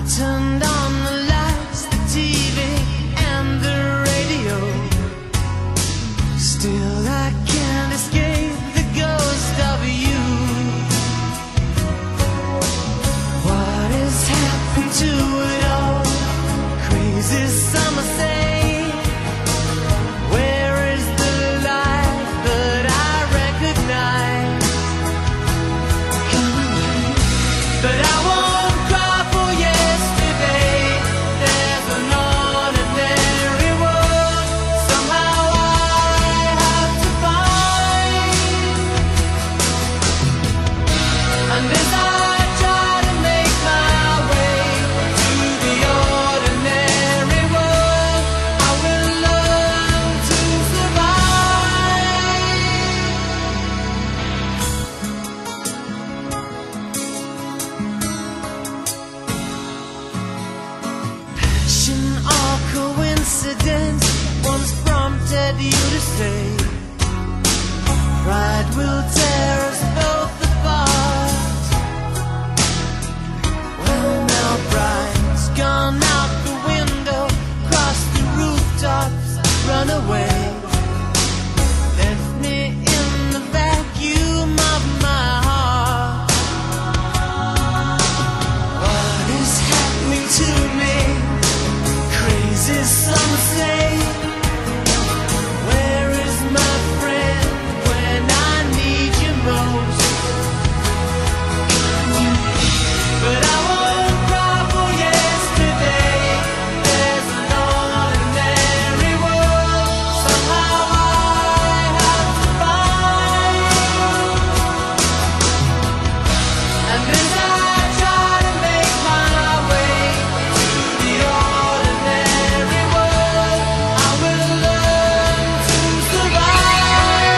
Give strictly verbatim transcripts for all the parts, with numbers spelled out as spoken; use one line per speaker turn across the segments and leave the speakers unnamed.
turned on the lights, the T V and the radio. Still I can't escape the ghost of you. What has happened to it all? Crazy summer say. Where is the life that I recognize? But I won't cry for yesterday. There's an ordinary world somehow I have to find. And as I try to make my way to the ordinary world, I will learn to survive. Passion or coincidence once prompted you to say, pride will tear us both apart. Well, now pride's gone out the window, crossed the rooftops, run away, left me in the vacuum of my heart. What is happening to me? Crazy some say. Where is my friend when I need you most? But I won't cry for yesterday. There's an ordinary world somehow I have to find. And as I try to make my way to the ordinary world, I will learn to survive.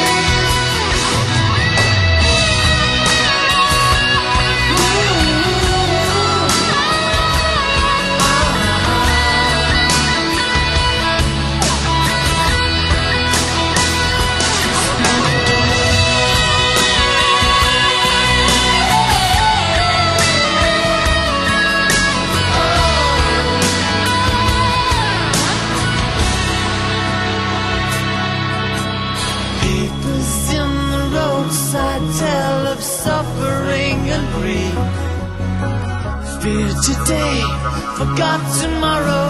Papers in the roadside tell of suffering and grief. Fear today, forgot tomorrow.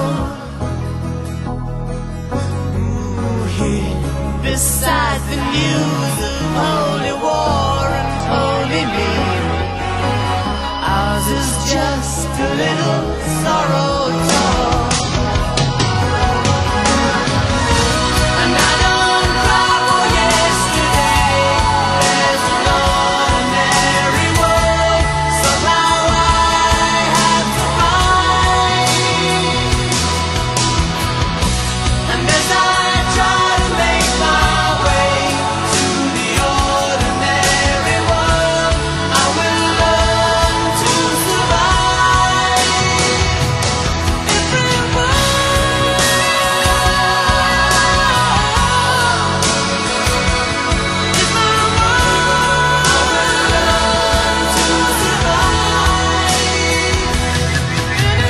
Ooh, here beside the news of holy war and holy me, ours is just a little sorrow talk. And I don't cry for yesterday. There's an ordinary world somehow I have to find. And as I try to make my way to the ordinary world, I will learn to survive. Every word is my word. I will learn to survive. Any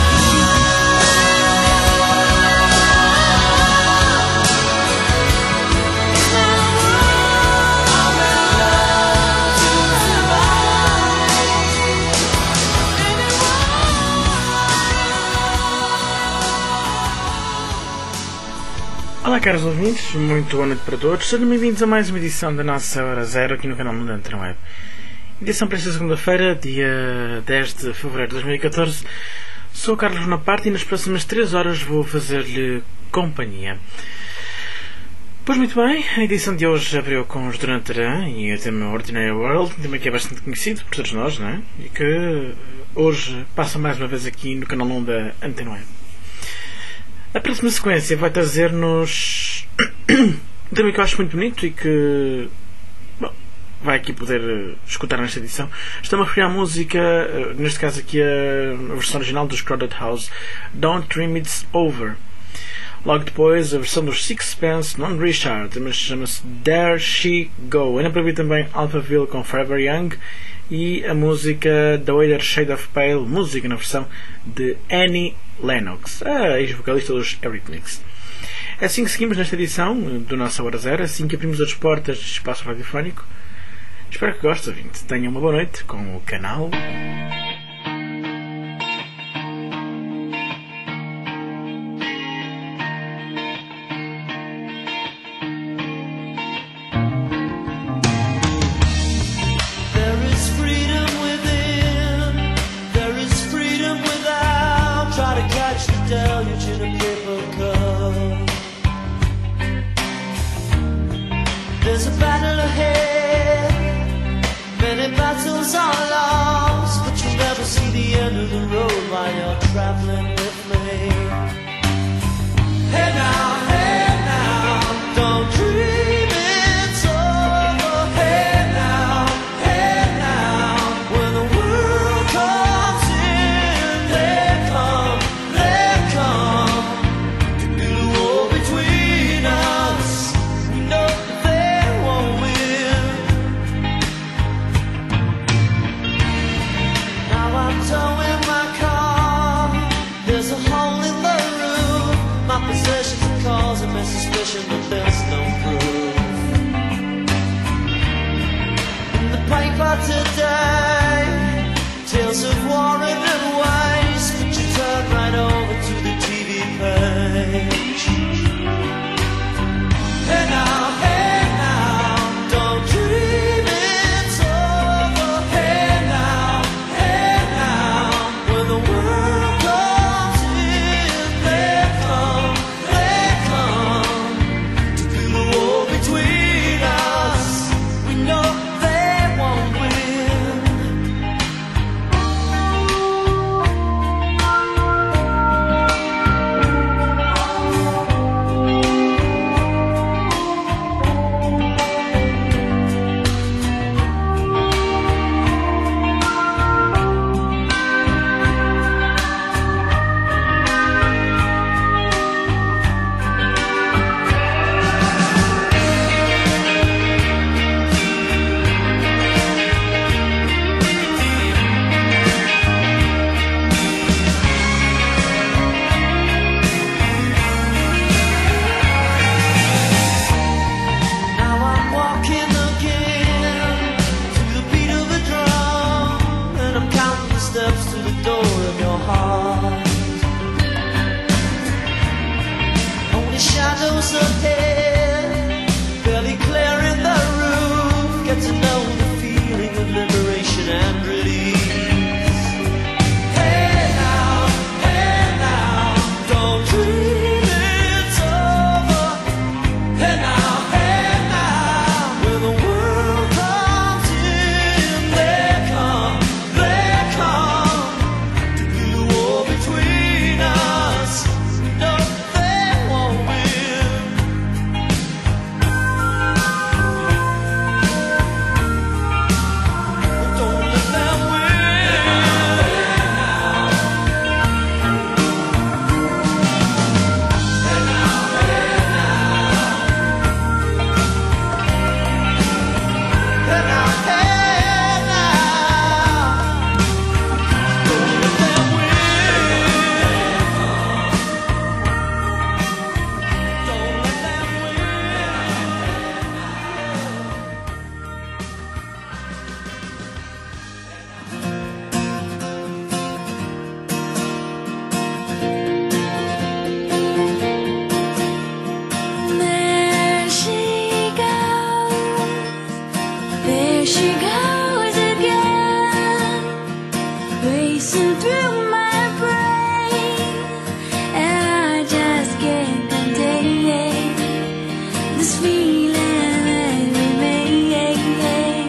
Olá, caros ouvintes, muito boa noite para todos. Sejam bem-vindos a mais uma edição da nossa Hora Zero aqui no canal Mundo Antena. Edição para esta segunda-feira, dia dez de fevereiro de dois mil e catorze. Sou o Carlos Bonaparte e nas próximas três horas vou fazer-lhe companhia. Pois muito bem, a edição de hoje abriu com os Duran Duran e o tema Ordinary World, um tema que é bastante conhecido por todos nós, não é? E que hoje passa mais uma vez aqui no canal um da Antena. A próxima sequência vai trazer-nos um tema que eu acho muito bonito e que, bom, vai aqui poder escutar nesta edição. Estamos a referir à música, neste caso aqui a versão original dos Crowded House, Don't Dream It's Over. Logo depois a versão dos Sixpence, non Richard, mas chama-se There She Go. Ainda para ver também Alphaville com Forever Young e a música The Other Shade of Pale, música na versão de Annie Lennox, a ex-vocalista dos Eurythmics. É assim que seguimos nesta edição do nosso Hora Zero, assim que abrimos as portas deste espaço radiofónico. Espero que gostes, ouvinte. Tenha uma boa noite com o canal.
There's a battle ahead, many battles are lost, but you'll never see the end of the road while you're traveling with me. Hey now, hey now, don't dream it's over. Hey now, hey now, when the world comes in, they come, they come to build a wall between us. We know towing my car, there's a hole in the roof. My possessions are causing me suspicion, but there's no proof. In the paper today, tales of war and waste, but you turn right over to the T V page. Hey now, hey now, don't dream it's over. Hey now, hey now, when the world comes in, they come, they come to build a wall between us. We know they won't win. Now I'm walking again to the beat of a drum, and I'm counting the steps to the door of your heart. Only shadows ahead, barely clearing the roof. Get to know the feeling of liberation and release. Hey now, hey now, don't dream it's over. Hey now, hey now, when the world comes in, they come, they come to build a wall between us. No, they won't win. Don't let them win. Hey now, hey now, hey now, hey now, don't let them win. Don't let them
There she goes, there she goes again, racing through my brain, and I just can't contain this feeling that remains.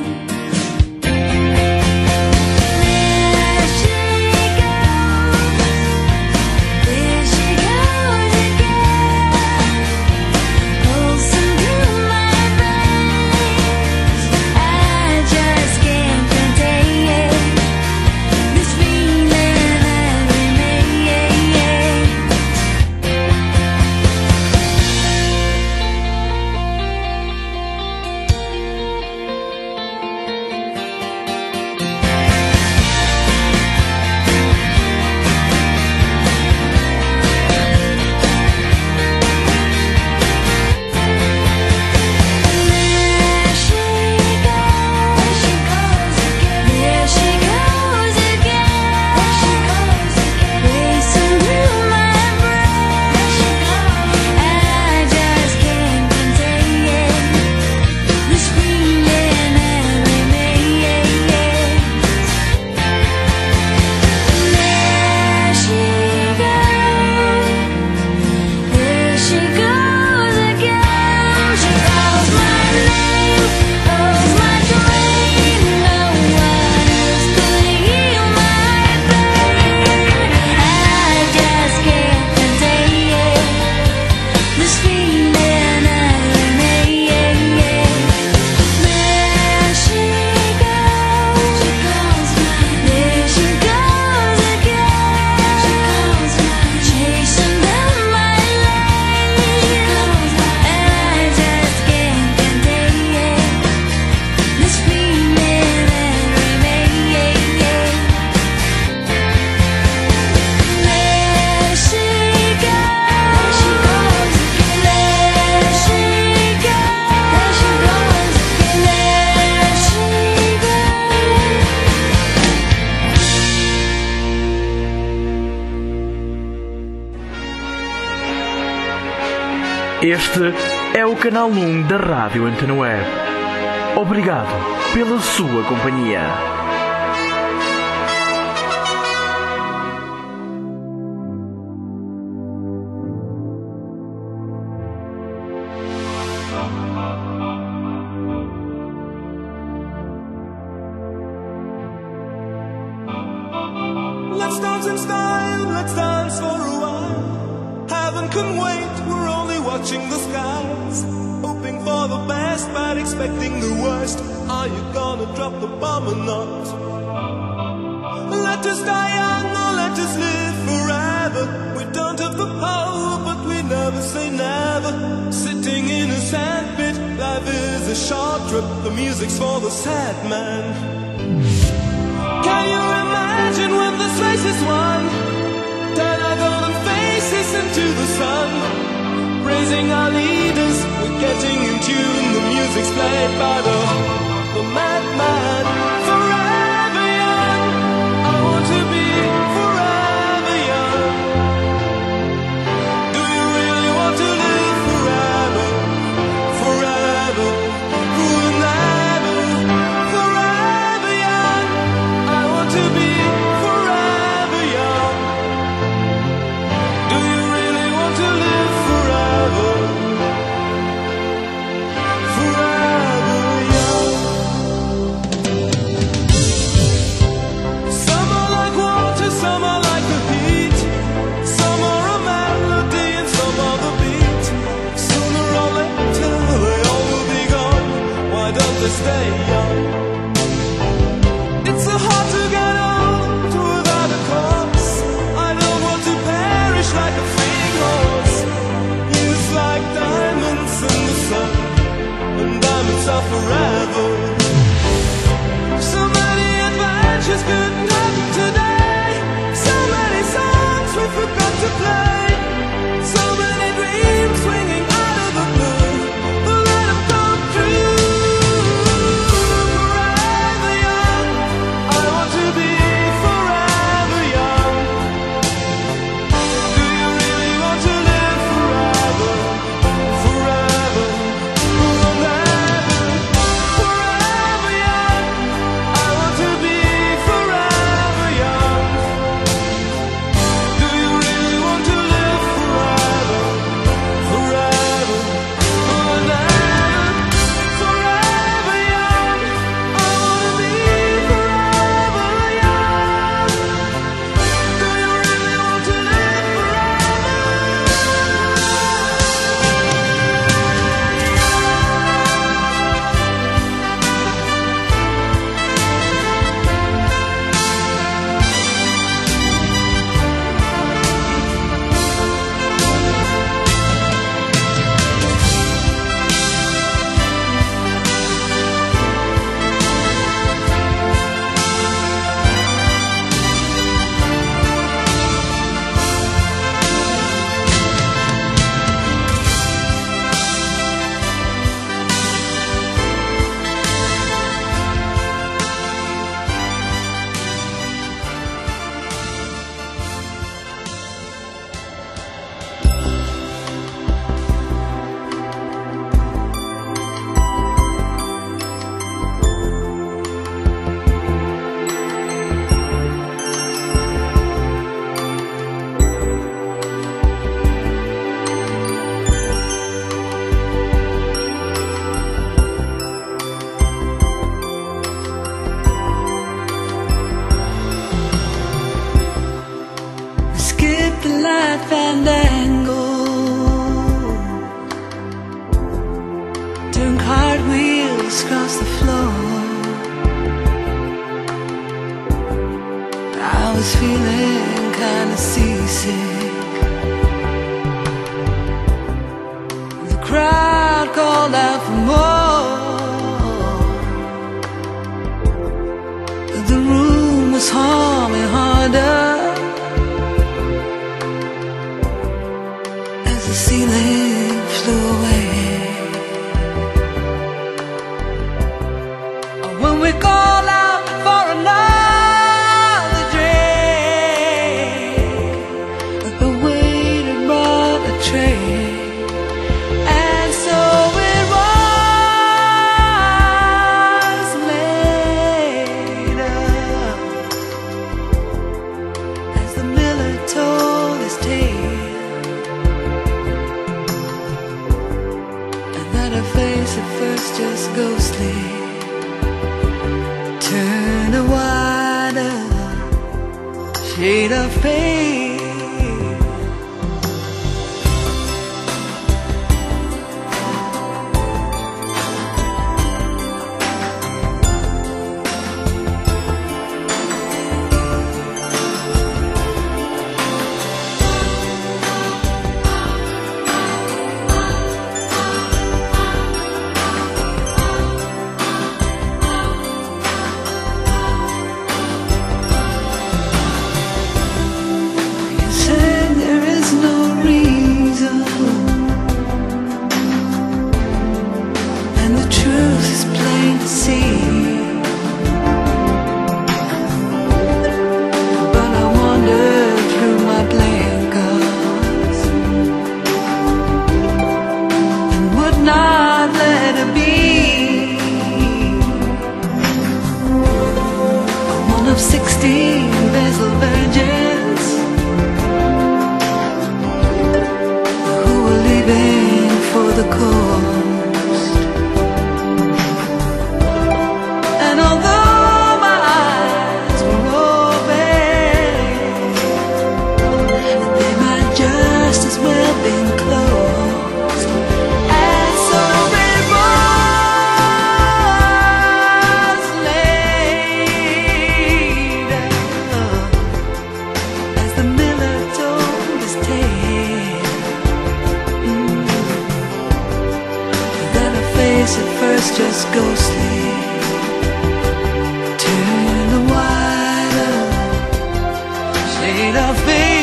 There she goes, there she goes again, pulsing through my veins. I just can't contain this feeling.
Este é o canal um da Rádio Antena Web. Obrigado pela sua companhia.
Let's dance in style, let's dance for a while. Heaven can wait, we're only watching the skies. Hoping for the best, but expecting the worst. Are you gonna drop the bomb or not? Let us die young or let us live forever. We don't have the power, but we never say never. Sitting in a sandpit, life is a short trip. The music's for the sad man. Can you imagine when this race is won? Turn our golden faces into the sun. Praising our leaders, we're getting in tune. The music's played by the, the madman. Forever young, I want to be forever young. Do you really want to live forever? Forever, forever, forever young. I want to be forever young. Do you really want to live forever? Forever young. Some are like water, some are like the heat. Some are a melody and some are the beat. Sooner or later they all will be gone. Why don't they stay young? It's so hard to get old without a cause. I don't want to perish like a fleeing horse. Youth like diamonds in the sun, and diamonds are forever. So many adventures couldn't happen today. So many songs we forgot to play. So many dreams swinging out of the blue. Let them come true. Forever young, I want to be forever young. Do you really want to live forever? Forever, forever, forever young. I want to be forever young. Do you really want to live forever? Forever, forever, forever young. I want to be forever young. Do you really want to live skip the light fandango, turn cartwheels across the floor. I was feeling kinda seasick. The crowd called out for more. The room was humming harder as the ceiling flew away. When we call out for another drink, the waiter brought a tray.
told his tale, and that her face at first just ghostly turned a wider shade of pale. Sixteen Basil virgins who were leaving for the coast, and although my eyes were open, they might just as well been closed. And so it was later, as the miller told his tale, mm, that her face at first just ghostly turned a wider shade of pale.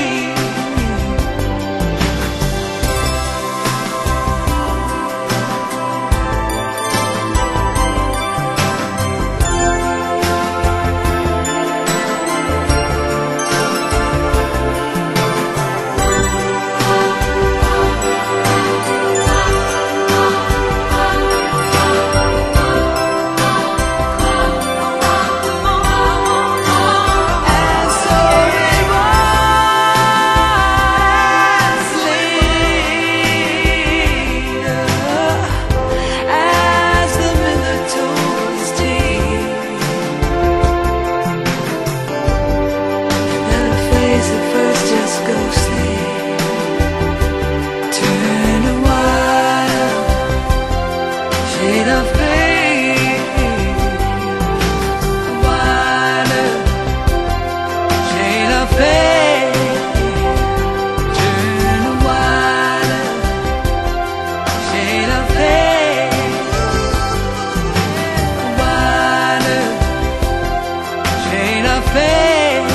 And so it was later, as the miller told his tale, that her face at first just ghostly turned a wild shade of pale, a wider shade of pale, turn a wider shade of pale, a wider shade of pale.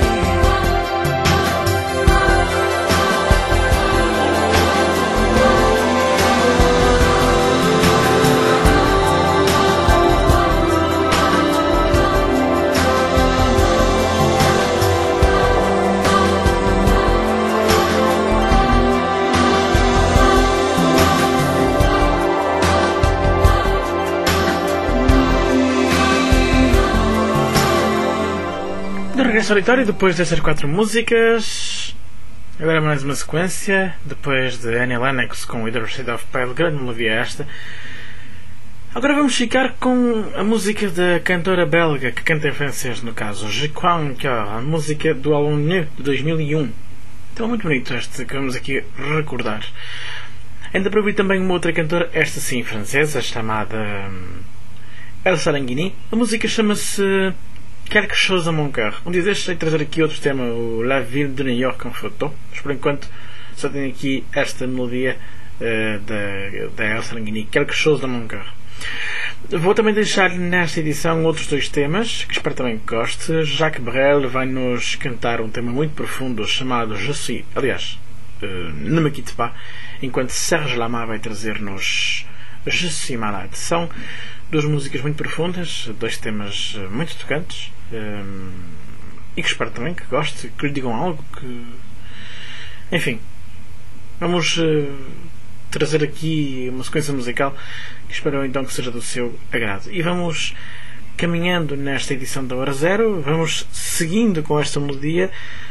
De regresso ao auditório, depois dessas quatro músicas, agora mais uma sequência, depois de Annie Lennox com Either Shade of Pale, grande melodia esta. Agora vamos ficar com a música da cantora belga, que canta em francês no caso, Je crois encore, a música do álbum Nu de dois mil e um. Então muito bonito este que vamos aqui recordar. Ainda para ouvir também uma outra cantora, esta sim francesa, chamada hum, Elsa Languini. A música chama-se Quelque chose à mon cœur. Um dia destes sei trazer aqui outro tema, o La Ville de New York en photo, mas por enquanto só tenho aqui esta melodia uh, da, da Elsa Languini, Quelque chose à mon cœur. Vou também deixar nesta edição outros dois temas, que espero também que goste. Jacques Brel vai-nos cantar um tema muito profundo chamado Je suis, aliás, uh, Ne me quitte pas, enquanto Serge Lama vai trazer-nos Je suis malade. São duas músicas muito profundas, dois temas muito tocantes, um, e que espero também que goste, que lhe digam algo, que... Enfim, vamos uh, trazer aqui uma sequência musical que espero então que seja do seu agrado. E vamos caminhando nesta edição da Hora Zero, vamos seguindo com esta melodia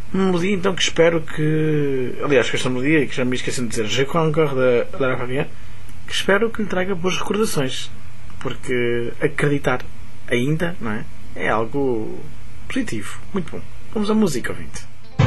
Uma melodia então que espero que. Aliás, que esta melodia, que já me esqueci de dizer, Je crois encore da Lara Fabian, que espero que lhe traga boas recordações. Porque acreditar ainda, não é? É algo positivo. Muito bom. Vamos à música, ouvinte.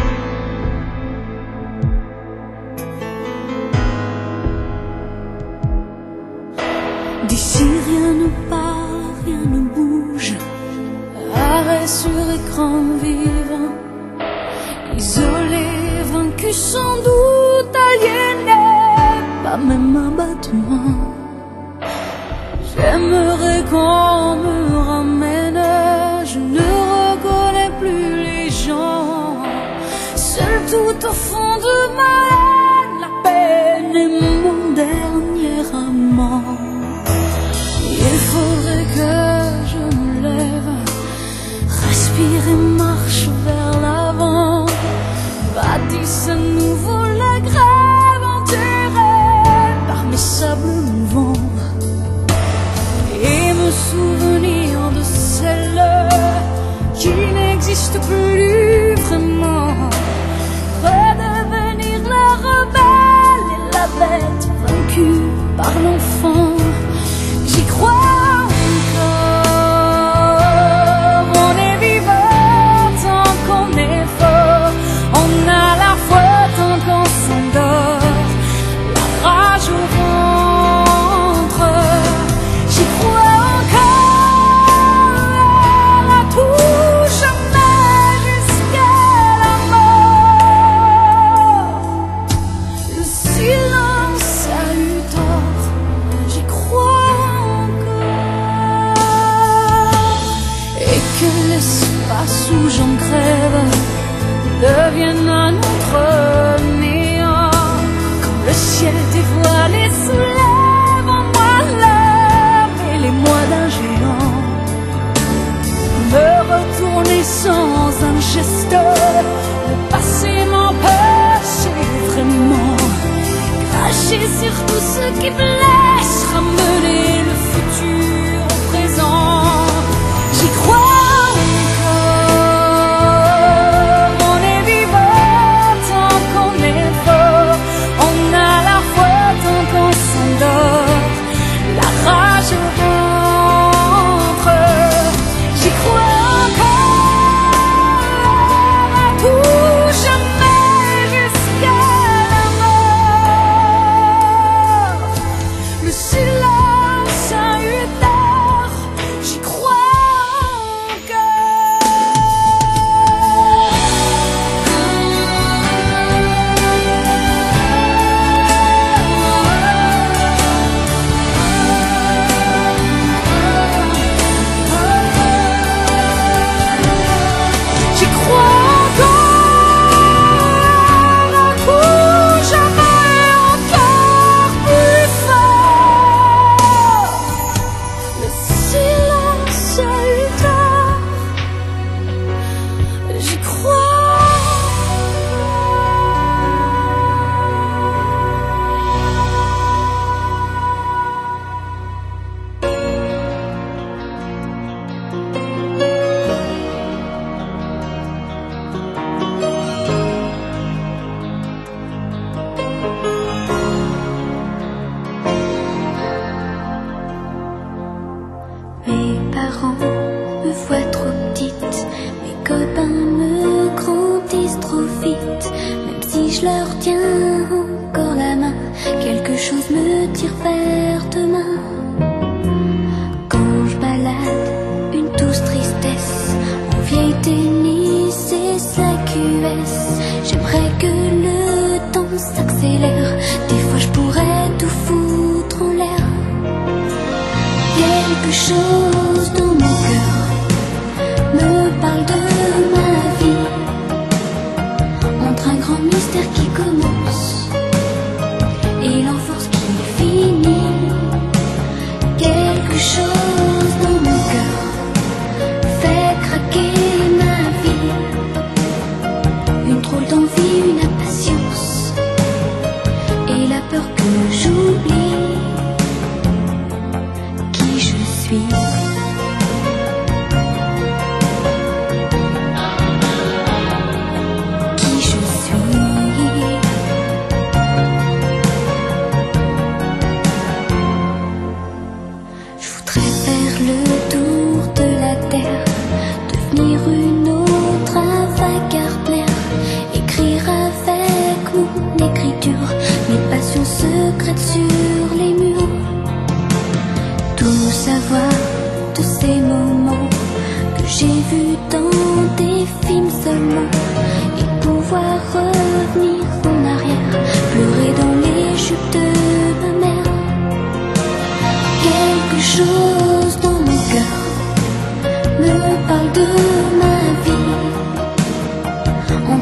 D'ici rien ne part, rien ne bouge. Arrêt sur écran vivant. Isolé, vaincu sans doute, aliéné, pas même un battement. J'aimerais qu'on me ramène, je ne reconnais plus les gens. Seul tout au fond de ma haine, la peine est mon dernier amant. Il faudrait que je me lève, respire et marche vers l'avant. Bâtisse à nouveau la grève enterrée par mes sables mouvants. Et me souvenir de celle qui n'existe plus vraiment. Redevenir la rebelle et la bête vaincue par l'enfant. J'y crois encore. On est vivant tant qu'on est fort. On a la foi tant qu'on s'endort. La rage au ventre. J'y crois encore. À tout jamais jusqu'à la mort. Le silence a eu tort. J'y crois encore. Et que l'espace où j'en crève devienne un autre néant. Quand le ciel dévoilé soulève en moi l'âme et les mois d'un géant. Me retourner sans un geste, le passé m'empêchait vraiment. Cracher sur tout ce qui blesse, ramener le futur au présent. J'y crois.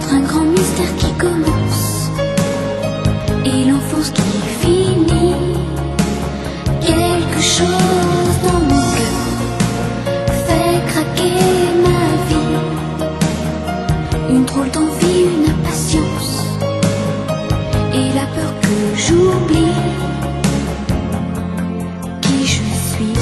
entre un grand mystère qui commence et l'enfance qui finit. Quelque chose dans mon cœur fait craquer ma vie. Une drôle d'envie, une impatience et la peur que j'oublie qui je suis.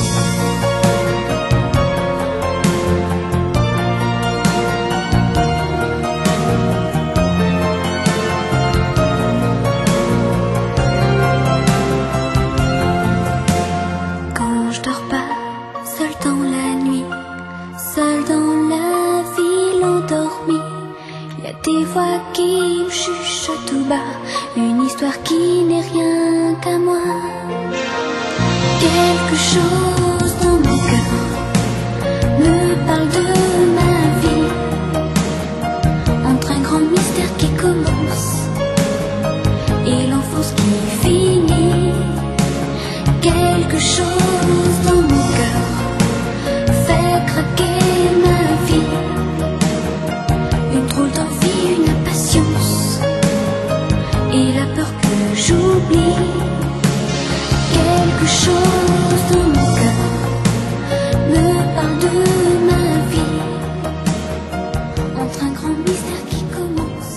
Des voix qui me chuchotent tout bas, une histoire qui n'est rien qu'à moi. Quelque chose dans mon cœur me parle de ma vie, entre un grand mystère qui commence et l'enfance qui finit. Quelque chose dans mon cœur fait craquer ma vie. Une drôle d'envie, une impatience et la peur que j'oublie. Quelque chose dans mon cœur me parle de ma vie, entre un grand mystère qui commence.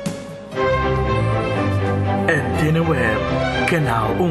Antena Web, Canal um.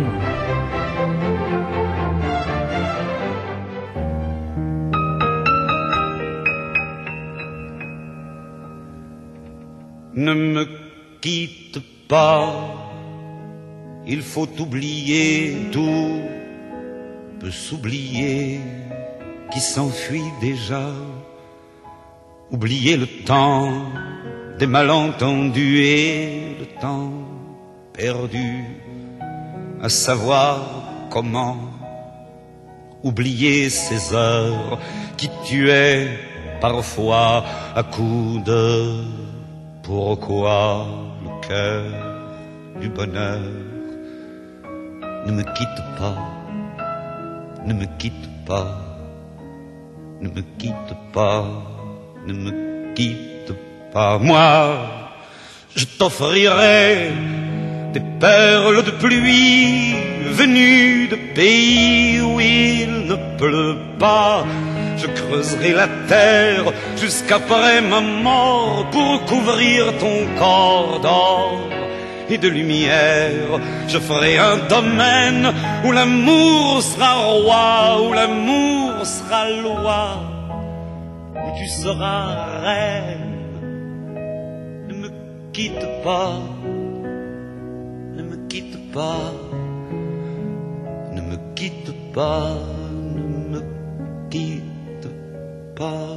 Ne me quitte pas, il faut oublier, tout peut s'oublier qui s'enfuit déjà. Oublier le temps des malentendus et le temps perdu à savoir comment. Oublier ces heures qui tuaient parfois à coups de pourquoi le cœur du bonheur. Ne me quitte pas, ne me quitte pas, ne me quitte pas, ne me quitte pas. Moi, je t'offrirai des perles de pluie venues de pays où il ne pleut pas. Je creuserai la terre jusqu'après ma mort pour couvrir ton corps d'or et de lumière. Je ferai un domaine où l'amour sera roi, où l'amour sera loi, où tu seras reine. Ne me quitte pas, ne me quitte pas, ne me quitte pas, ne me quitte pas.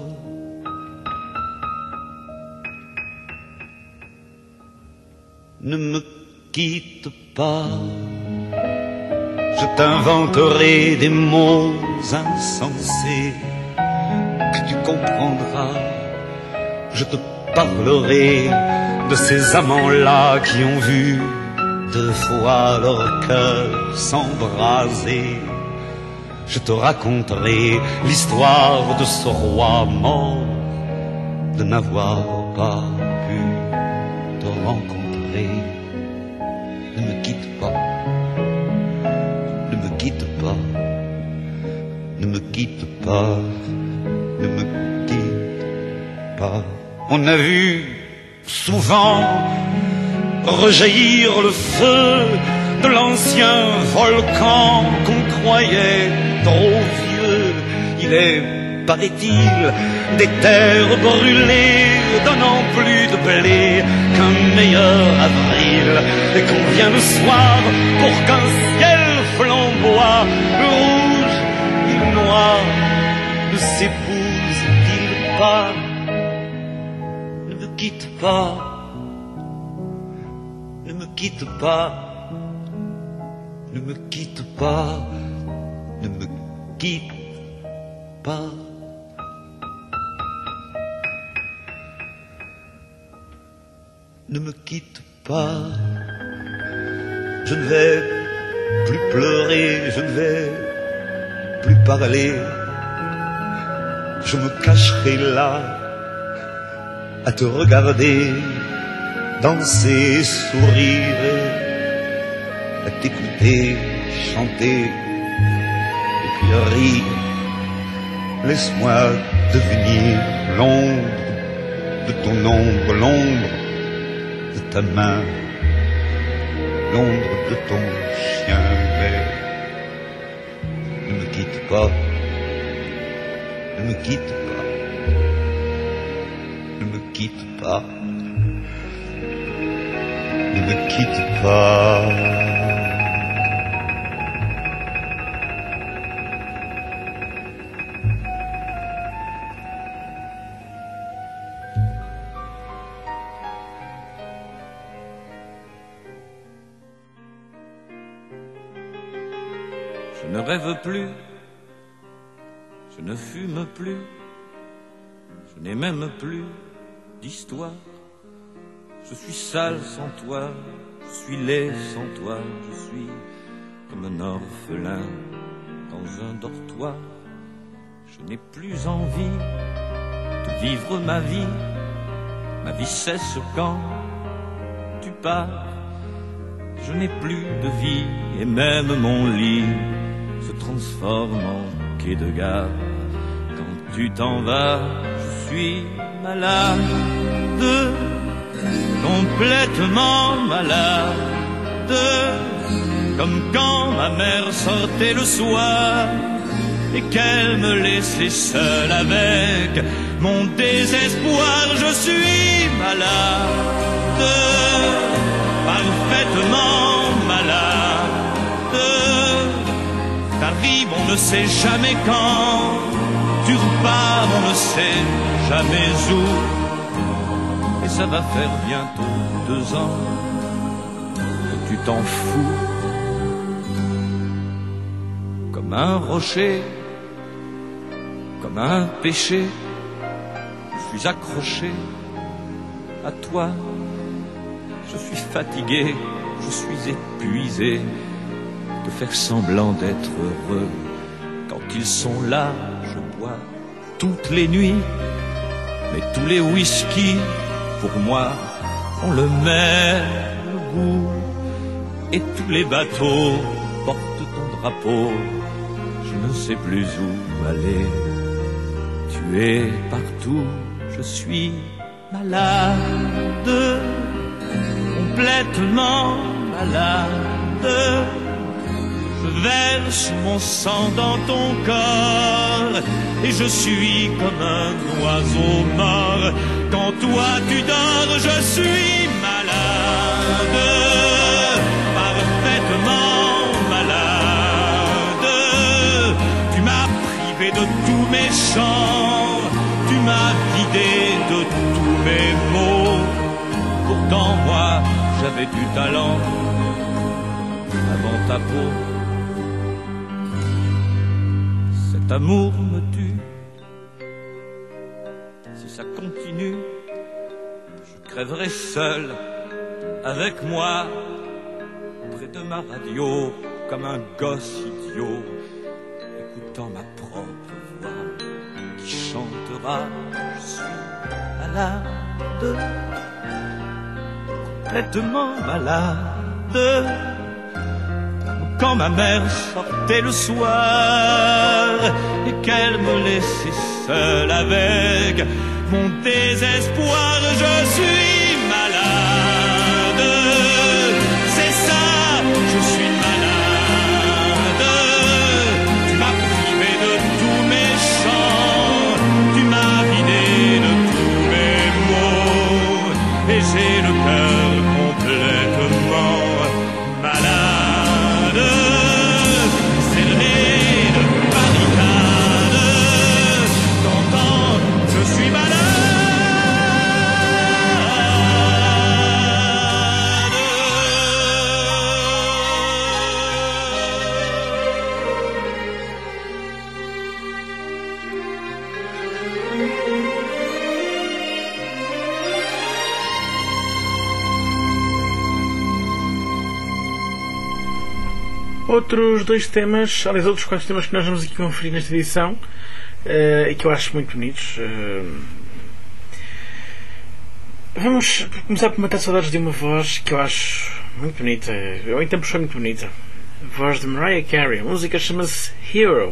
Ne me quitte pas, je t'inventerai des mots insensés que tu comprendras. Je te parlerai de ces amants-là qui ont vu deux fois leur cœur s'embraser. Je te raconterai l'histoire de ce roi mort, de n'avoir pas pu te rencontrer. Ne me quitte pas, ne me quitte pas, ne me quitte pas, ne me quitte pas. On a vu souvent rejaillir le feu de l'ancien volcan qu'on croyait trop vieux. Il est, paraît-il, des terres brûlées donnant plus de blé qu'un meilleur avril, et qu'on vient le soir pour qu'un ciel flamboie, le rouge et le noir ne s'épousent-ils pas. Ne me quitte pas, ne me quitte pas, ne me quitte pas, ne me quitte pas. Ne me quitte pas, je ne vais plus pleurer, je ne vais plus parler, je me cacherai là à te regarder danser, sourire, à t'écouter, chanter, et puis rire. Laisse-moi devenir l'ombre de ton ombre, l'ombre de ta main, l'ombre de ton chien, mais ne me quitte pas, ne me quitte pas, ne me quitte pas, ne me quitte pas.
Je ne rêve plus, je ne fume plus, je n'ai même plus d'histoire. Je suis sale sans toi, je suis laid sans toi, je suis comme un orphelin dans un dortoir. Je n'ai plus envie de vivre ma vie, ma vie cesse quand tu pars. Je n'ai plus de vie et même mon lit se transforme en quai de gare. Quand tu t'en vas, je suis malade, complètement malade, comme quand ma mère sortait le soir et qu'elle me laissait seule avec mon désespoir. Je suis malade, parfaitement malade. T'arrives, on ne sait jamais quand. Tu repars, on ne sait jamais où. Et ça va faire bientôt deux ans que tu t'en fous. Comme un rocher, comme un péché, je suis accroché à toi. Je suis fatigué, je suis épuisé de faire semblant d'être heureux. Quand ils sont là, je bois toutes les nuits, mais tous les whisky, pour moi, ont le même goût. Et tous les bateaux portent ton drapeau, je ne sais plus où aller. Tu es partout, je suis malade, complètement malade. Je verse mon sang dans ton corps et je suis comme un oiseau mort. Quand toi tu dors, je suis malade, parfaitement malade. Tu m'as privé de tous mes chants, tu m'as vidé de tous mes mots. Pourtant moi j'avais du talent avant ta peau. Cet amour me tue. Si ça continue, je crèverai seul avec moi près de ma radio comme un gosse idiot, écoutant ma propre voix qui chantera. Je suis malade, complètement malade. Quand ma mère sortait le soir et qu'elle me laissait seule avec mon désespoir, je suis malade. C'est ça, je suis malade. Tu m'as privé de tous mes chants, tu m'as vidé de tous mes mots, et j'ai le cœur complètement malade.
Outros dois temas, aliás, outros quatro temas que nós vamos aqui conferir nesta edição uh, e que eu acho muito bonitos. Uh, Vamos começar por matar saudades de uma voz que eu acho muito bonita. Eu em tempos foi muito bonita. A voz de Mariah Carey. A música chama-se Hero.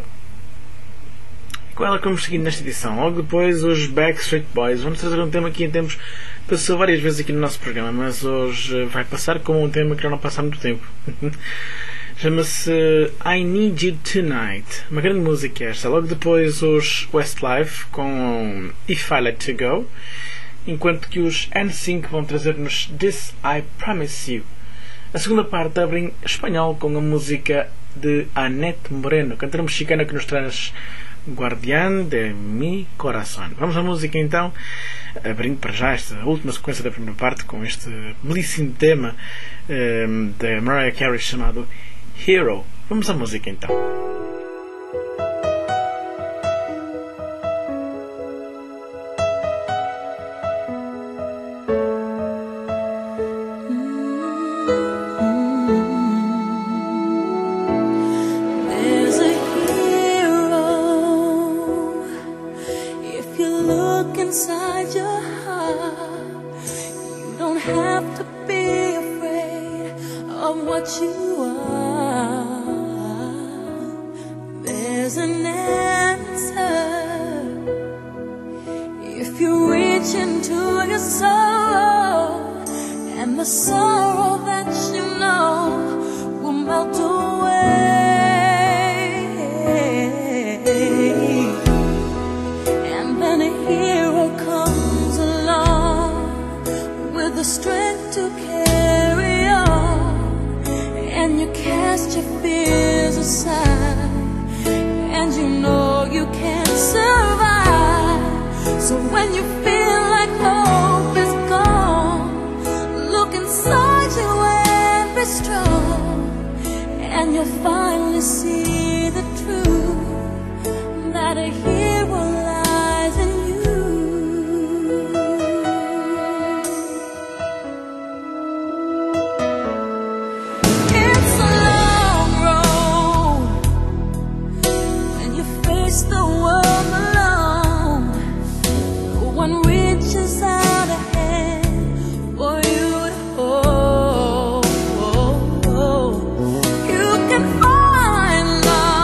E com ela que vamos seguindo nesta edição. Logo depois os Backstreet Boys. Vamos trazer um tema que em tempos passou várias vezes aqui no nosso programa, mas hoje vai passar com um tema que já não passa há muito tempo. Chama-se I Need You Tonight. Uma grande música esta. Logo depois os Westlife com If I Let You Go. Enquanto que os N cinco vão trazer-nos This I Promise You. A segunda parte abre em espanhol com a música de Anette Moreno, cantora mexicana que nos traz Guardián de Mi Corazón. Vamos à música então, abrindo para já esta última sequência da primeira parte com este belíssimo tema um, da Mariah Carey chamado Hero. Vamos à música então.
You can find love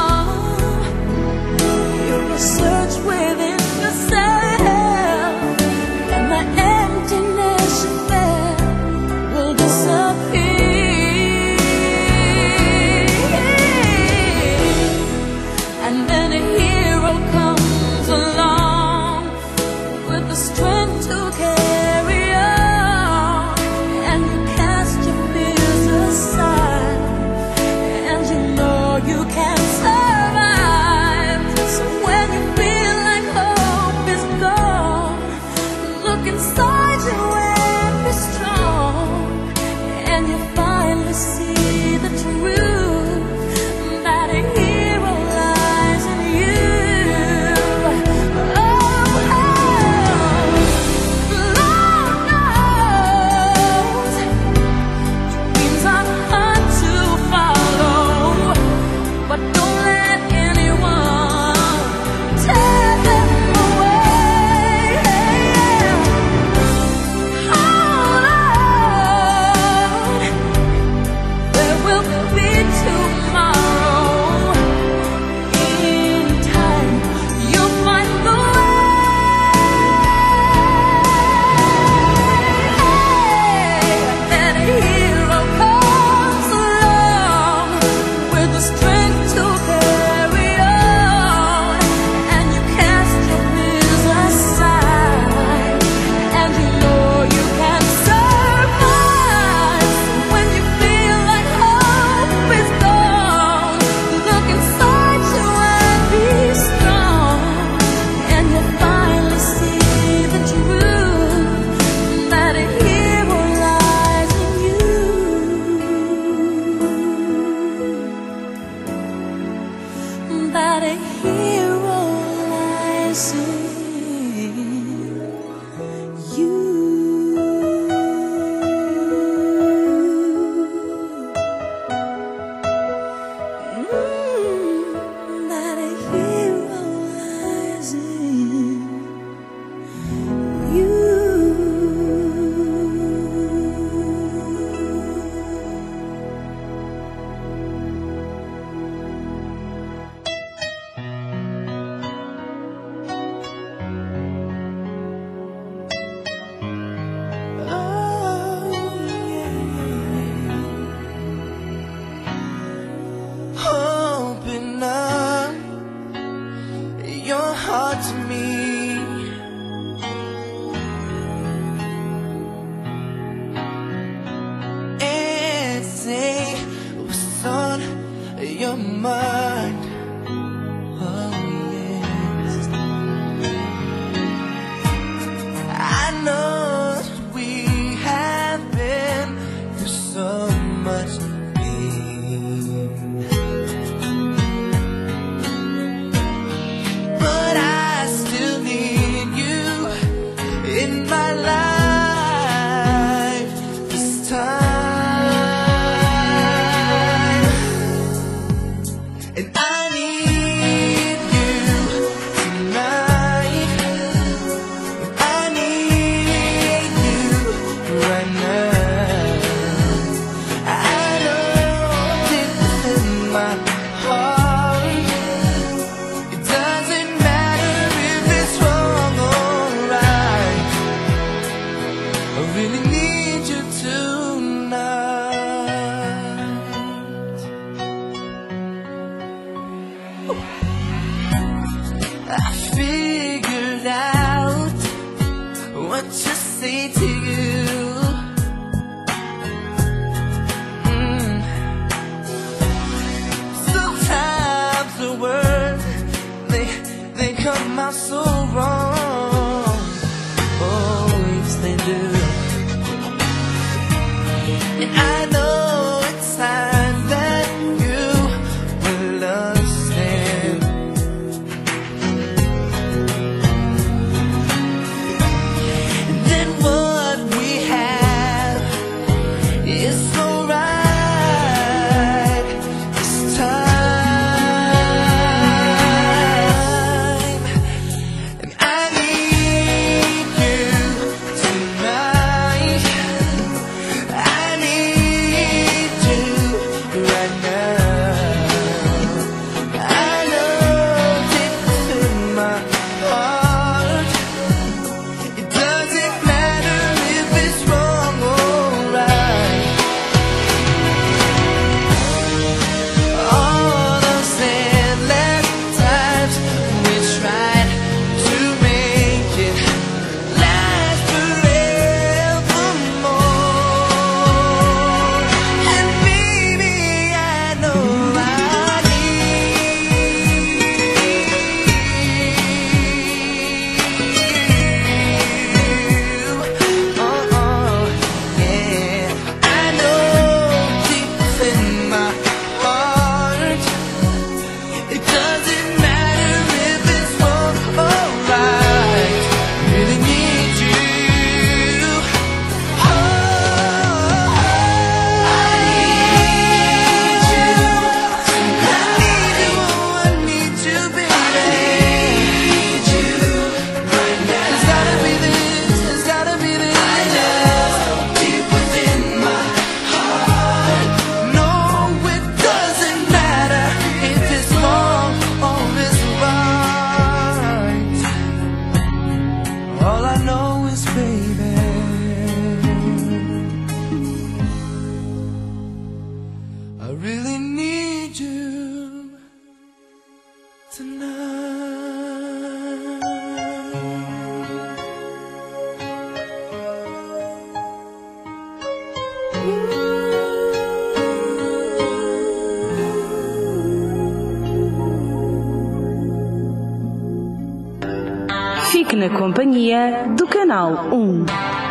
Fique na companhia do Canal um.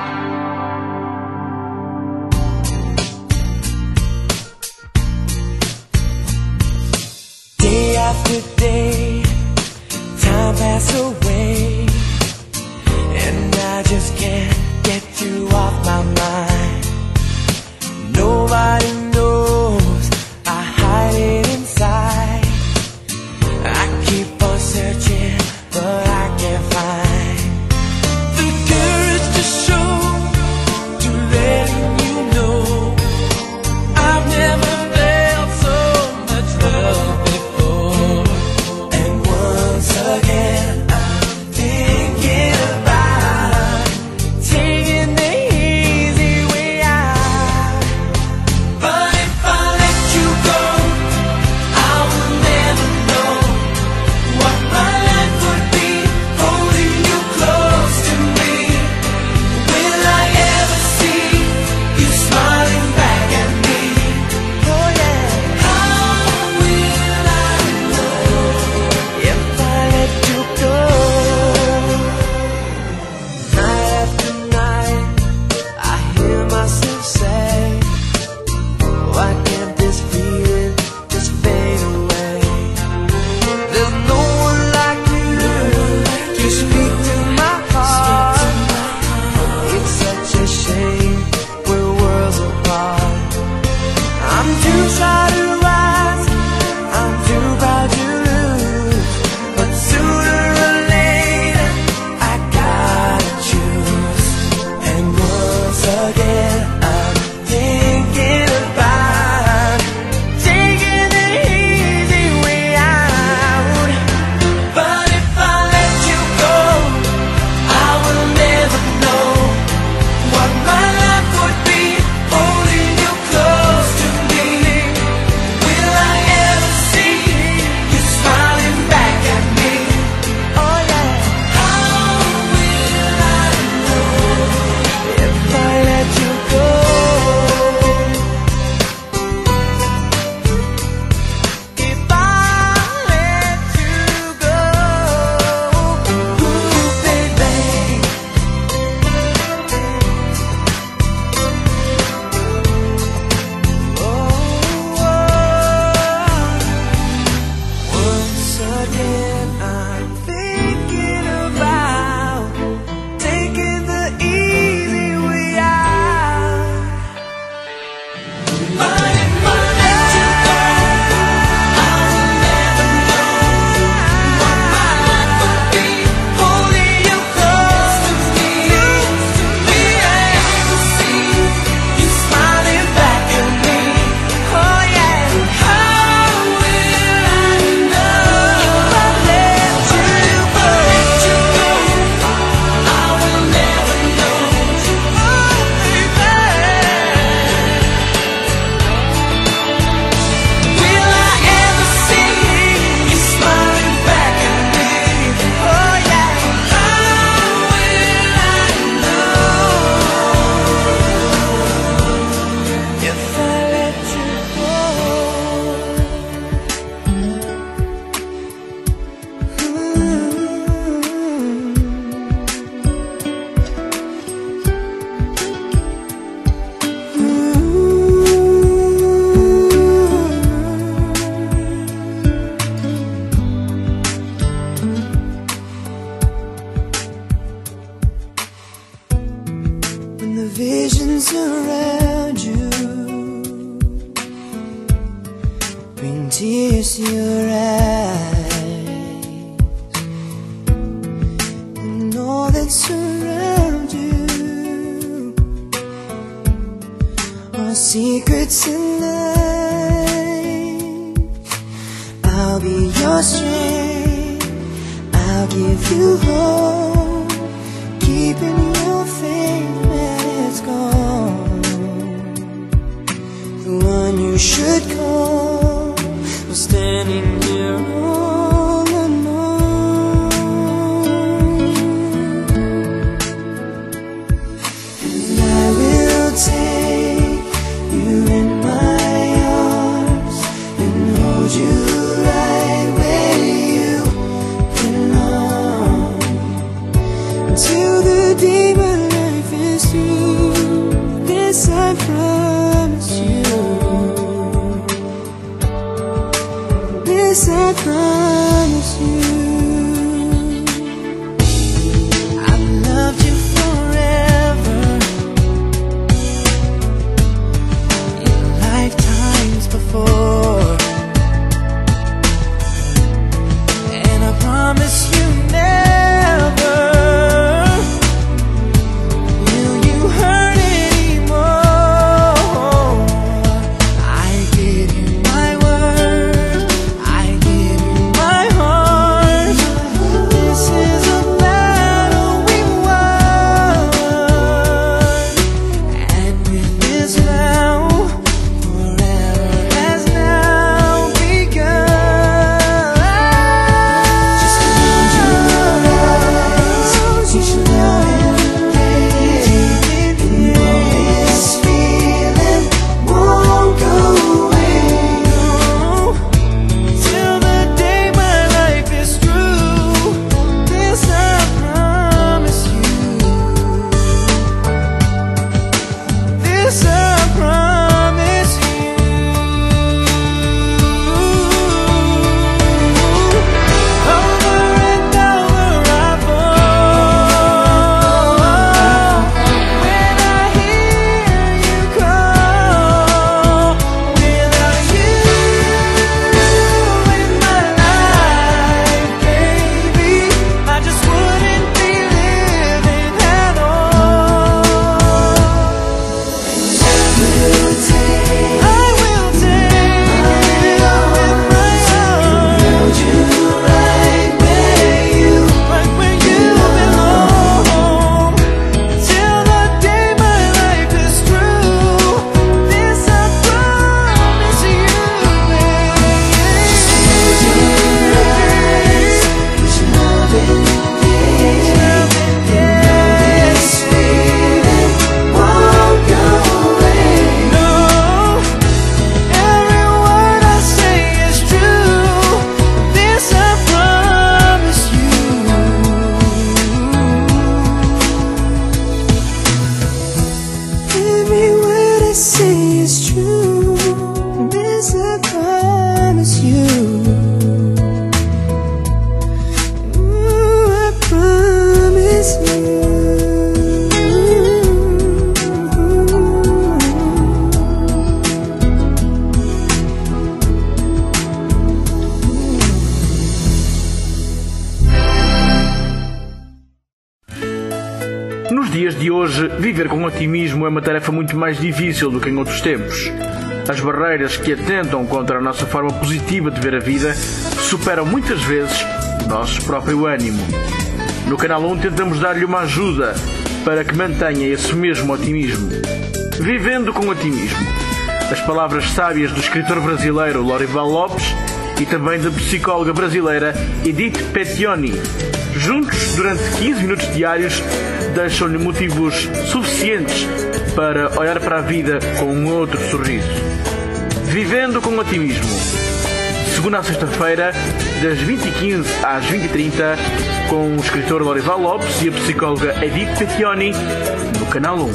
Day after day, time passes away, and I just can't get you off my mind. Nobody knows I hide it inside. I keep on searching, but I can't find the courage to show, to letting you know I've never felt so much love before. tears to your eyes and all that surrounds you are secrets tonight. I'll be your strength, I'll give you hope, keeping your faith when it's gone. The one you should call was standing here all alone. And I will take you in my arms and hold you right where you belong until the day my life is through. This I promise you. This I promise you. I've loved you forever in lifetimes before, and I promise you never will you hurt anymore. I give you my word, I give you my heart. This is a battle we won, and with this vow, forever has now begun. Just close your eyes, you should know it. You know this feeling won't go away. Till the day my life is through, this I promise you. This I promise you. Over and over I fall when I hear you call. Without you in my life, baby, I just wouldn't be living at all. I will take, I will take you in my arms, hold you right where you, right where you belong, till the day my life is through. This I promise you, baby. You should know that this feeling won't go away. No, every word I say is true. This I promise you. Every word I say is true. This I promise you. Ooh, I promise you.
Nos dias de hoje, viver com otimismo é uma tarefa muito mais difícil do que em outros tempos. As barreiras que atentam contra a nossa forma positiva de ver a vida superam muitas vezes o nosso próprio ânimo. No Canal um tentamos dar-lhe uma ajuda para que mantenha esse mesmo otimismo. Vivendo com otimismo. As palavras sábias do escritor brasileiro Lorival Lopes e também da psicóloga brasileira Edith Petioni. Juntos, durante quinze minutos diários, deixam-lhe motivos suficientes para olhar para a vida com um outro sorriso. Vivendo com otimismo. Segunda a sexta-feira, das vinte e quinze às vinte e trinta, com o escritor Lorival Lopes e a psicóloga Edith Petioni, no Canal um.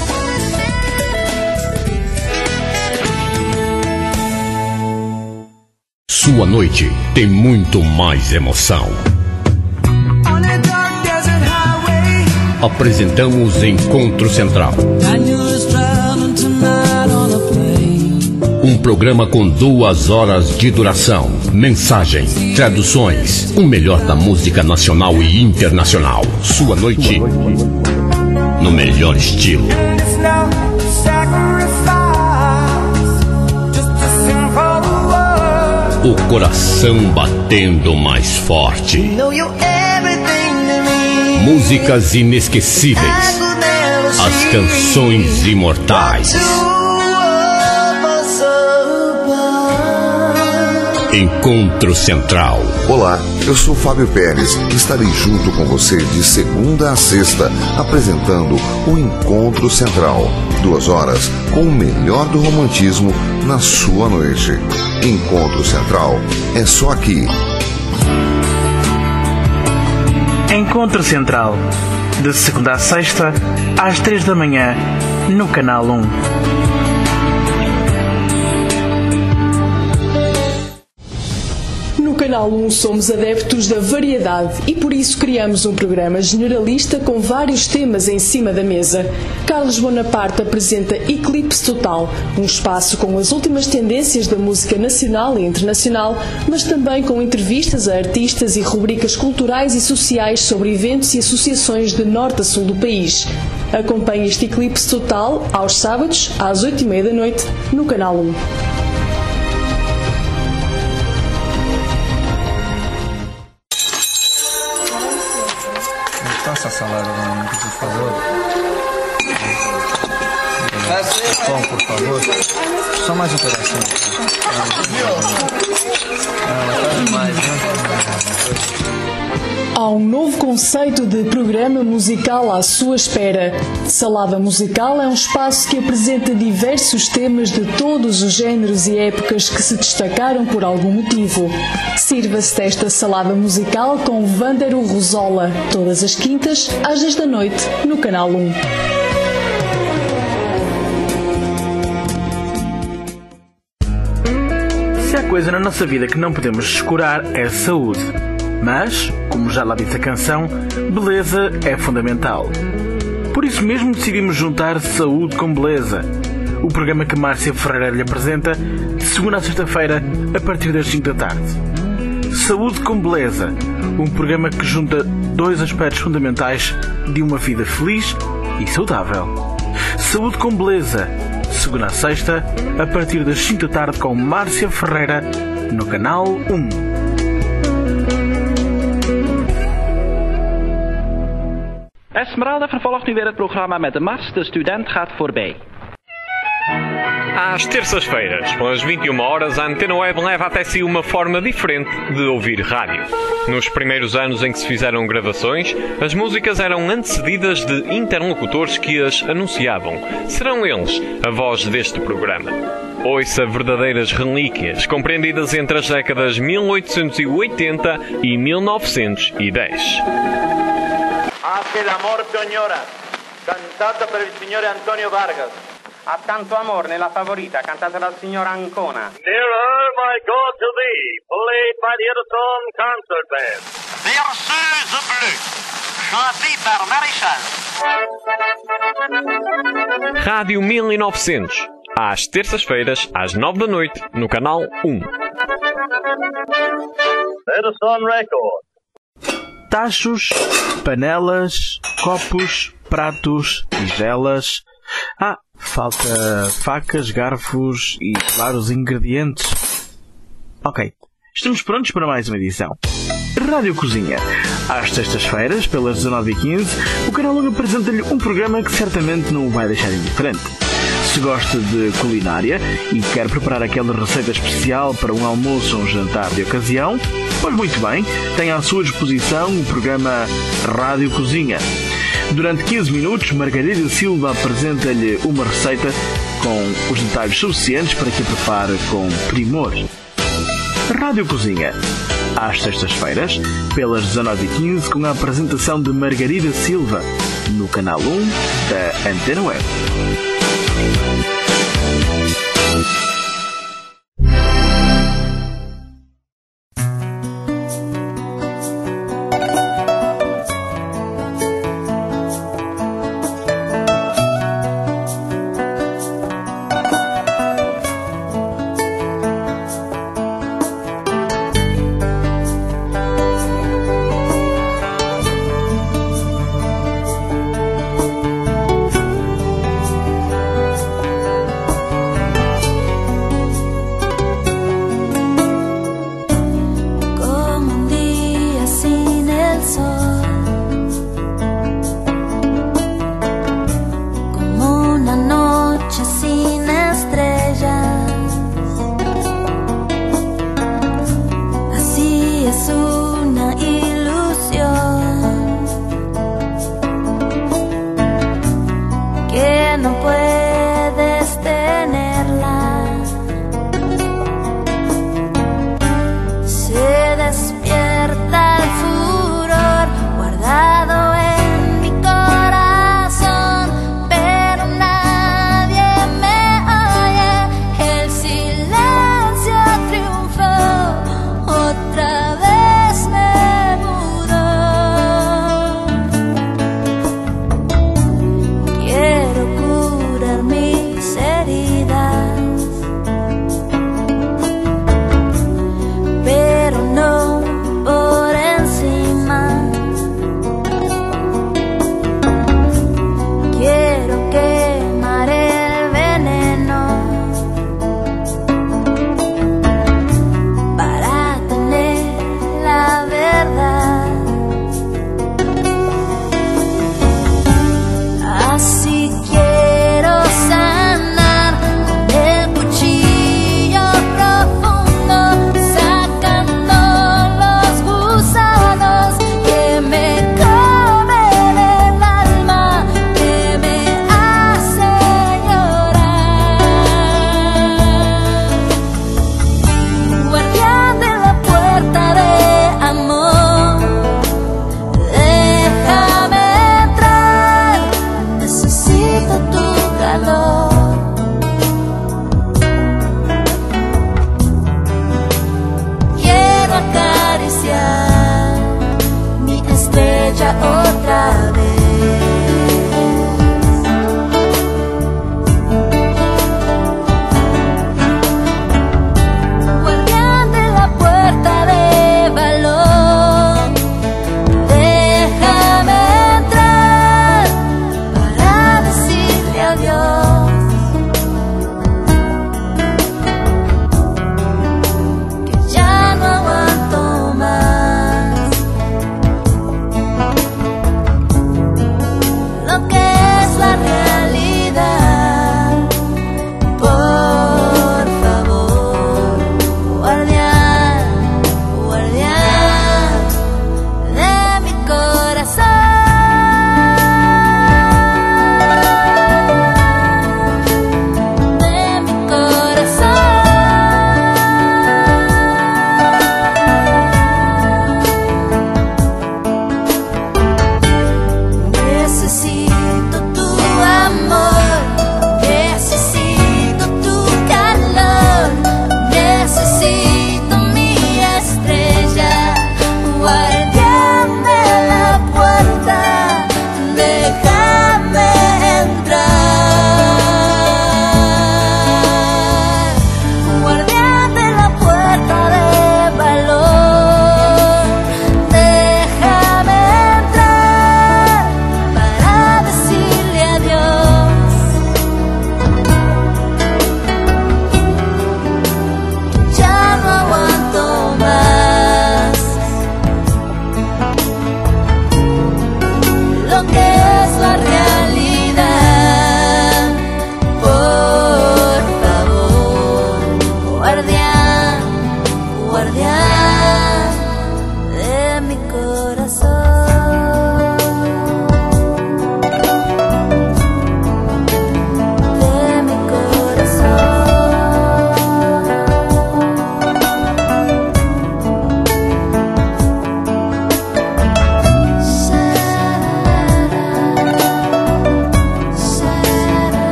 Sua noite tem muito mais emoção. Apresentamos Encontro Central. Um programa com duas horas de duração. Mensagens, traduções, o melhor da música nacional e internacional. Sua noite no melhor estilo. O coração batendo mais forte. Músicas inesquecíveis. As canções imortais. Encontro Central.
Olá, eu sou Fábio Pérez e estarei junto com você de segunda a sexta, apresentando o Encontro Central. Duas horas com o melhor do romantismo na sua noite. Encontro Central é só aqui.
Encontro Central, de segunda a sexta, às três da manhã, no Canal um.
No Canal um somos adeptos da variedade e por isso criamos um programa generalista com vários temas em cima da mesa. Carlos Bonaparte apresenta Eclipse Total, um espaço com as últimas tendências da música nacional e internacional, mas também com entrevistas a artistas e rubricas culturais e sociais sobre eventos e associações de norte a sul do país. Acompanhe este Eclipse Total aos sábados, às oito e meia da noite, no Canal um.
Essa salada, por favor. Pão, por favor. Só mais um pedacinho. Ah, demais, né?
Há um novo conceito de programa musical à sua espera. Salada Musical é um espaço que apresenta diversos temas de todos os géneros e épocas que se destacaram por algum motivo. Sirva-se desta salada musical com Vândaro Rosola, todas as quintas, às dez da noite, no Canal um.
Se há coisa na nossa vida que não podemos descurar é a saúde. Mas, como já lá disse a canção, beleza é fundamental. Por isso mesmo decidimos juntar Saúde com Beleza, o programa que Márcia Ferreira lhe apresenta de segunda a sexta-feira a partir das cinco da tarde. Saúde com Beleza, um programa que junta dois aspectos fundamentais de uma vida feliz e saudável. Saúde com Beleza, segunda a sexta, a partir das cinco da tarde com Márcia Ferreira, no Canal um.
Esmeralda vervolgt nu weer het programma met de Mars, de student gaat voorbij.
Às terças-feiras, às vinte e uma horas, a Antena Web leva até si uma forma diferente de ouvir rádio. Nos primeiros anos em que se fizeram gravações, as músicas eram antecedidas de interlocutores que as anunciavam. Serão eles a voz deste programa. Ouça verdadeiras relíquias, compreendidas entre as décadas mil oitocentos e oitenta e mil novecentos e dez.
Hace el amor Toñora, cantata per il signore Antonio Vargas.
Ha tanto amor nella favorita, cantata dal signor Ancona.
Nearer, my God, to thee, played by the Edison Concert Band.
Berceuse bleue, chantée par Maréchal.
Rádio mil e novecentos, às terças-feiras, às nove da noite, no Canal um.
Edison Record.
Tachos, panelas, copos, pratos, tigelas. Ah, falta facas, garfos e, claro, os ingredientes. Ok, estamos prontos para mais uma edição. Rádio Cozinha. Às sextas-feiras, pelas dezanove e quinze, o Canal um apresenta-lhe um programa que certamente não o vai deixar indiferente. Se gosta de culinária e quer preparar aquela receita especial para um almoço ou um jantar de ocasião, pois muito bem, tem à sua disposição o programa Rádio Cozinha. Durante quinze minutos, Margarida Silva apresenta-lhe uma receita com os detalhes suficientes para que a prepare com primor. Rádio Cozinha. Às sextas-feiras, pelas dezanove e quinze, com a apresentação de Margarida Silva, no Canal um da Antena Web.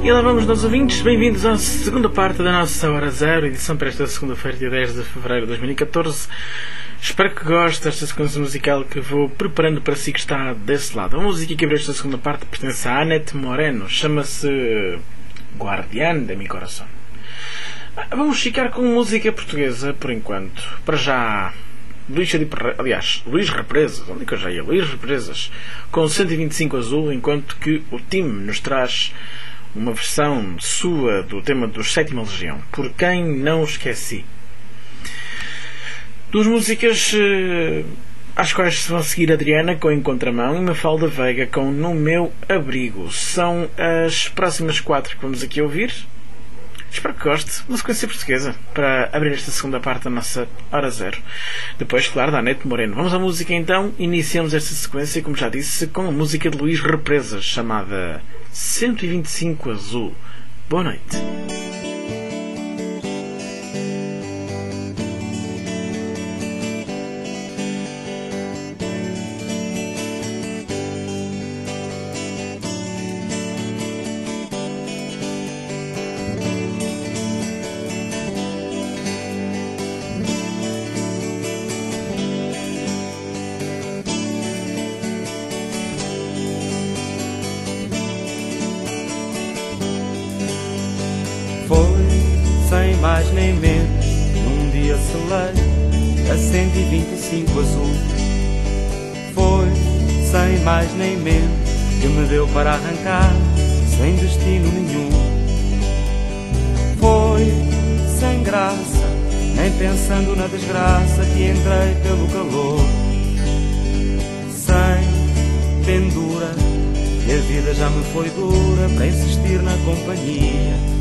E lá vamos, nossos ouvintes, bem-vindos à segunda parte da nossa Hora Zero, edição para esta segunda-feira, dia dez de fevereiro de dois mil e catorze. Espero que goste desta sequência musical que vou preparando para si que está desse lado. A música que abriu esta segunda parte pertence a Annette Moreno, chama-se Guardián de mi Corazón. Vamos ficar com música portuguesa por enquanto. Para já, Luís, aliás, Luís Represas, onde é que eu já ia? Luís Represas, com cento e vinte e cinco Azul, enquanto que o time nos traz uma versão sua do tema dos Sétima Legião, Por Quem Não Esqueci. Duas músicas eh, às quais se vão seguir Adriana com Em Contramão e Mafalda Veiga com No Meu Abrigo. São as próximas quatro que vamos aqui ouvir. Espero que goste. Uma sequência portuguesa para abrir esta segunda parte da nossa Hora Zero. Depois, claro, da Annette Moreno. Vamos à música então. Iniciamos esta sequência, como já disse, com a música de Luís Represas, chamada cento e vinte e cinco Azul. Boa noite.
Mais nem menos, num dia selei a cento e vinte e cinco Azul. Foi, sem mais nem menos, que me deu para arrancar, sem destino nenhum. Foi, sem graça, nem pensando na desgraça que entrei pelo calor. Sem pendura, que a vida já me foi dura para insistir na companhia.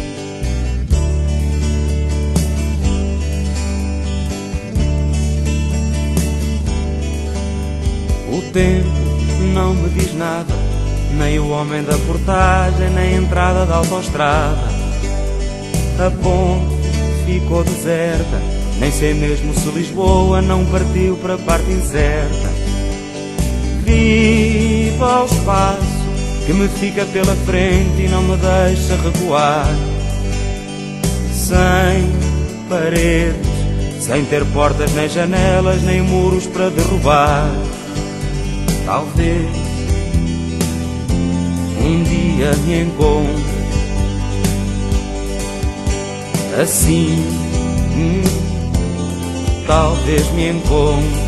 O tempo não me diz nada, nem o homem da portagem, nem a entrada da autoestrada. A ponte ficou deserta, nem sei mesmo se Lisboa não partiu para a parte incerta. Viva o espaço que me fica pela frente e não me deixa recuar. Sem paredes, sem ter portas nem janelas, nem muros para derrubar. Talvez um dia me encontre assim, hum, talvez me encontre.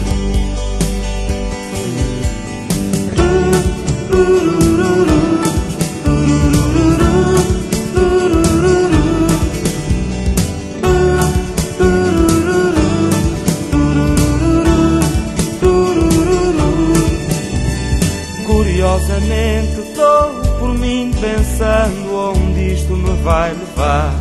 Curiosamente estou por mim pensando onde isto me vai levar.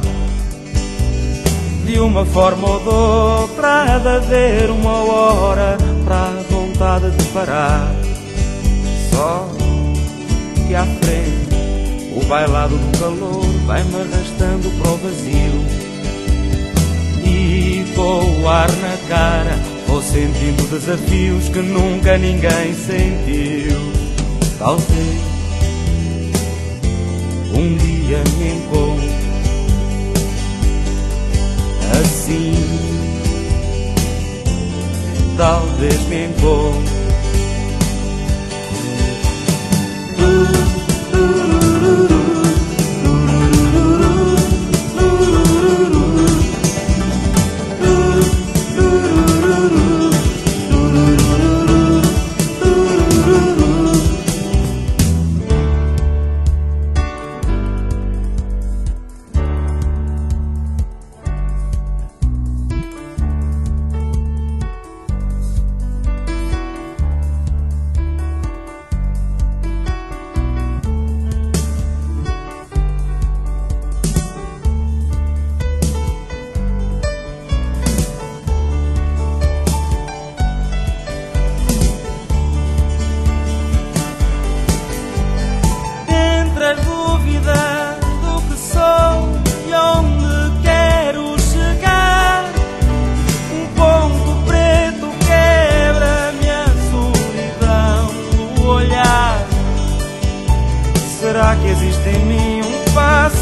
De uma forma ou de outra há de haver uma hora para a vontade de parar. Só que à frente o bailado do calor vai-me arrastando para o vazio. E com o ar na cara vou sentindo desafios que nunca ninguém sentiu. Talvez um dia me encontre assim, talvez me encontre.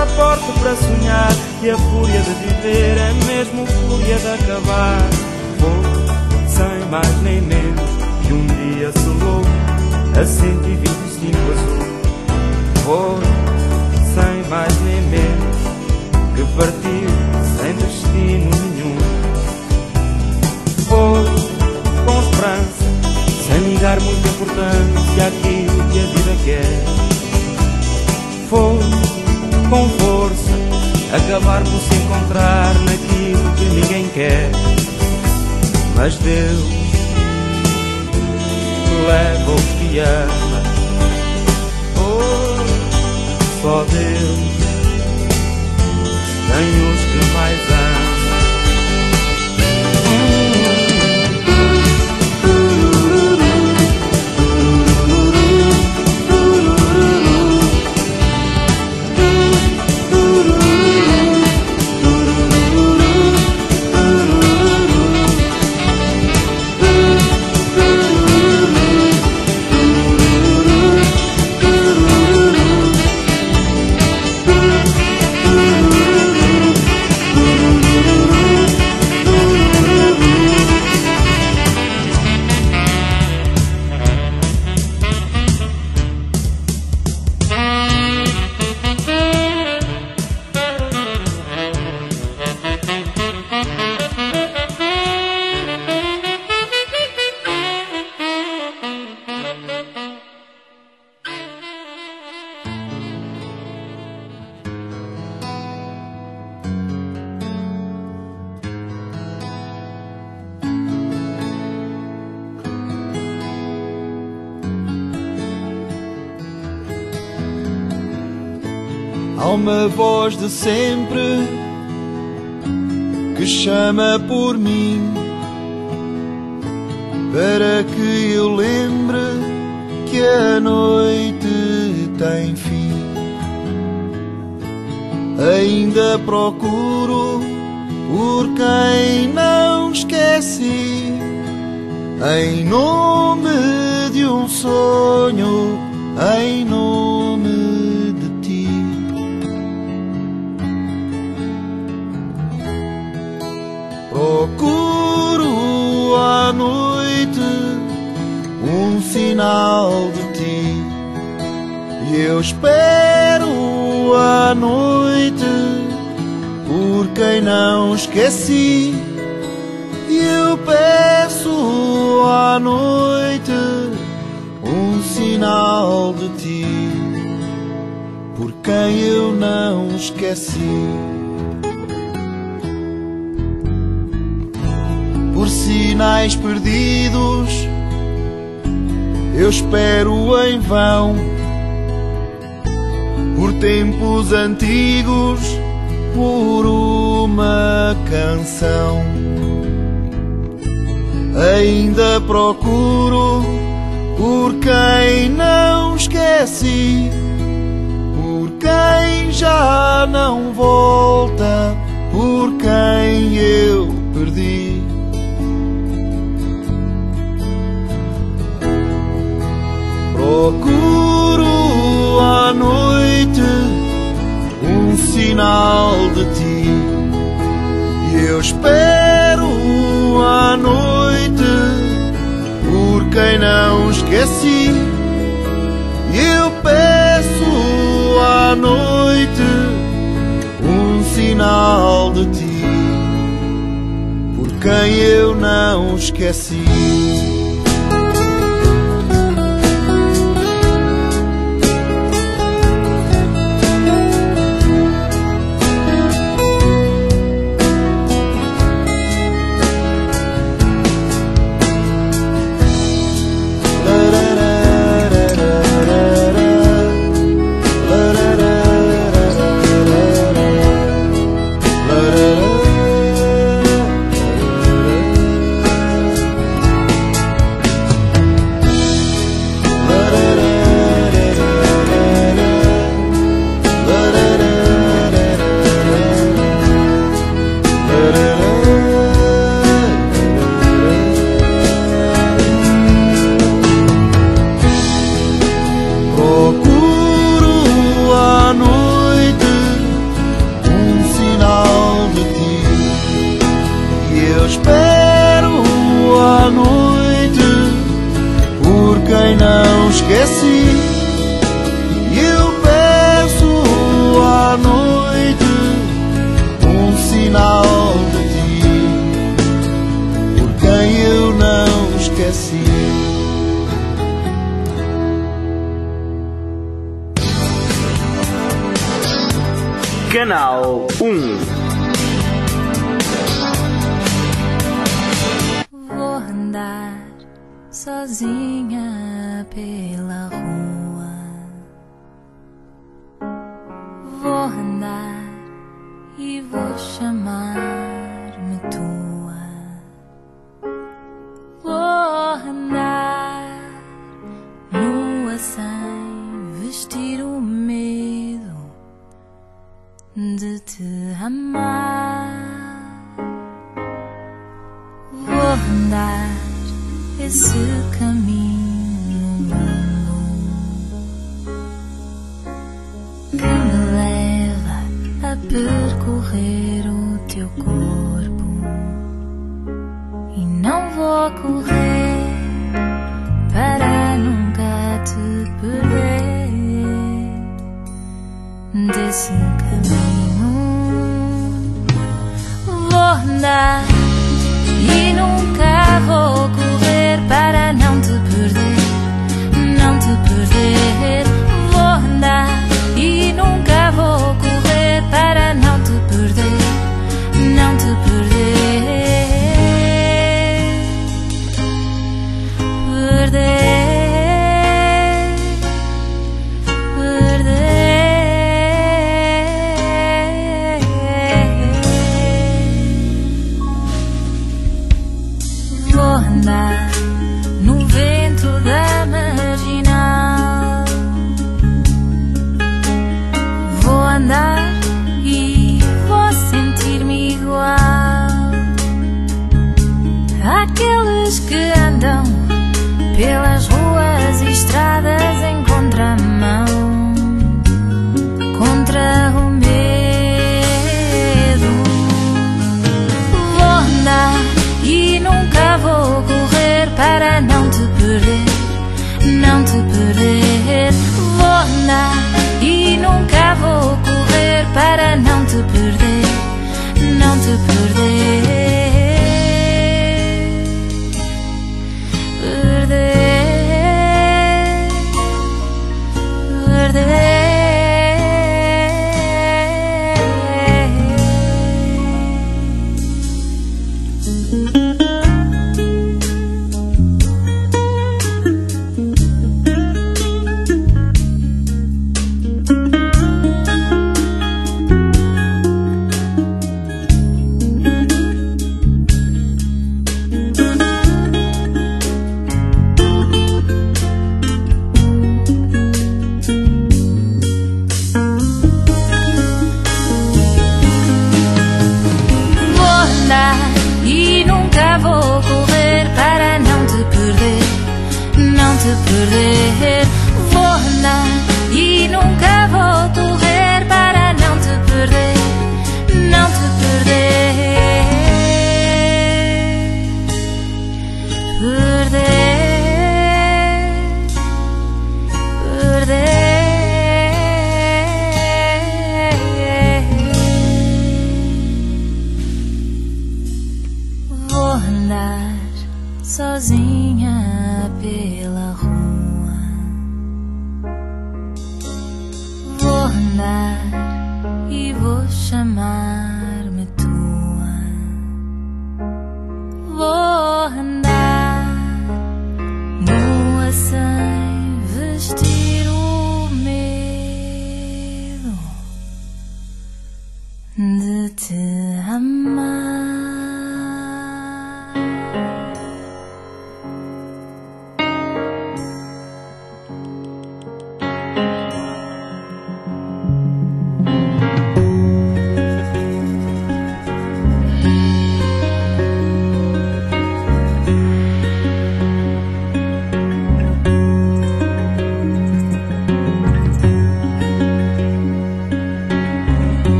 passaporte para sonhar, e a fúria de viver é mesmo fúria de acabar. Vou sem mais nem menos que um dia selou a cento e vinte e cinco azul. Vou sem mais nem menos que partiu sem destino nenhum. Vou com esperança, sem ligar muita importância àquilo que a vida quer. Vou com força, acabar por se encontrar naquilo que ninguém quer. Mas Deus leva o que ama, oh, só Deus tem os que mais ama.
Há uma voz de sempre que chama por mim, para que eu lembre que a noite tem fim. Ainda procuro por quem não esqueci, em nome de um sonho, em nome de ti. Procuro à noite um sinal de ti, e eu espero à noite por quem não esqueci. E eu peço à noite um sinal de ti, por quem eu não esqueci. Por sinais perdidos eu espero em vão, por tempos antigos, por uma canção. Ainda procuro por quem não esqueci, por quem já não volta, por quem eu perdi. Procuro à noite um sinal de ti, e eu espero à noite por quem não esqueci. E eu peço à noite um sinal de ti, por quem eu não esqueci.
Canal um.
Vou andar sozinha pela rua. Vou andar e vou chamar-me tua. Vou andar nua sem vestir o medo de te amar. Vou andar esse caminho longo que me leva a percorrer o teu corpo, e não vou correr para nunca te perder desse caminho. Vou andar e nunca vou correr para não te perder, não te perder. Vou andar e nunca vou correr para não te perder, não te perder. Perder. No vento da marginal, vou andar e vou sentir-me igual àqueles que andam pelas ruas e estradas em contramão, contra o medo. Vou andar e nunca vou correr para não te perder, não te perder. Vou andar e nunca vou correr para não te perder, não te perder. Perder, perder. E nunca vou correr para não te perder, não te perder. Vou andar e nunca vou correr para não te perder, não te perder. Perder, perder. Vou andar sozinha pela rua. Vou andar e vou chamar-me tua. Vou andar nua sem vestir o medo de te amar.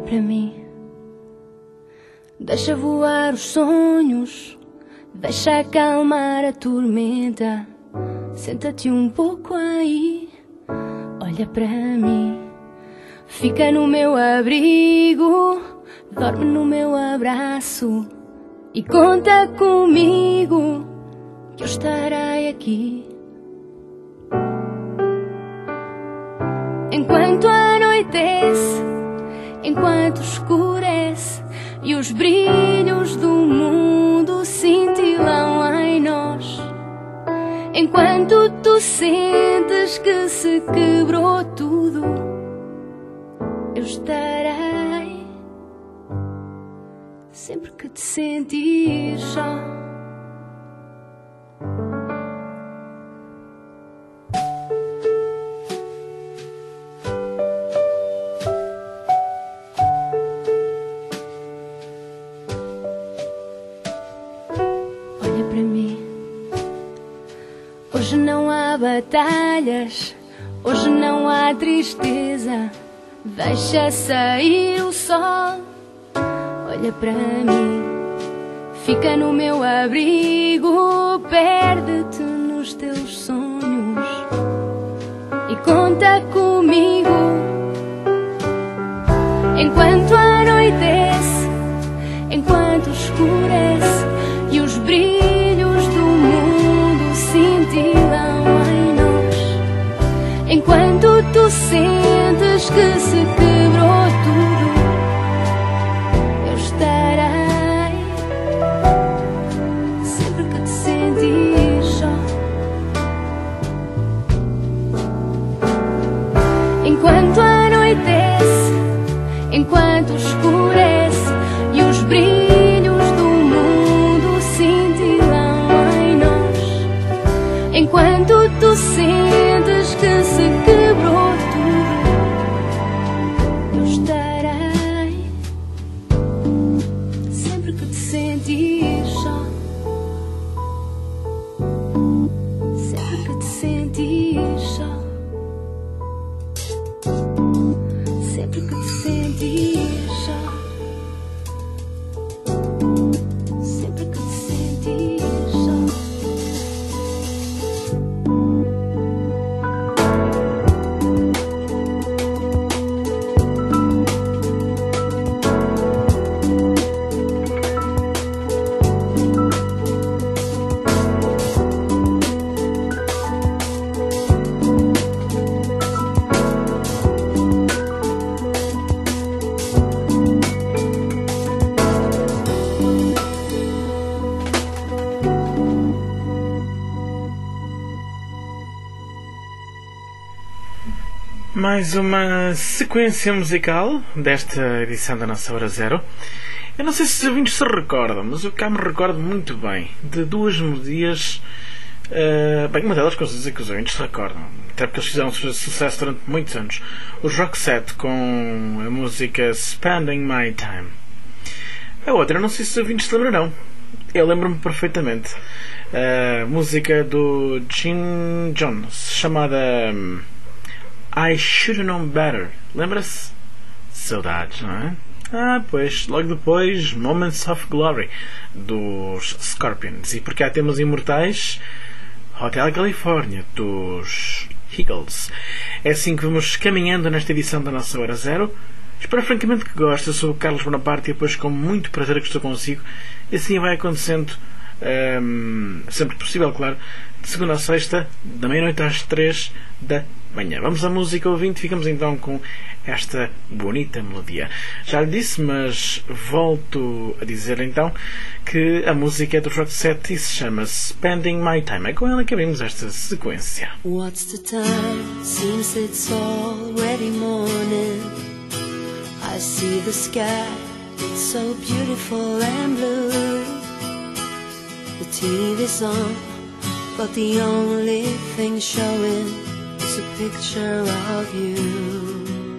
para mim, deixa voar os sonhos, deixa acalmar a tormenta. Senta-te um pouco aí, olha para mim, fica no meu abrigo, dorme no meu abraço e conta comigo que eu estarei aqui. Enquanto anoitece, enquanto escurece e os brilhos do mundo cintilam em nós, enquanto tu sentes que se quebrou tudo, eu estarei sempre que te sentir só. Hoje não há batalhas, hoje não há tristeza. Deixa sair o sol, olha para mim, fica no meu abrigo, perde-te nos teus sonhos e conta comigo. Enquanto anoitece, enquanto escurece e os brilhos do mundo cintilam em nós, enquanto tu sentes que se quebrou tudo, eu estarei sempre que te sentir só. Enquanto anoitece, enquanto escurece e os brilhos do mundo cintilam em nós, enquanto tu sentes que se quebrou tudo, eu estarei sempre que te sentir só, sempre que te sentir só, sempre que te sentir só, sempre que te sentir só.
Mais uma sequência musical desta edição da nossa Hora Zero. Eu não sei se os ouvintes se recordam, mas eu cá me recordo muito bem de duas melodias. Uh, bem, uma delas consigo dizer que os ouvintes se recordam, até porque eles fizeram sucesso durante muitos anos. Os Roxette com a música Spending My Time. A outra, eu não sei se os ouvintes se lembrarão. Eu lembro-me perfeitamente. A música do Jim Jones, chamada um, I Should Have Known Better. Lembra-se? Saudades, não é? Ah, pois, logo depois Moments of Glory dos Scorpions. E por cá temos imortais Hotel California dos Eagles. É assim que vamos caminhando nesta edição da nossa Hora Zero. Espero francamente que goste. Eu sou o Carlos Bonaparte e depois com muito prazer que estou consigo. E assim vai acontecendo um, sempre que possível, claro, de segunda a sexta, da meia-noite às três da manhã. Vamos à música, ouvinte. Ficamos então com esta bonita melodia. Já lhe disse, mas volto a dizer então que a música é do Roxette e se chama Spending My Time. É com ela que abrimos esta sequência.
What's the time? Seems it's already morning. I see the sky, it's so beautiful and blue. The T V's on, but the only thing showing is a picture of you.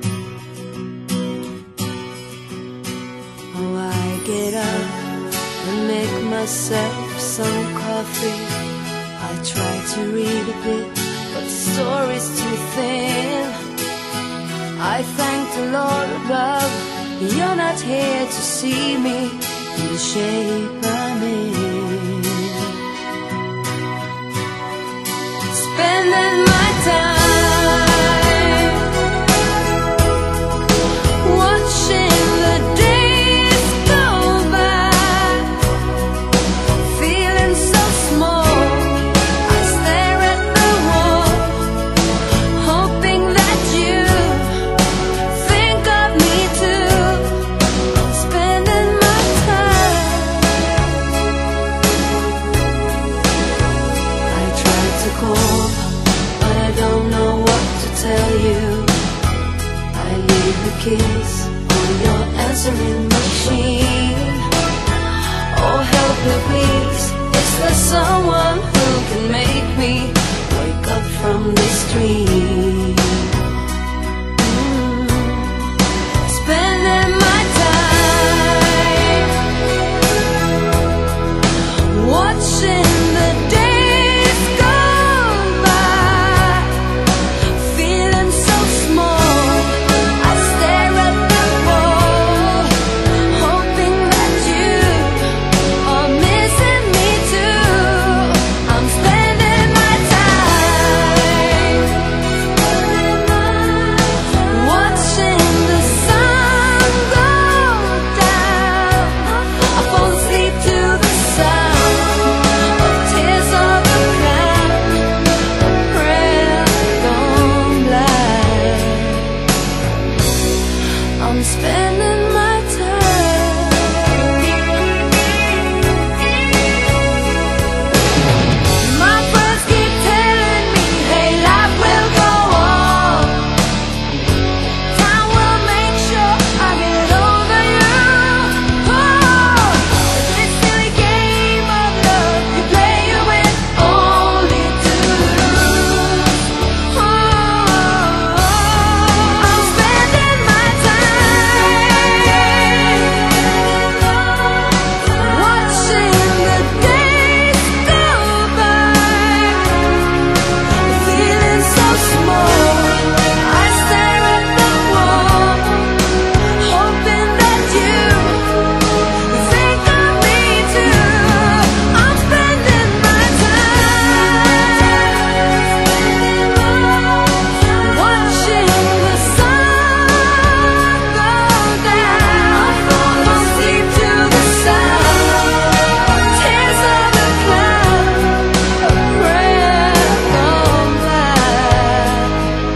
Oh, I get up and make myself some coffee. I try to read a bit, but the story's too thin. I thank the Lord above
You're not here to see me in the shape I'm in. Spending my time watching the days go by, feeling so small. I stare at the wall, hoping that you think of me too. Spending my time. I tried to call, but I don't know what to tell you. I leave the keys on your answering machine. Oh, help me please, is there someone who can make me wake up from this dream? Mm. Spending my time watching the days go by, feeling so small. I stare at the wall, hoping that you are missing me too. I'm spending my time watching the sun go down. I fall asleep to the sound of tears on the ground, a prayer gone blind. I'm spending my time. My friends keep telling me, hey, life will go on. Time will make sure I get over you. Oh, this silly game of love you play, you win only to lose. Oh, I'm spending my time watching the days go by, feeling so small. I stare at the wall, hoping that you think of me too. I'm spending my time watching the sun go down. Fall asleep to the sound, tears of the cloud, a prayer gone blind.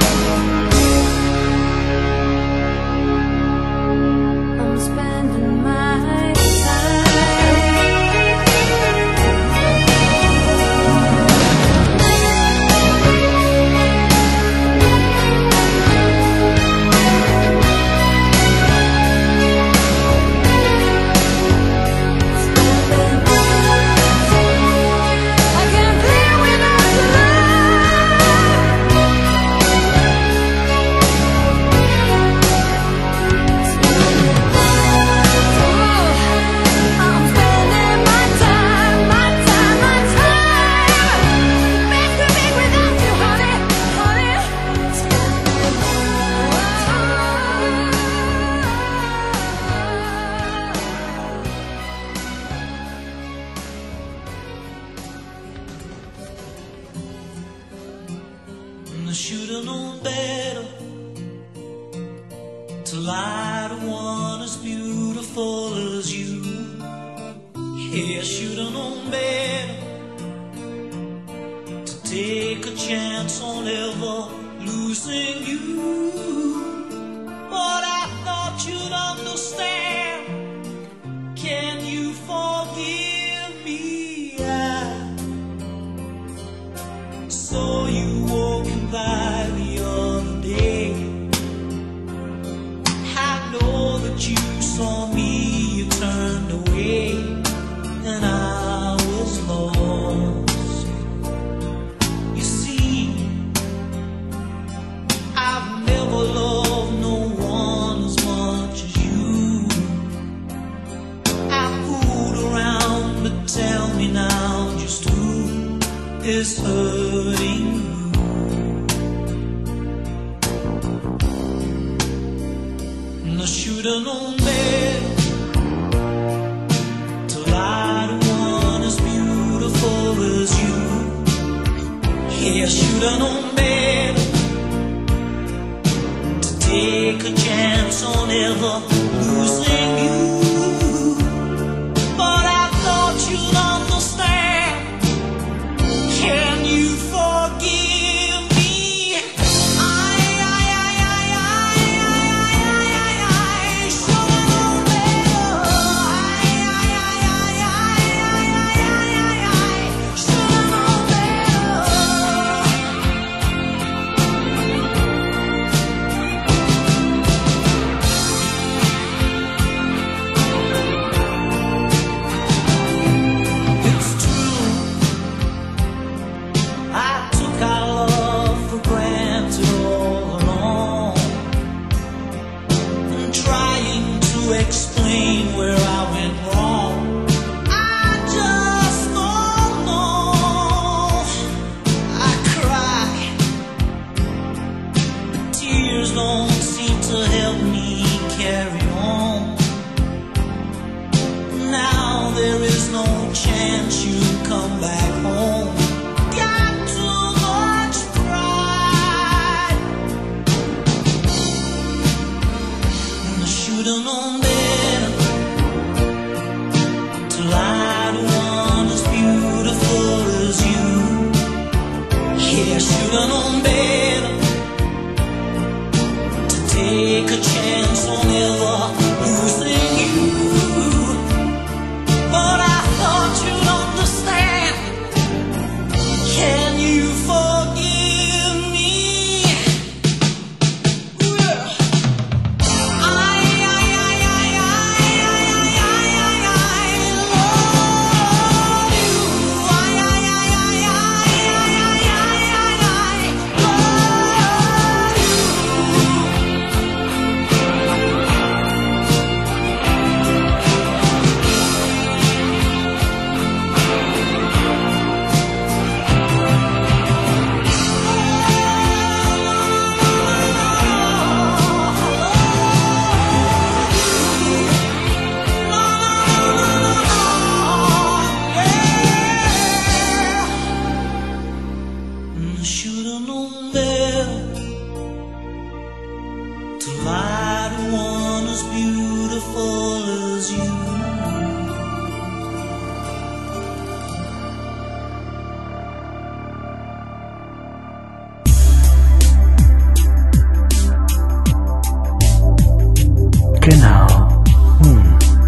I'm spending my I can't live without your I'm spending my time, my time, my time. Makes me big without you, honey, honey.
I should've known better to lie to one as beautiful as you. Yeah, I should've known better to take a chance on ever losing you. But I thought you'd understand. Can you forgive me? I saw you walking by the other day. I know that you saw me, you turned away, and I was lost. You see, I've never loved no one as much as you. I fooled around, but tell me now just who is hurting you. And I should
should've known better to lie to one as beautiful as you. Yeah, I should've known better to take a chance on ever losing you. But I thought you'd understand. Can you forgive me? I, I, I, I, I, I, I should've known better. I, I, I, I, I, I, should've known It's true, I took our love for granted all along, and trying to explain where I went wrong. I just don't know. I cry, but tears don't seem to help me carry on. Now there is no chance you'll come back home. Got too much pride, and I should've known better to lie to one as beautiful as you. Yeah, I should've known better to take a chance on ever losing you. But I thought you'd understand. Can you forgive me? I, I, I, I, I, I, I, I love you. I, I, I, I, I, I, I, love you. I should've known better to lie to one as beautiful as you.
Genau. Hm.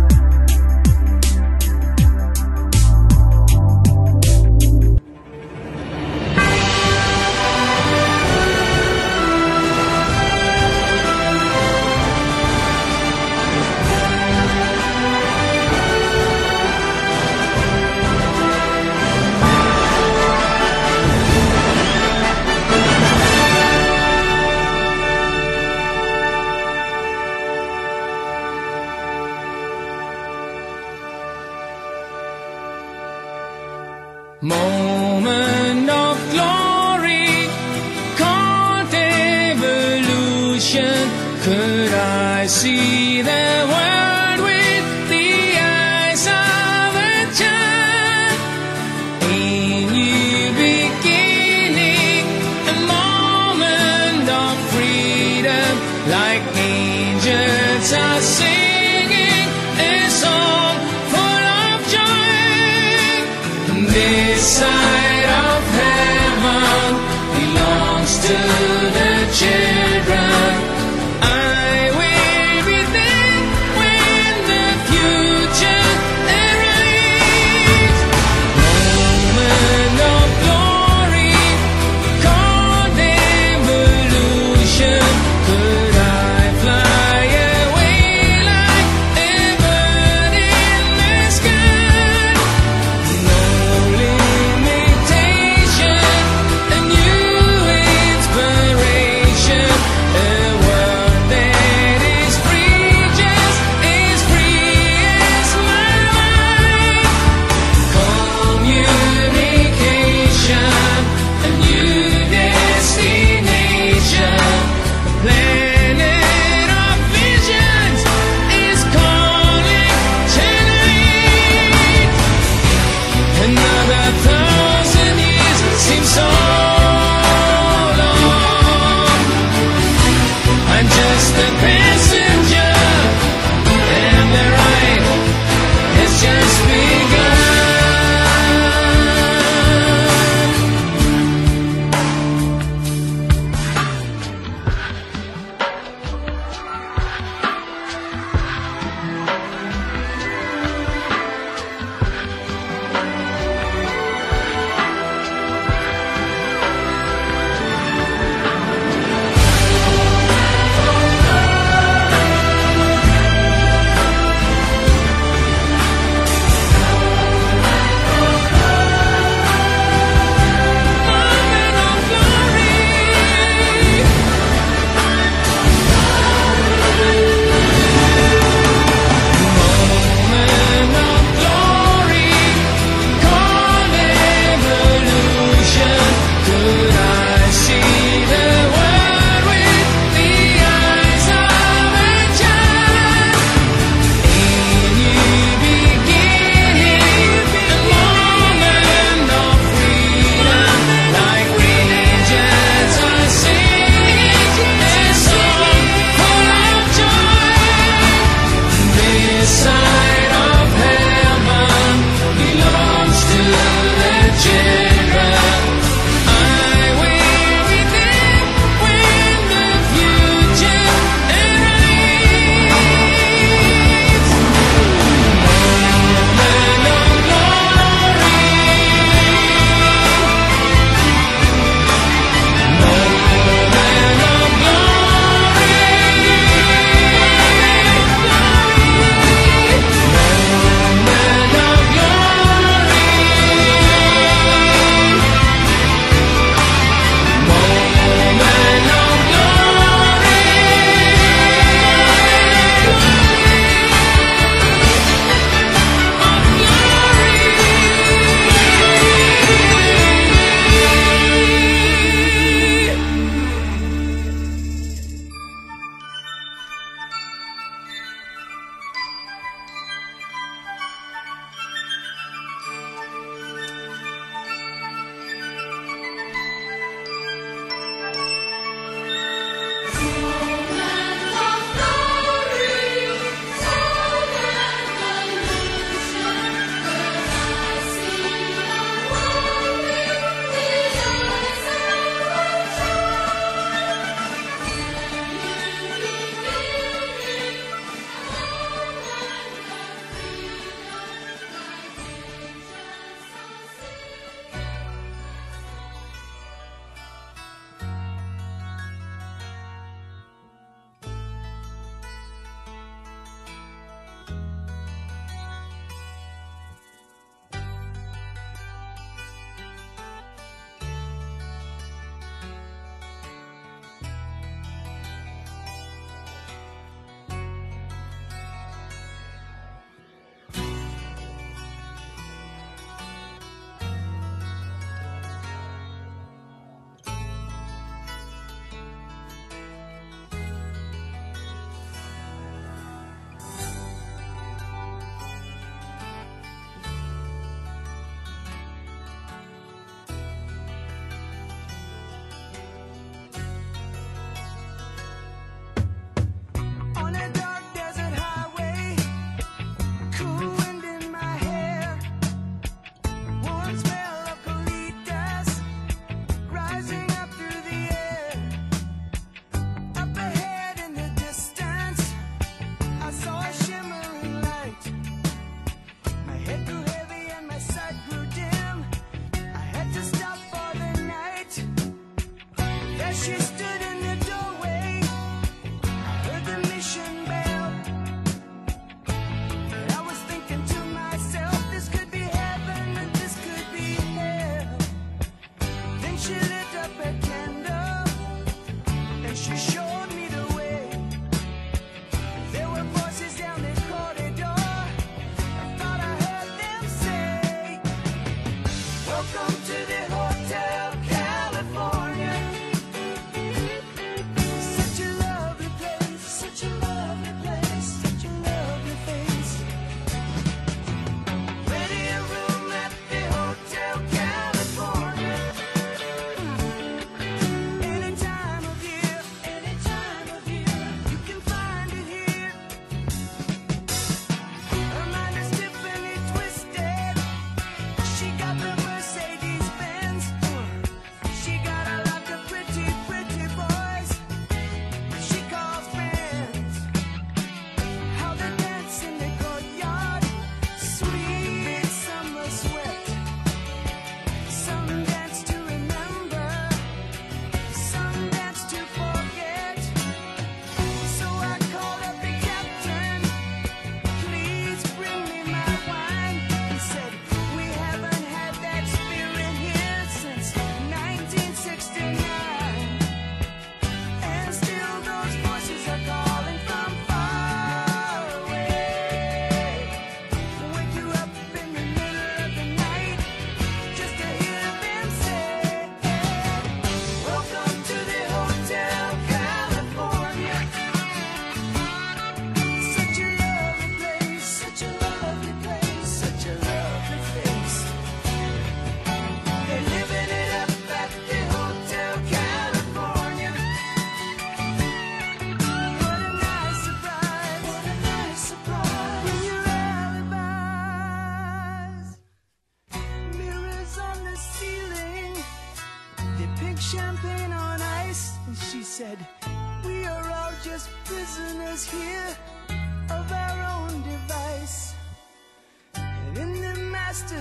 Moment of glory, caught evolution. Could I see the world with the eyes of a child? A new beginning, a moment of freedom, like angels are singing a song full of joy. This side of heaven belongs to the children. I will be there when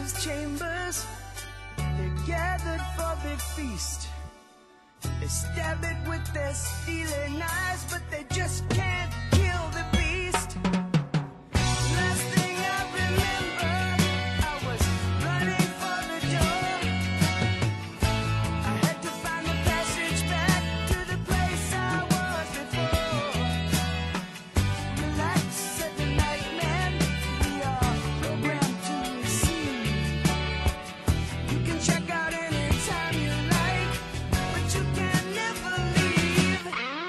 palaces, chambers, they're gathered for the feast. They stab it with their stealing eyes, but they just can't kill the beast. Last thing I remember, I was running for the door. I had to find the passage back to the place I was before. Relax, said the night man, we are programmed to receive. You can check out anytime you like, but you can never leave.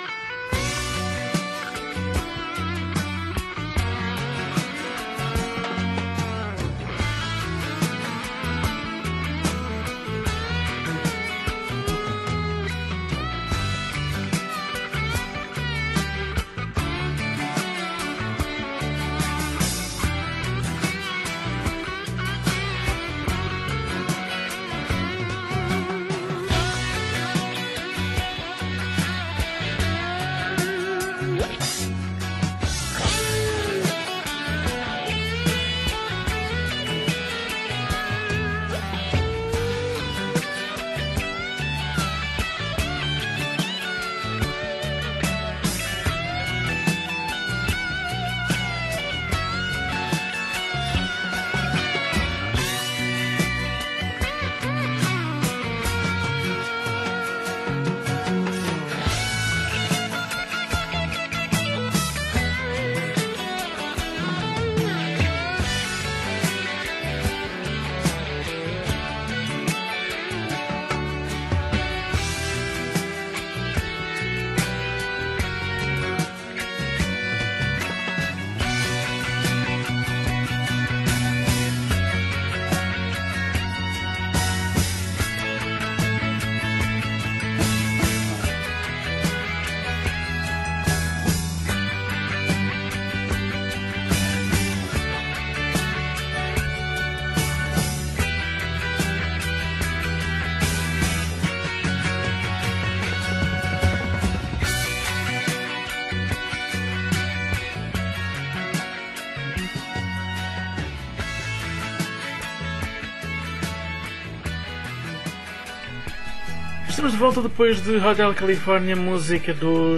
Estamos de volta depois de Hotel California, música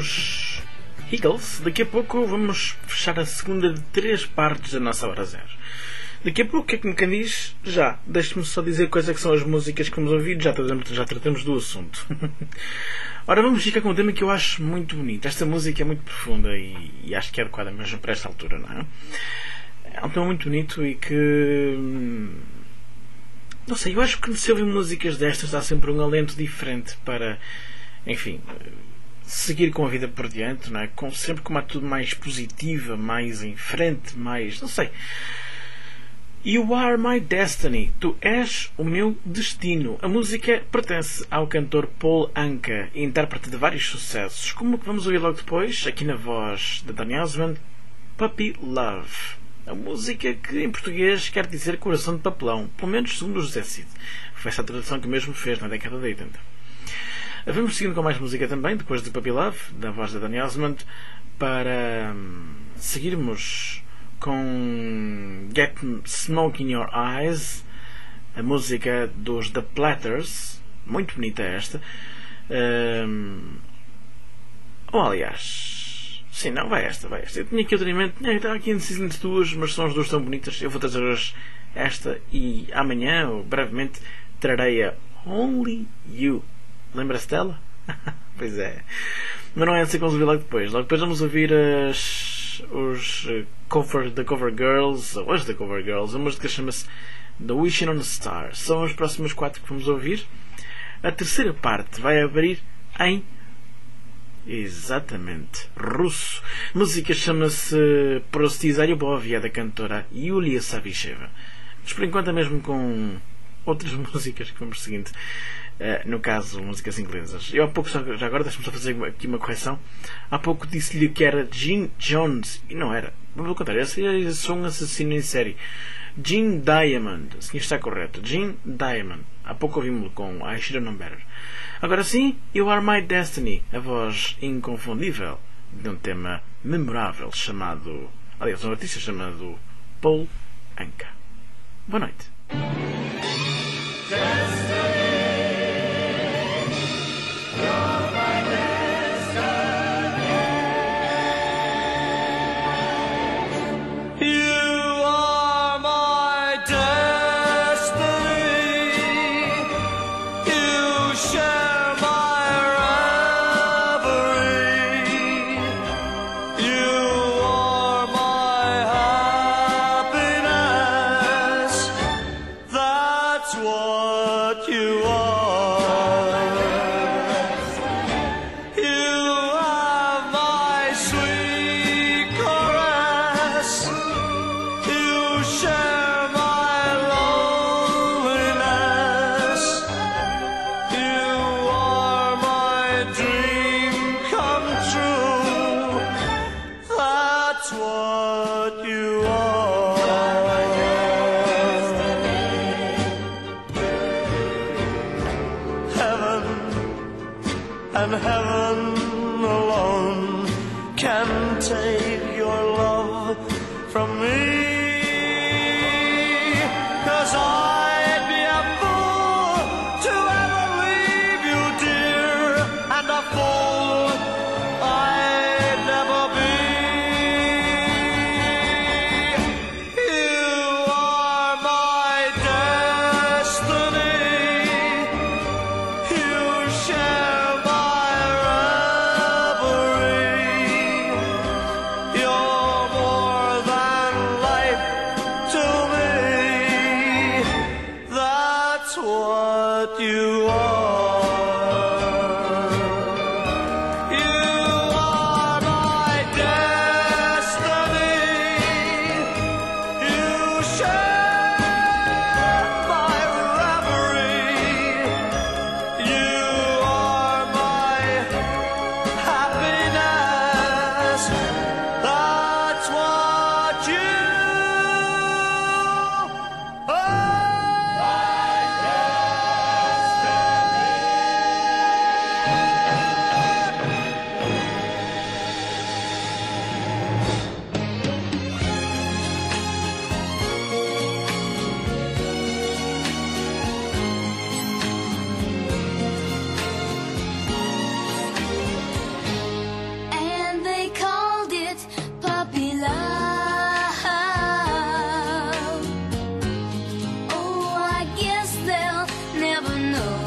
dos Eagles. Daqui a pouco vamos fechar a segunda de três partes da nossa Hora Zero. Daqui a pouco, o que é que me quem diz? Já, deixe-me só dizer quais é que são as músicas que vamos ouvir, já tratamos, já tratamos do assunto. Ora, vamos ficar com um tema que eu acho muito bonito. Esta música é muito profunda e, e acho que é adequada mesmo para esta altura, não é? É um tema muito bonito e que... Não sei, eu acho que se ouvir músicas destas dá sempre um alento diferente para, enfim, seguir com a vida por diante, não é? Com, sempre com uma atitude mais positiva, mais em frente, mais... não sei. You Are My Destiny. Tu és o meu destino. A música pertence ao cantor Paul Anka, intérprete de vários sucessos, como o que vamos ouvir logo depois, aqui na voz de Danny Osmond, Puppy Love. A música que em português quer dizer coração de papelão, pelo menos segundo o José Cid. Foi essa a tradução que o mesmo fez na década de oitenta. Vamos seguindo com mais música também, depois de Puppy Love, da voz de Danny Osmond, para hum, seguirmos com Get Smoke in Your Eyes, a música dos The Platters, muito bonita esta. Um, ou aliás... Sim, não, vai esta, vai esta. Eu tinha aqui outra em mente, tinha estava aqui indeciso entre duas, mas são as duas tão bonitas. Eu vou trazer hoje esta e amanhã, ou brevemente, trarei a Only You. Lembra-se dela? Pois é. Mas não é assim que vamos ouvir logo depois. Logo depois vamos ouvir as, os cover, The Cover Girls, ou as The Cover Girls. A música chama-se The Wishing on a Star. São as próximas quatro que vamos ouvir. A terceira parte vai abrir em... Exatamente, russo. A música chama-se Прости за любовь, é da cantora Yulia Savicheva. Mas por enquanto é mesmo com outras músicas que vamos seguindo. Uh, no caso, músicas inglesas. Eu há pouco, já agora deixa-me só fazer aqui uma correção. Há pouco disse-lhe que era Gene Jones e não era. Pelo contrário, esse é só um assassino em série. Gene Diamond, assim está correto. Gene Diamond. Há pouco ouvimos-lo com I Should Have Known Better. Agora sim, You Are My Destiny, a voz inconfundível de um tema memorável chamado... Aliás, um artista chamado Paul Anka. Boa noite.
And heaven alone can take your love from me. 'Cause I'd be a fool to ever leave you, dear, and a fool I'd never be. You are my destiny. You share my reverie. You're more than life to me. That's what you are. You are my destiny. You share my reverie. You are my happiness. That's what you
And they called it puppy love. Oh, I guess they'll never know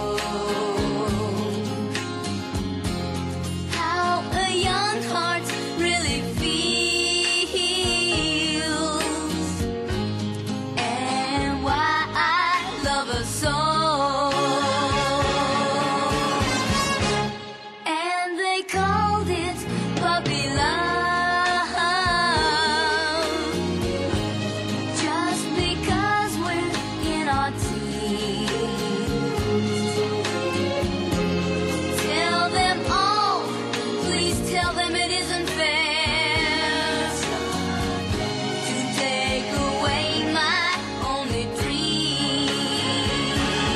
how a young heart really feels, and why I love her so. And they called it puppy love, just because we're in our teens. Tell them all, please tell them it isn't fair to take away my only dream.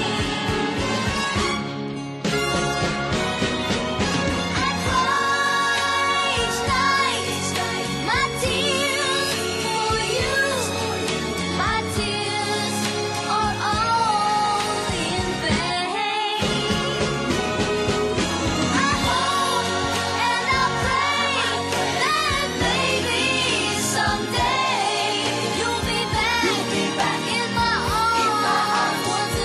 I cry each night, my tears for you. My tears are all in vain. I hope and I pray that maybe someday you'll be back, back in my arms once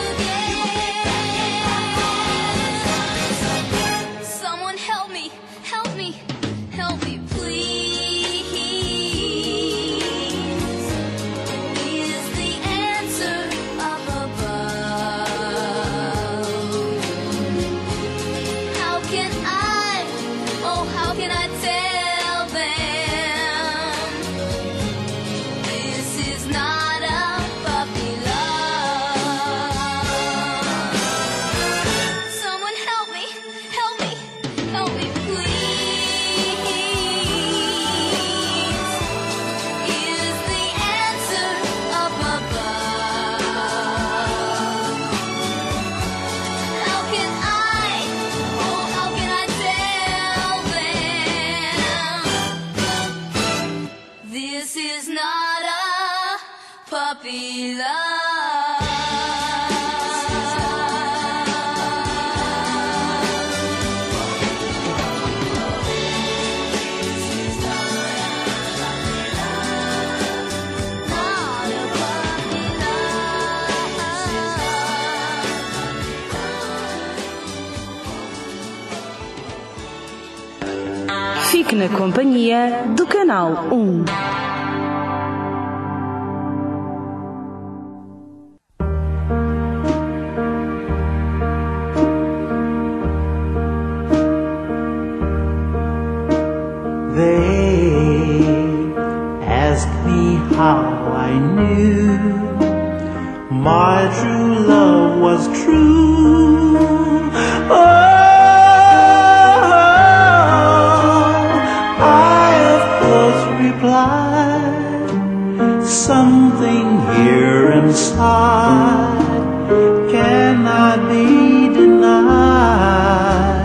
again. Someone help me, help me, help me, please. Is the answer up above? How can I, oh, how can I tell them this is not a puppy love? Someone help me, help me, help me, please. Is the answer up above? How can I, oh, how can I tell them this is not a puppy love?
Fique na companhia do Canal um.
They asked me how I knew my true love was true. Oh, I of course replied, something here inside cannot be denied.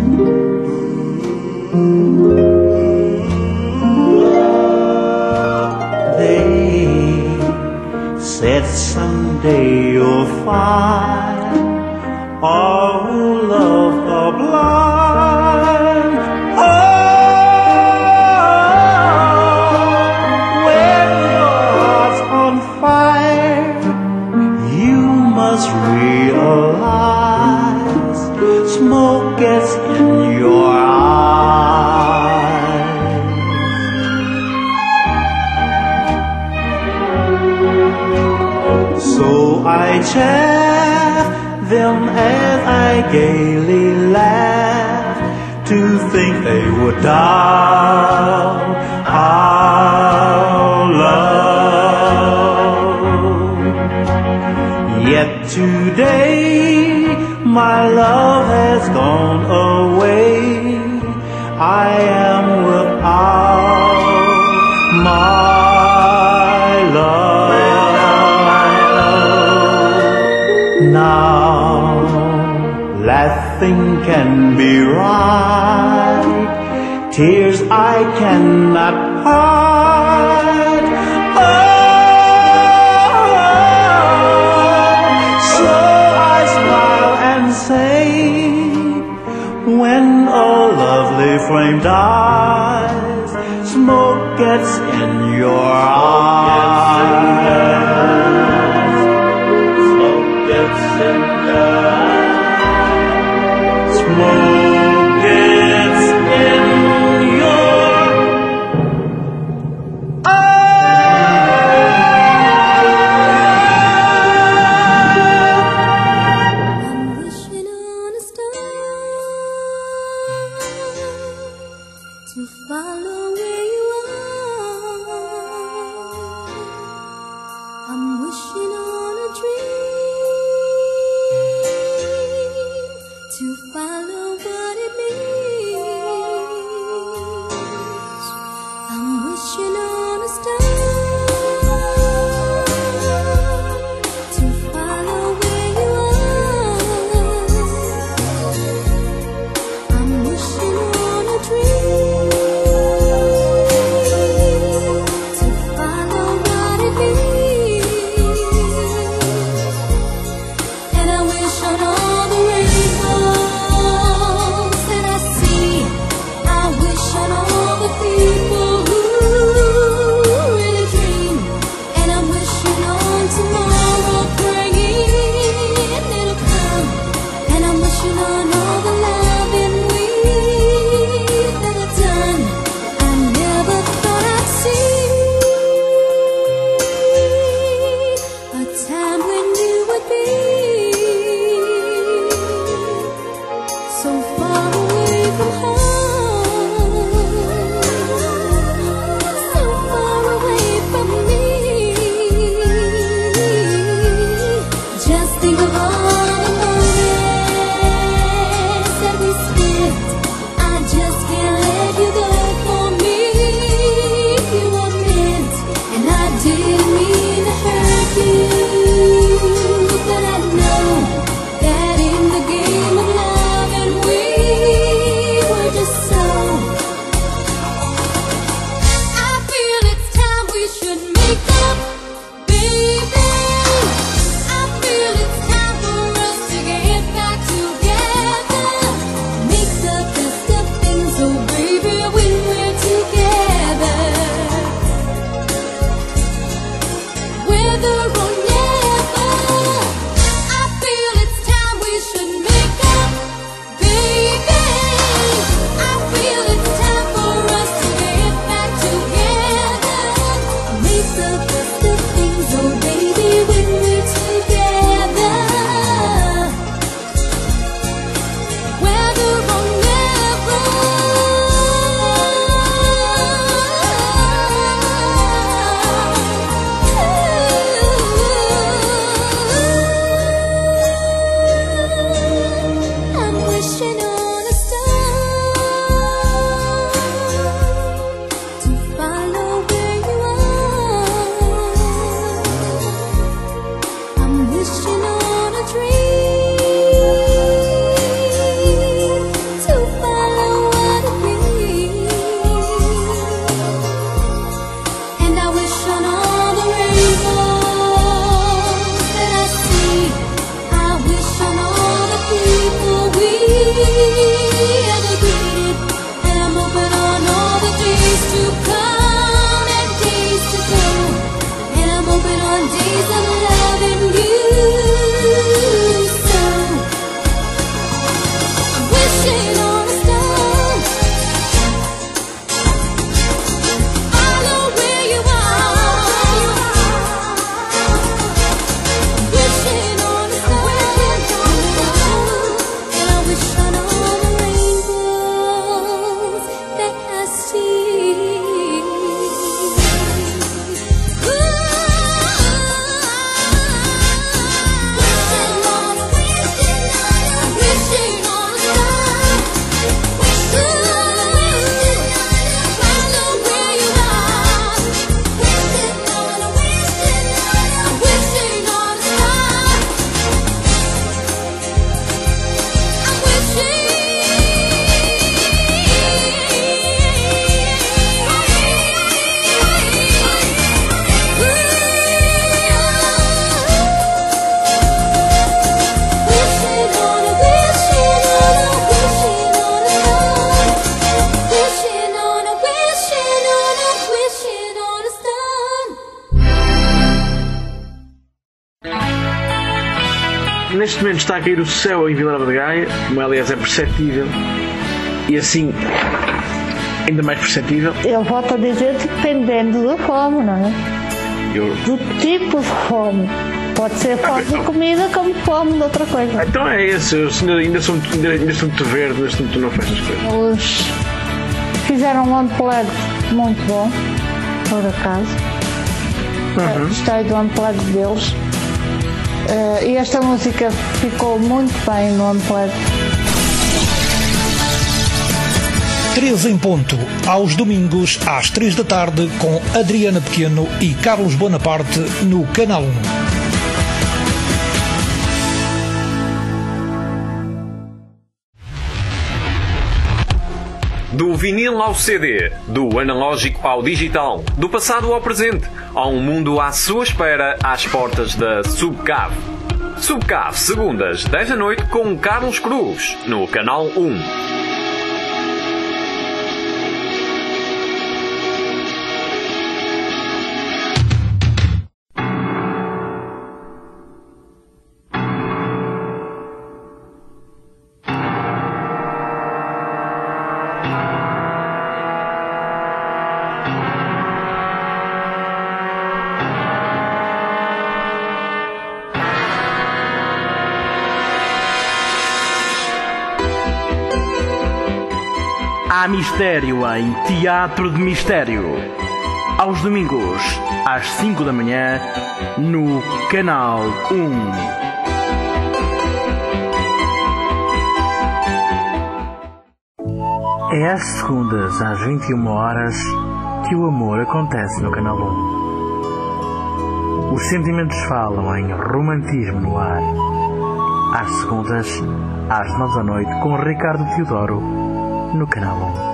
Said someday you'll find all who love are blind. Oh, when your heart's on fire, you must realize smoke gets in your eyes. So I chaff them as I gaily laugh to think they would doubt our love. Yet today my love has gone away. I am without my love. Now laughing can be right, tears I cannot hide. Oh, so I smile and say, when a lovely flame dies, smoke gets in your eyes. Smoke gets in your eyes.
I'm wishing on a star to follow where you are. I'm wishing on a dream to follow.
Neste momento está a cair o céu em Vila Nova de Gaia, como aliás é perceptível, e assim ainda mais perceptível.
Eu volto a dizer, dependendo da fome, não é?
Eu...
Do tipo de fome. Pode ser fome de comida como fome de outra coisa.
Então é esse, eu ainda sou muito, ainda, ainda sou muito verde, neste momento não faço as coisas.
Os fizeram um unplugged muito bom, por acaso. Uhum. Gostei do unplugged deles. Uh, e esta música ficou muito bem no Unplugged.
três em ponto, aos domingos às três da tarde, com Adriana Pequeno e Carlos Bonaparte no Canal um.
Do vinil ao C D, do analógico ao digital, do passado ao presente, há um mundo à sua espera às portas da Subcave. Subcave, segundas, dez da noite, com Carlos Cruz, no Canal um.
Há mistério em Teatro de Mistério. Aos domingos, às cinco da manhã, no Canal um. É às segundas, às vinte e uma horas, que o amor acontece no Canal um. Os sentimentos falam em romantismo no ar. Às segundas, às nove da noite, com Ricardo Teodoro, no Canal um.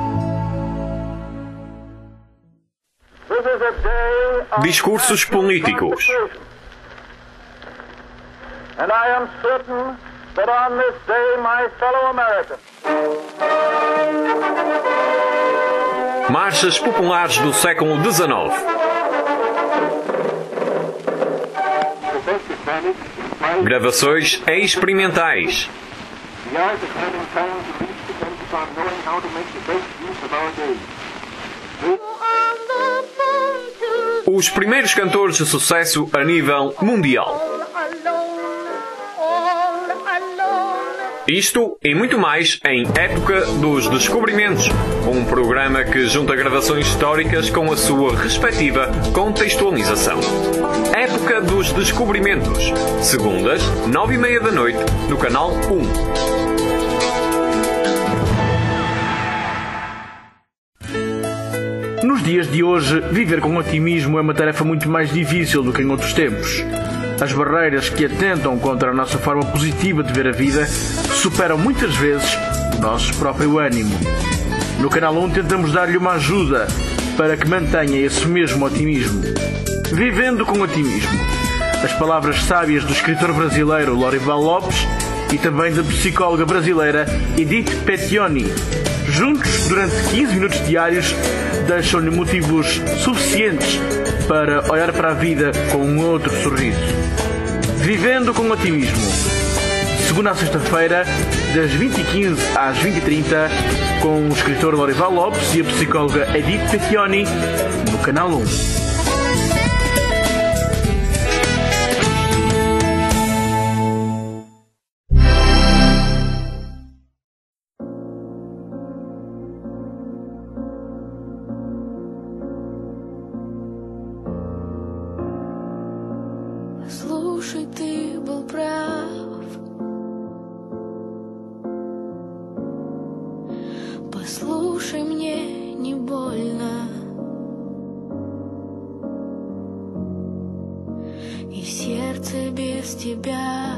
Discursos políticos.
And I am certain that on this day, my fellow Americans,
Marchas populares do século dezenove. Gravações experimentais. os primeiros cantores de sucesso a nível mundial. Isto e muito mais em Época dos Descobrimentos, um programa que junta gravações históricas com a sua respectiva contextualização. Época dos Descobrimentos, segundas, nove e meia da noite, no canal um.
Nos dias de hoje, viver com otimismo é uma tarefa muito mais difícil do que em outros tempos. As barreiras que atentam contra a nossa forma positiva de ver a vida superam muitas vezes o nosso próprio ânimo. No Canal um tentamos dar-lhe uma ajuda para que mantenha esse mesmo otimismo. Vivendo com otimismo. As palavras sábias do escritor brasileiro Lorival Lopes e também da psicóloga brasileira Edith Petioni. Juntos, durante quinze minutos diários, deixam-lhe motivos suficientes para olhar para a vida com um outro sorriso. Vivendo com otimismo. Segunda a sexta-feira, das vinte e quinze às vinte e trinta, com o escritor Lorival Lopes e a psicóloga Edith Petioni, no Canal um.
Слушай, ты был прав. Послушай, мне не больно. И сердце без тебя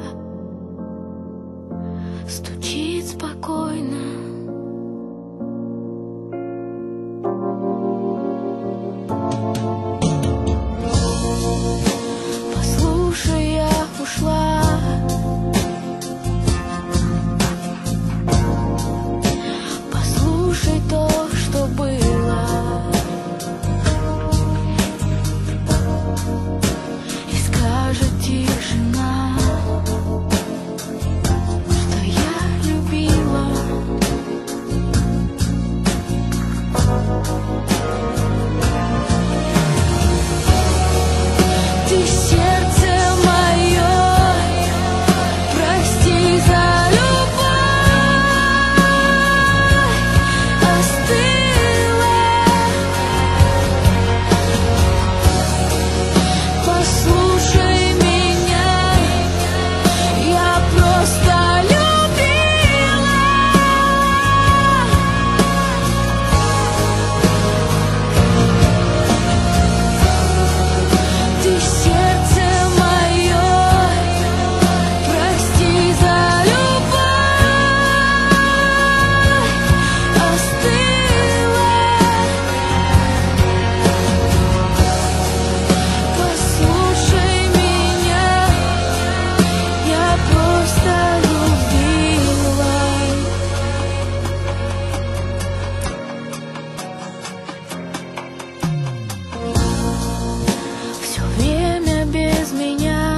стучит спокойно. Ушла. Послушай то, что было, и скажет тишина, что я любила. Ты сердце мое, прости за любовь, остыла. Послушай меня, я просто любила. Ты сердце мое, прости за любовь, остыла. Послушай меня, я просто любила. Все время без меня,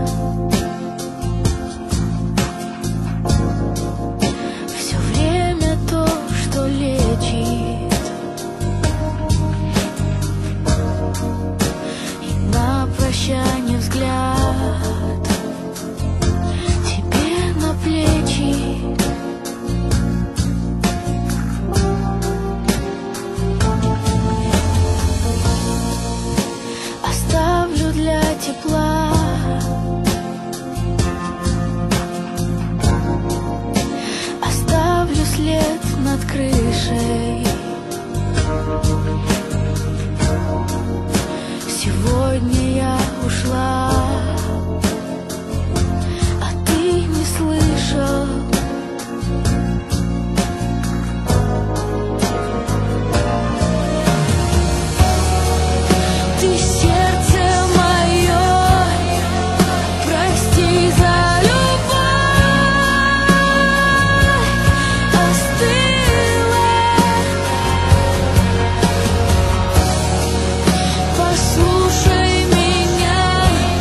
все время то, что лечит, и на прощание взгляд тебе на плечи. Оставлю для тепла оставлю след над крышей. Сегодня я ушла, а ты не слышал. Ты сердце мое, прости за любовь, остыла. Послушай меня,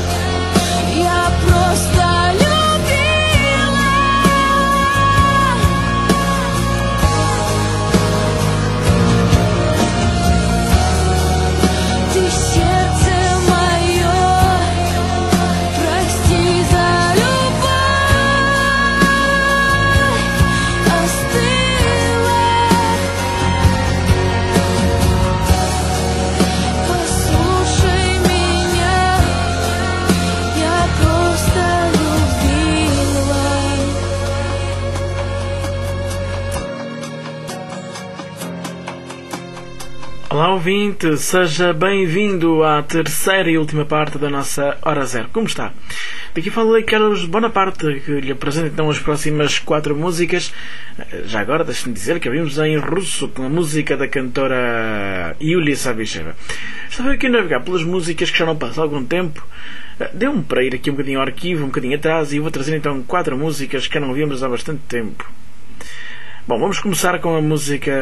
Olá ouvinte, seja bem-vindo à terceira e última parte da nossa Hora Zero. Como está? Daqui falei Carlos Bonaparte, que lhe apresenta então as próximas quatro músicas. Já agora deixe-me dizer que ouvimos em russo com a música da cantora Yulia Savicheva. Estava aqui a navegar pelas músicas que já não passam há algum tempo. Deu-me para ir aqui um bocadinho ao arquivo, um bocadinho atrás, e vou trazer então quatro músicas que não ouvimos há bastante tempo. Bom, vamos começar com a música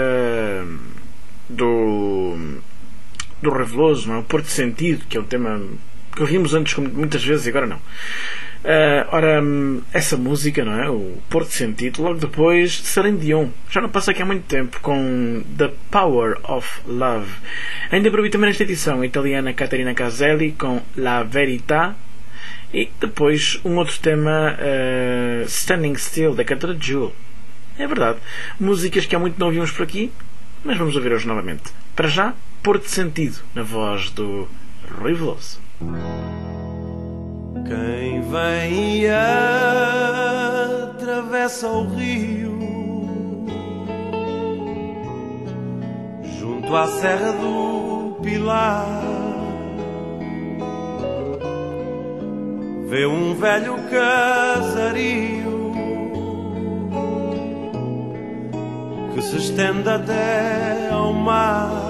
do do Reveloso, não é? O Porto Sentido, que é um tema que ouvimos antes muitas vezes e agora não. Uh, ora, essa música, não é? O Porto Sentido, logo depois de Celine Dion, já não passa aqui há muito tempo, com The Power of Love. Ainda para ouvir também nesta edição a italiana Caterina Caselli com La Verità, e depois um outro tema, uh, Standing Still, da cantora Jewel. É verdade, músicas que há muito não ouvimos por aqui, mas vamos ouvir hoje novamente. Para já, Porto Sentido, na voz do Rui Veloso.
Quem vem e atravessa o rio junto à Serra do Pilar, vê um velho casario que se estende até ao mar.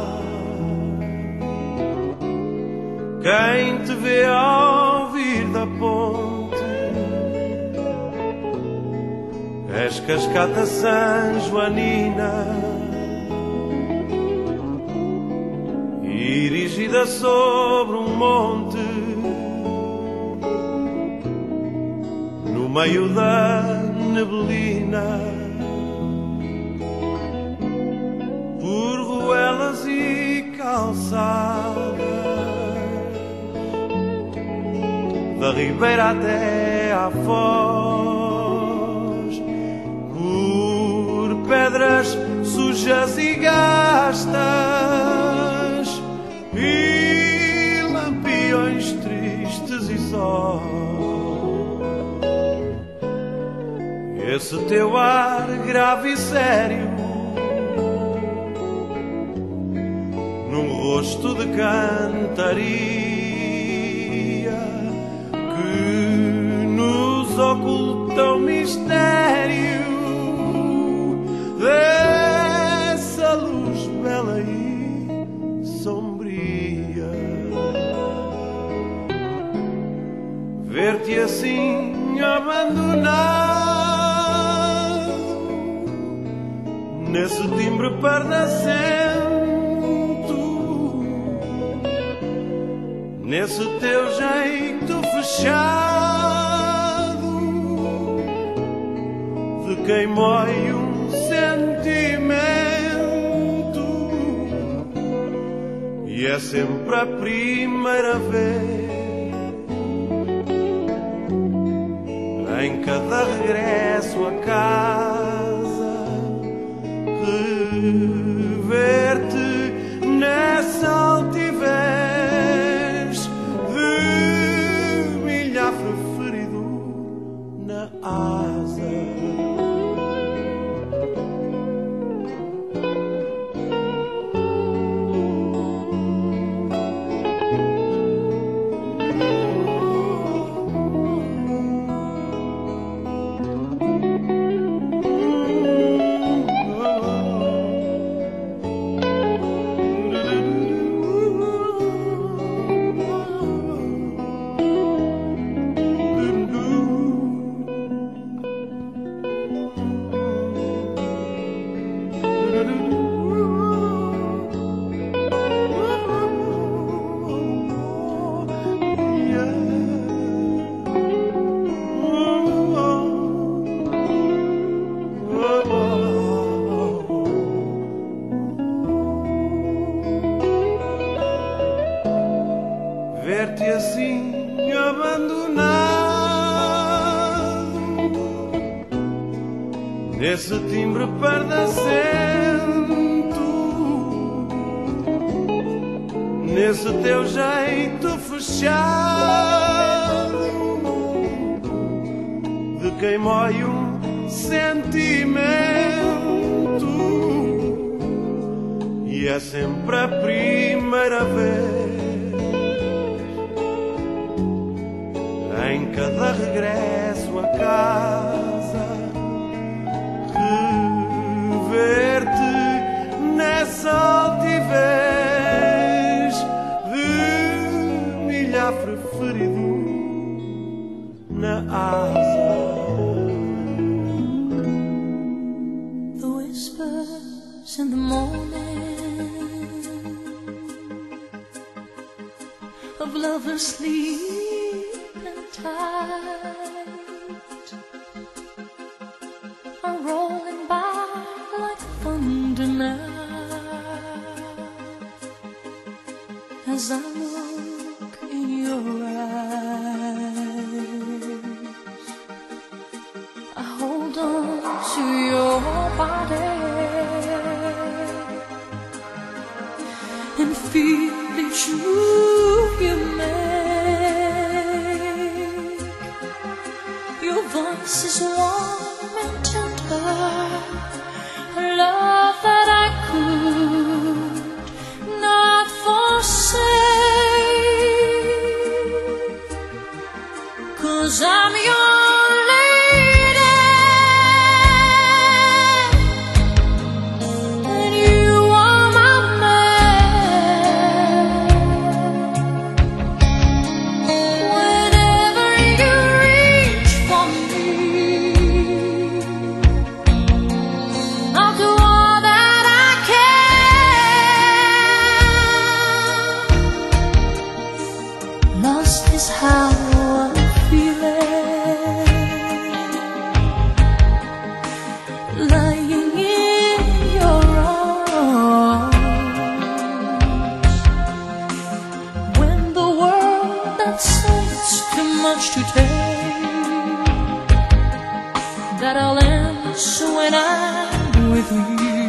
Quem te vê ao vir da ponte, és cascata San Joanina, erigida sobre um monte, no meio da neblina, por ruelas e calçadas, da ribeira até à foz, por pedras sujas e gastas e lampiões tristes e só. Esse teu ar grave e sério, num rosto de cantaria oculta o mistério dessa luz bela e sombria. Ver-te assim abandonado nesse timbre pardacento, nesse teu jeito fechado de quem mói um sentimento, e é sempre a primeira vez em cada regresso a casa rever-te nessa altivez de milhafre ferido na asa. Ver-te assim abandonado nesse timbre pardacento, nesse teu jeito fechado de quem mói um sentimento, e E é sempre a primeira vez em cada regresso a casa, rever-te nessa altivez de milhafre ferido na asa.
The whispers in the morning of lovers sleeping tight are rolling by like thunder now as I look in your eyes. I hold on to your body and feel each move you make. Your voice is warm and tender, a love that I could not forsake, 'cause I'm your how I'm feeling, lying in your arms, when the world that says too much to take, that I'll answer when I'm with you,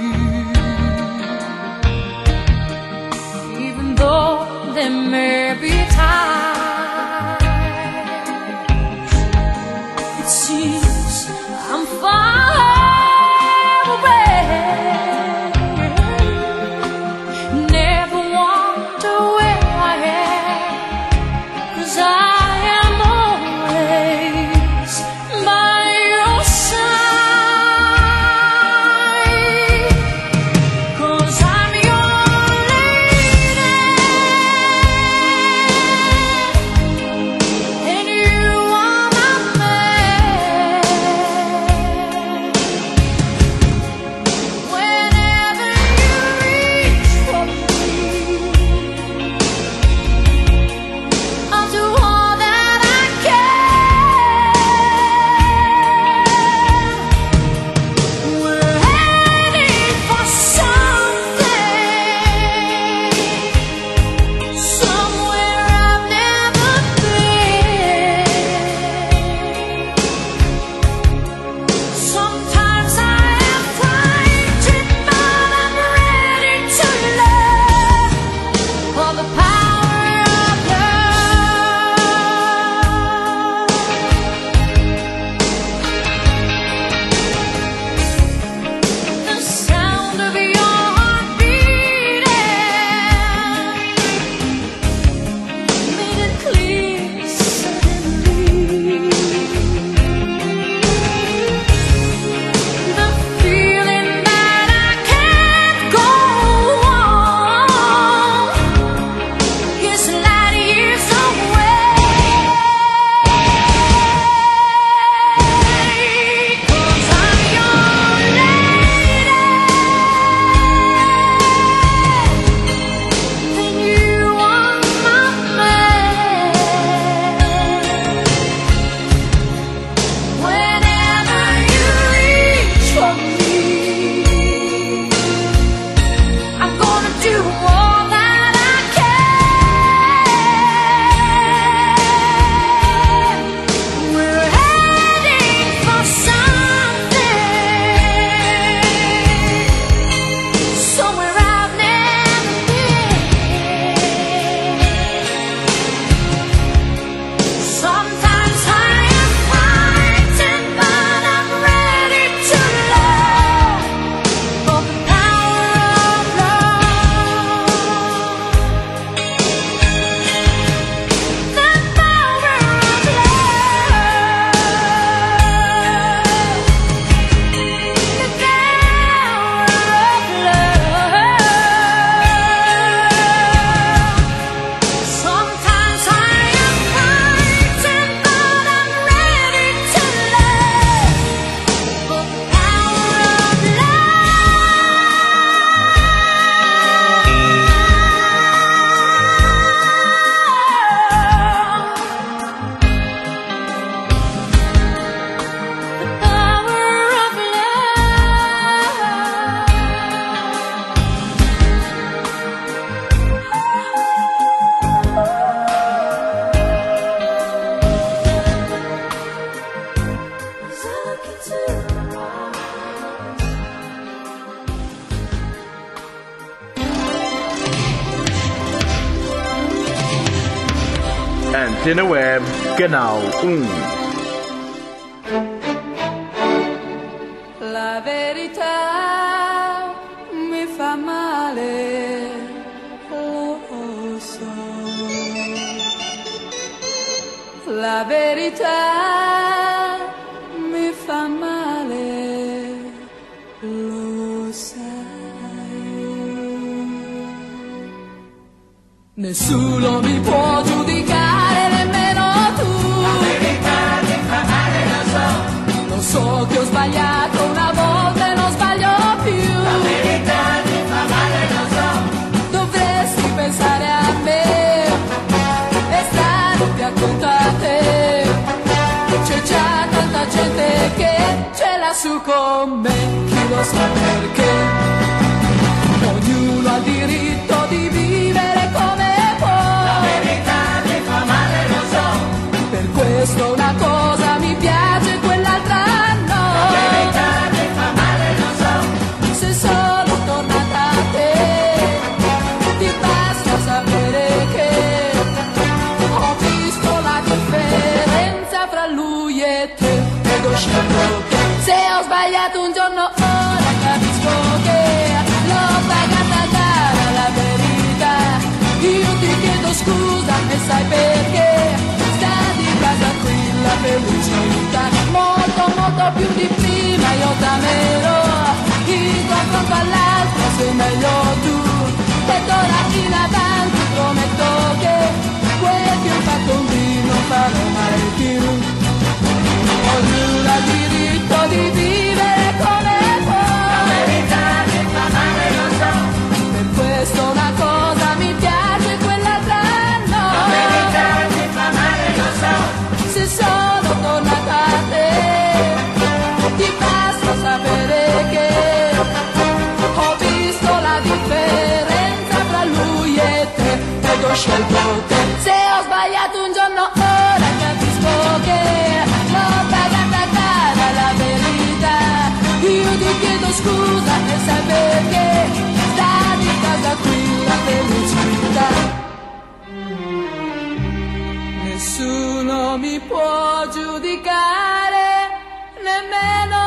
even though there may be times seems I'm far away. Never wonder where I am, 'cause I am always by your side, 'cause I'm your lady.
Antena Web, Canal um.
La verità mi fa male, lo so. La verità mi fa male, lo sai. Nessuno mi può giudicare, nemmeno tu. La verità mi fa male, lo so. Lo so che ho sbagliato una volta e non sbaglio più. La verità mi fa male, lo so. Dovresti pensare a me e stare più accanto a te. C'è già tanta gente che ce l'ha su con me, chi lo sa perché. Ognuno ha il diritto di vivere come può. La verità mi fa male, lo so. Per questo una cosa mi piace, quell'altra no. La verità mi fa male, lo so. Se sono tornata a te, ti basta sapere che ho visto la differenza fra lui e te. Ed ho scelto te. Se ho sbagliato un giorno, ora capisco che l'ho pagata cara la verità. Io ti chiedo scusa e sai perché. Sta di casa qui la felicità. Molto molto più di prima io t'amerò. In confronto all'altro sei meglio tu. E d'ora in avanti prometto che quel che ho fatto un dì non farò mai più. Ognuno ha il diritto di vivere come può. La verità mi fa male, lo so. Per questo una cosa mi piace, quell'altra no. La verità mi fa male, lo so. Se sono tornata a te, ti basta sapere che ho visto la differenza tra lui e te. Ed ho scelto te. Se ho sbagliato un giorno, ora capisco che l'ho pagata cara la verità. Io ti chiedo scusa e sai perché. Sta di casa qui la felicità. Nessuno mi può giudicare, nemmeno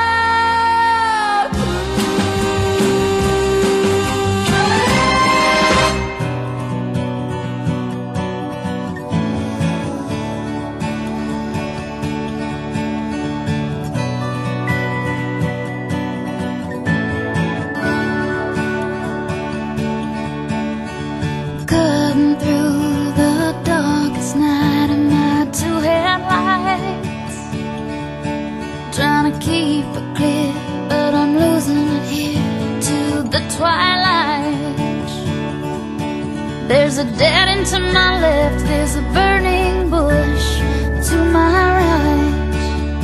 through the darkest night of my two headlights, trying to keep it clear, but I'm losing it here to the twilight. There's a dead end to my left, there's a burning bush to my right.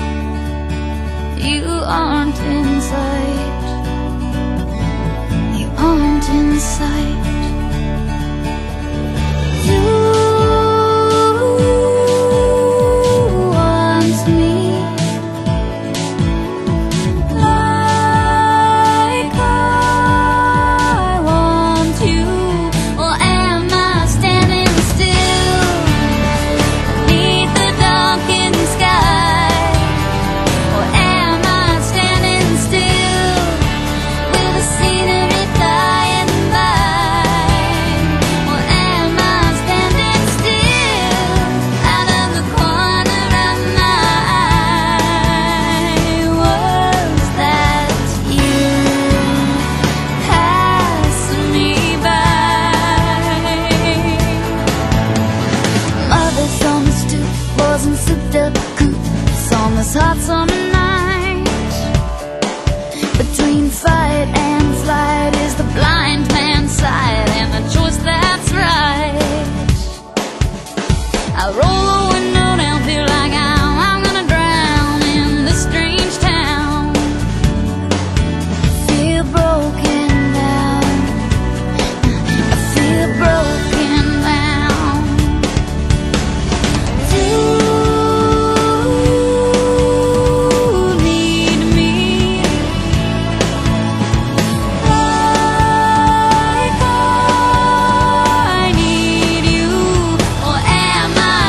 You aren't in sight, you aren't in sight. Hot summer night, between fight and flight is the blind man's sight, and the choice that's right. I roll the window down, feel like I'm, I'm gonna drown in this strange town. Feel broken down, I feel broken down. Like I need you, or am I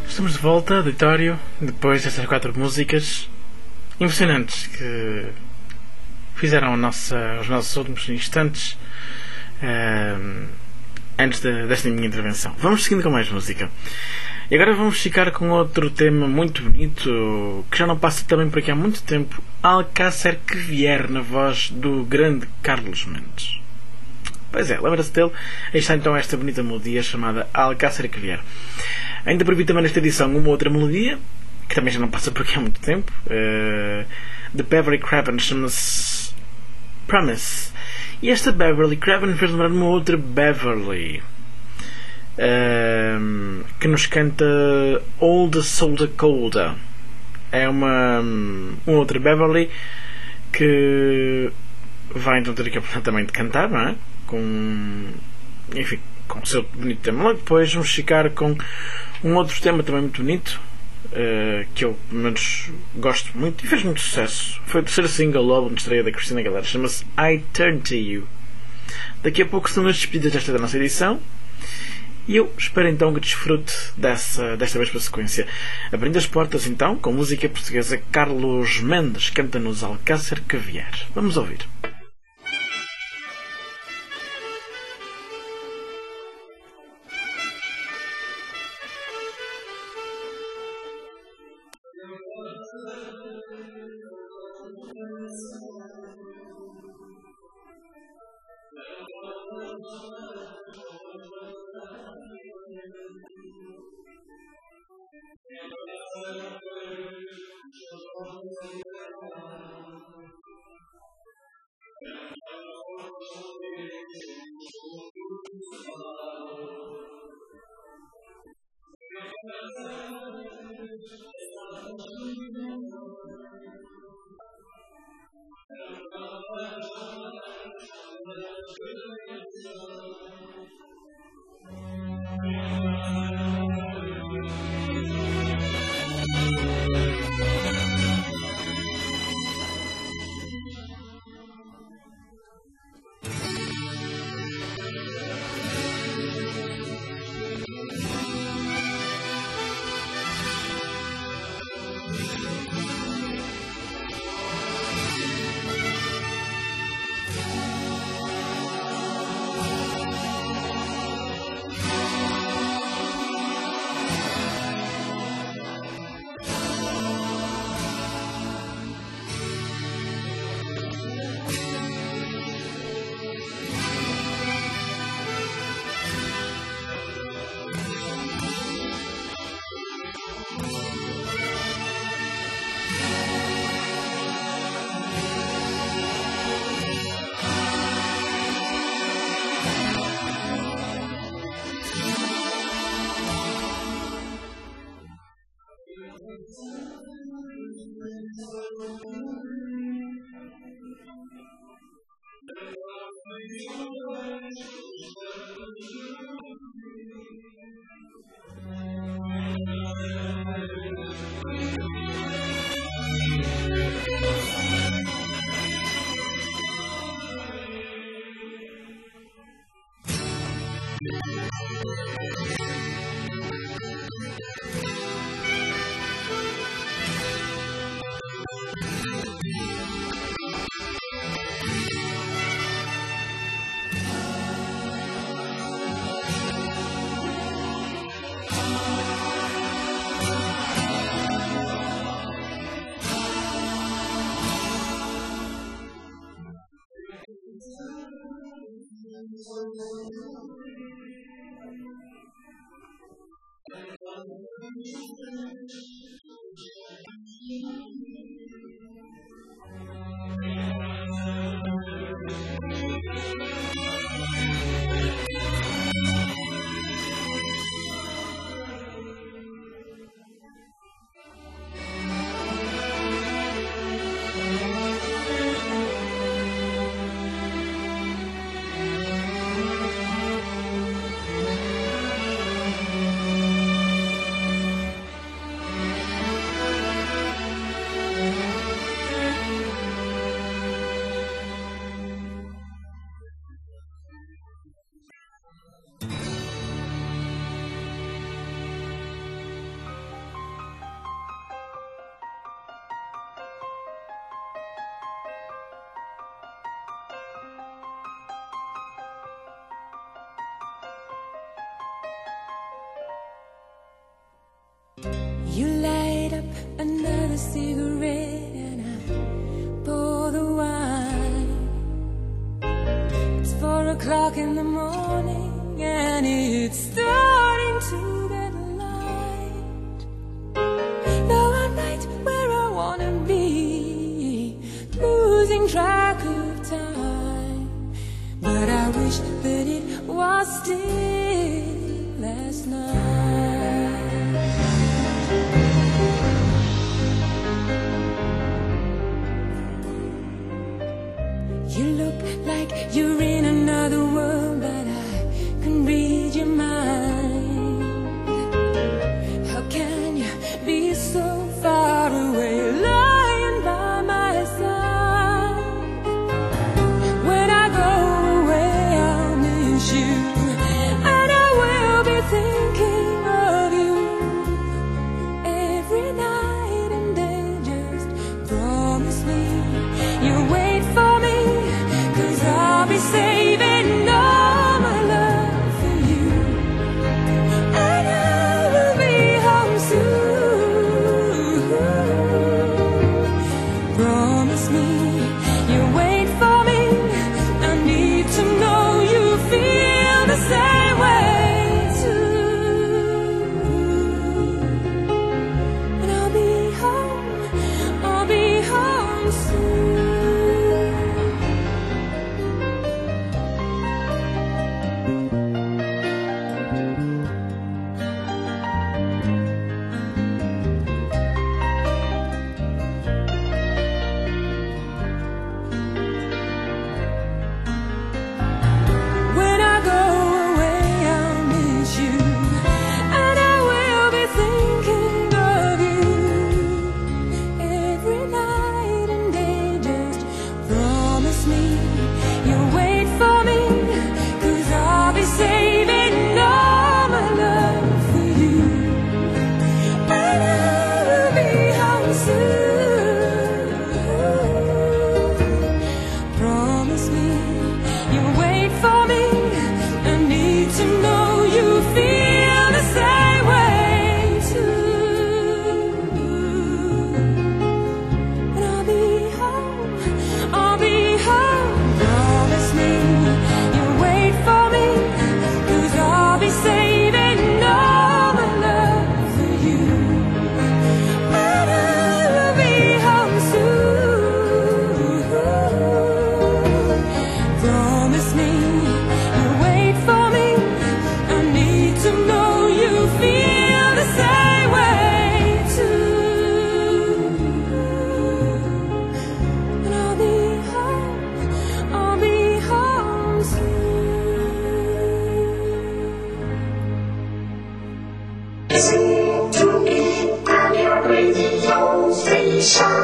Estamos de volta, auditório, depois destas quatro músicas emocionantes que fizeram a nossa, os nossos últimos instantes uh, antes de, desta minha intervenção. Vamos seguindo com mais música. E agora vamos ficar com outro tema muito bonito que já não passa também por aqui há muito tempo. Alcácer que vier, na voz do grande Carlos Mendes. Pois é, lembra-se dele? Aí está então esta bonita melodia chamada Alcácer que vier. Ainda previ também nesta edição uma outra melodia que também já não passa por aqui há muito tempo, uh, de Beverly Craven, chama-se Promise. E esta Beverly Craven fez lembrar uma outra Beverly uh, que nos canta Old Soldier Colder. É uma, uma outra Beverly que vai então ter aqui a oportunidade também de cantar, não é? Com, enfim, com o seu bonito tema. Logo depois vamos ficar com um outro tema também muito bonito, uh, que eu pelo menos gosto muito e fez muito sucesso. Foi o terceiro single logo de estreia da Cristina Aguilera, chama-se I Turn to You. Daqui a pouco são as despedidas desta da nossa edição e eu espero então que desfrute dessa, desta vez para a sequência. Abrindo as portas então com música portuguesa, Carlos Mendes canta-nos Alcácer que vier. Vamos ouvir.
cigarette and I pour the wine. It's four o'clock in the morning and it's starting to get light. Now I'm right where I wanna be, losing track of time. But I wish that it was still last night. You look like you're in another world, but I can read your mind. How can you be so far away, lying by my side? When I go away, I'll miss you, and I will be thinking of you every night and day. Just promise me you'll wait for me, 'cause I'll be saving all my love for you, and I will be home soon. Promise me you'll wait for me. I need to know you feel the same way too. And I'll be home, I'll be home soon. When I go away, I'll miss you, and I will be thinking of you every night and day. Just promise me you'll wait for me, 'cause I'll be saving all my love for you, and I will be home soon. Promise me you'll wait for me. I need to know you feel the same way too. And I'll be home, I'll be home. Promise me you'll wait for me, 'cause I'll be saving all my love for you, and I will be home soon. Promise me you'll wait for me. I need to know you feel the same way too. And I'll be home, I'll be home
Listen to me and your radio station.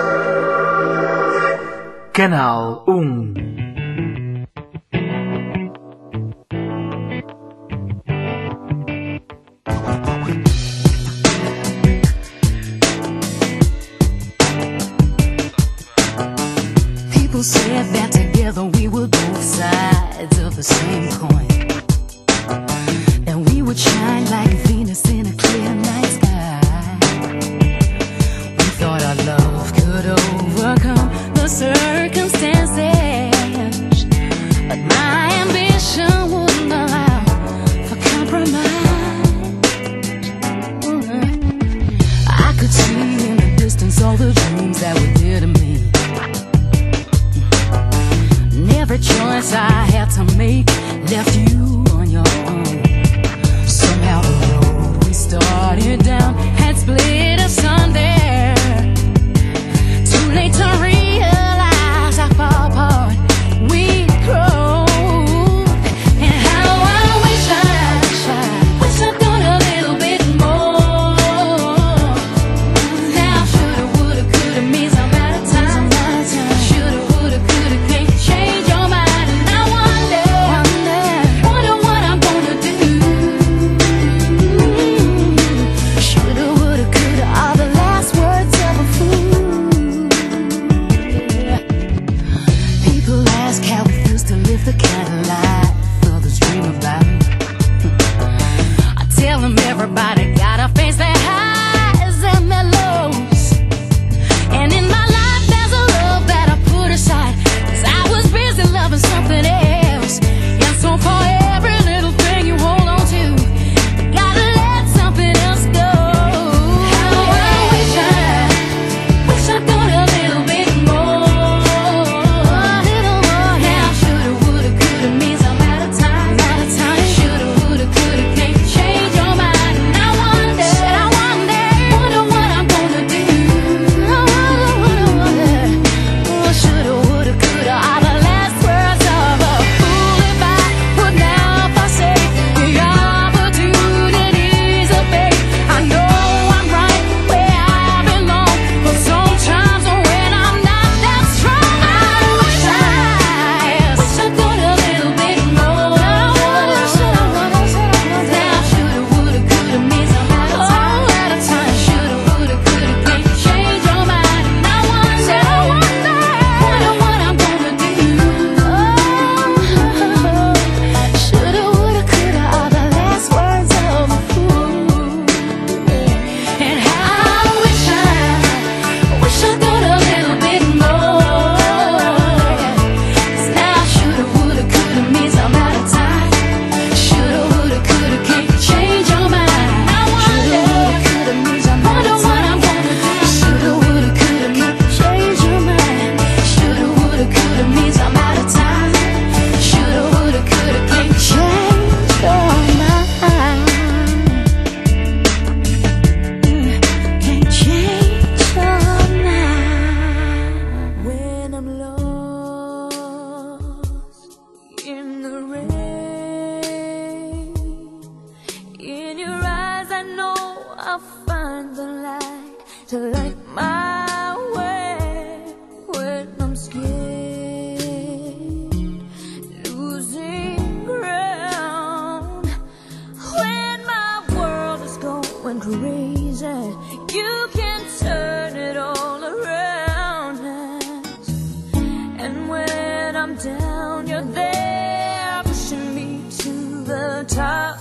Canal um.
People said that together we were both sides of the same coin, and we would shine like Venus in a clear night sky. We thought our love could overcome the circumstances. I'll find the light to light my way when I'm scared, losing ground. When my world is going crazy, you can turn it all around. And when I'm down, you're there pushing me to the top.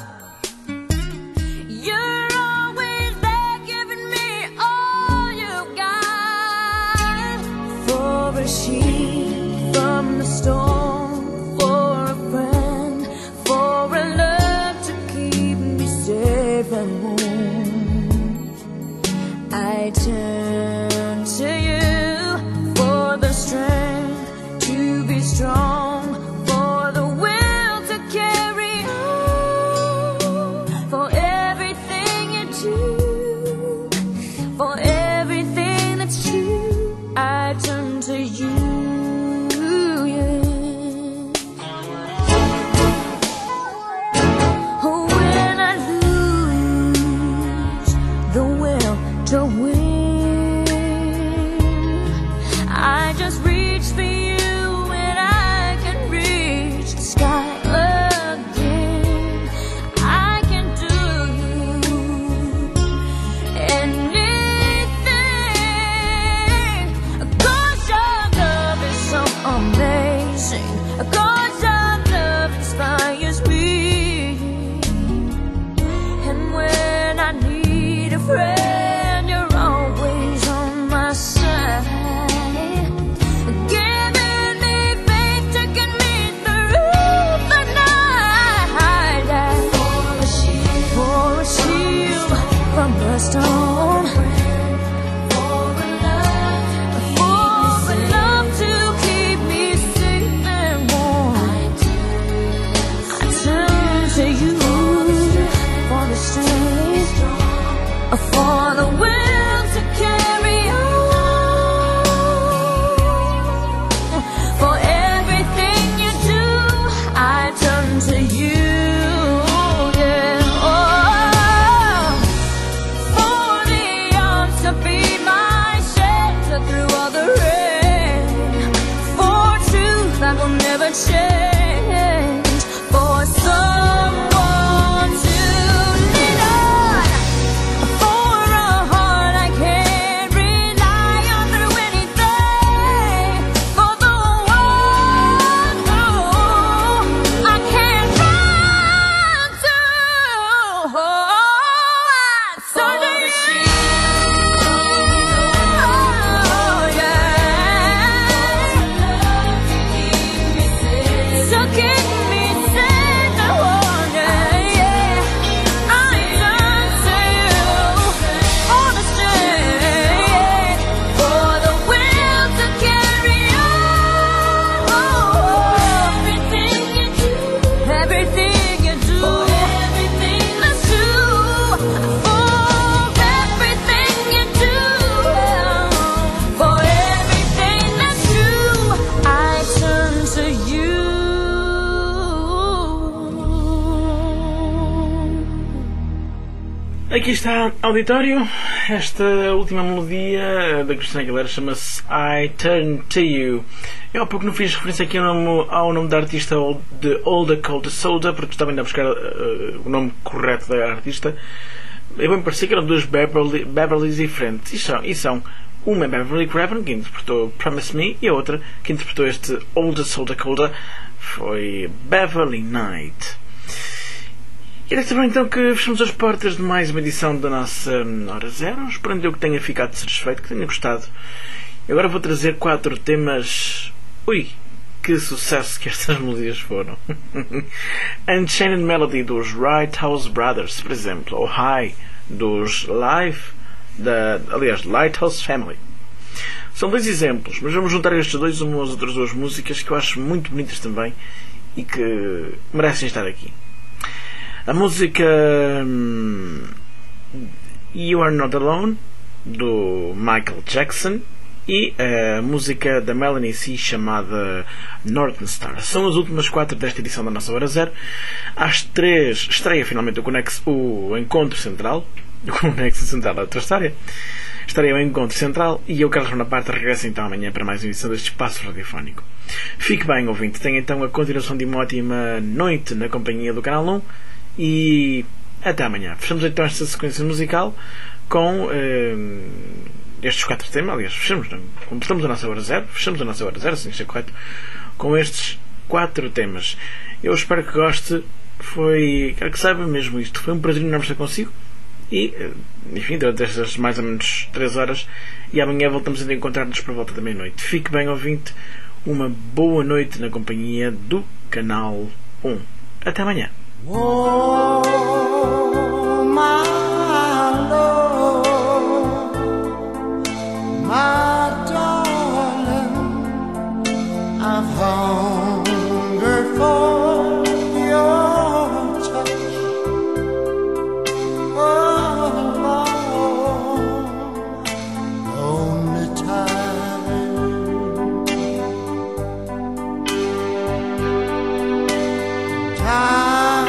You're always there giving me all you got. For a sheep from the storm, for a friend, for a love to keep me safe and warm, I turn to you for the strength to be strong, for the will to carry on, for everything you do, for everything that's true, I turn to you, yeah. Oh, when I lose the will to win, I just reach for you and I can reach the sky again. I can do anything, 'cause your love is so amazing, 'cause your love inspires me. And when I need a friend, you're always on my side, giving me faith, taking me through the night. For a shield, for a shield from the storm, for a love, for a love to keep me safe and warm, I turn to you for the strength, for the will to carry on, for everything you do, I turn to you, yeah. Oh, for the arms to be my shelter through all the rain, for truth that will never change, for someone to lean on, for a heart I can rely on through anything, for the one who I can run to. Oh, I turn to you. Oh, yeah. So keep me safe and warm, yeah, yeah. I turn to you for the strength, for the will to carry on. Everything you do, everything you do, everything that's true, for everything you do, for everything that's true, I turn to you.
Aqui está, auditório. Esta última melodia da Cristina Aguilera chama-se I Turn to You. Eu há pouco não fiz referência aqui ao nome, ao nome da artista de Old Dakota Soldier, porque estava ainda a buscar uh, o nome correto da artista. Eu bem parecia que eram duas Beverly, Beverlys diferentes. E são, e são uma é Beverly Craven, que interpretou Promise Me, e a outra, que interpretou este Old Dakota, foi Beverly Knight. E era também então que fechamos as portas de mais uma edição da nossa Hora Zero. Esperando eu que tenha ficado satisfeito, que tenha gostado. E agora vou trazer quatro temas. Ui, que sucesso que estas melodias foram! Unchained Melody dos Right House Brothers, por exemplo, ou High dos Live, da, aliás, Lighthouse Family. São dois exemplos, mas vamos juntar estes dois umas outras duas músicas que eu acho muito bonitas também e que merecem estar aqui. A música hum, You Are Not Alone, do Michael Jackson, e a música da Melanie C, chamada Northern Star. São as últimas quatro desta edição da nossa Hora Zero. Às três estreia finalmente o, Conex, o Encontro Central, com o Nexo Central, outra história. Estarei ao Encontro Central e eu, Carlos Bonaparte, regresso então amanhã para mais uma edição deste espaço radiofónico. Fique bem, ouvinte. Tenha então a continuação de uma ótima noite na companhia do Canal um e até amanhã. Fechamos então esta sequência musical com uh, estes quatro temas. Aliás, fechamos, não? Completamos a nossa hora zero. Fechamos a nossa hora zero, assim está correto, com estes quatro temas. Eu espero que goste. Foi, quero que saiba mesmo isto. Foi um prazer enorme estar consigo. E, enfim, durante estas mais ou menos três horas. E amanhã voltamos a encontrar-nos por volta da meia-noite. Fique bem, ouvinte. Uma boa noite na companhia do Canal um. Até amanhã.
Oh, my Lord, my darling, I've hungered for your touch. Oh, Lord, lonely time, time.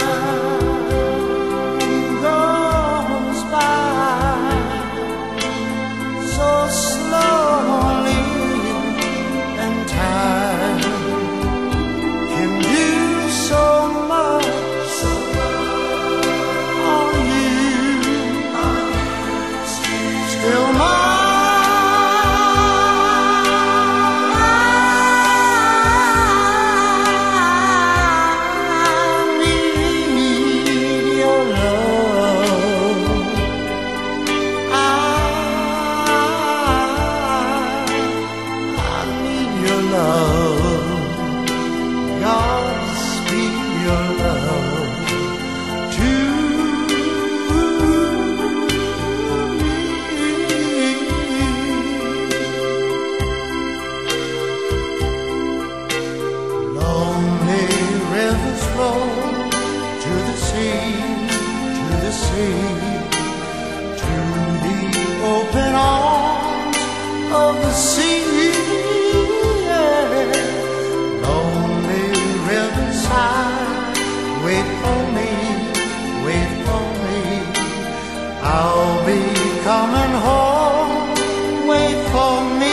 Coming home, wait for me.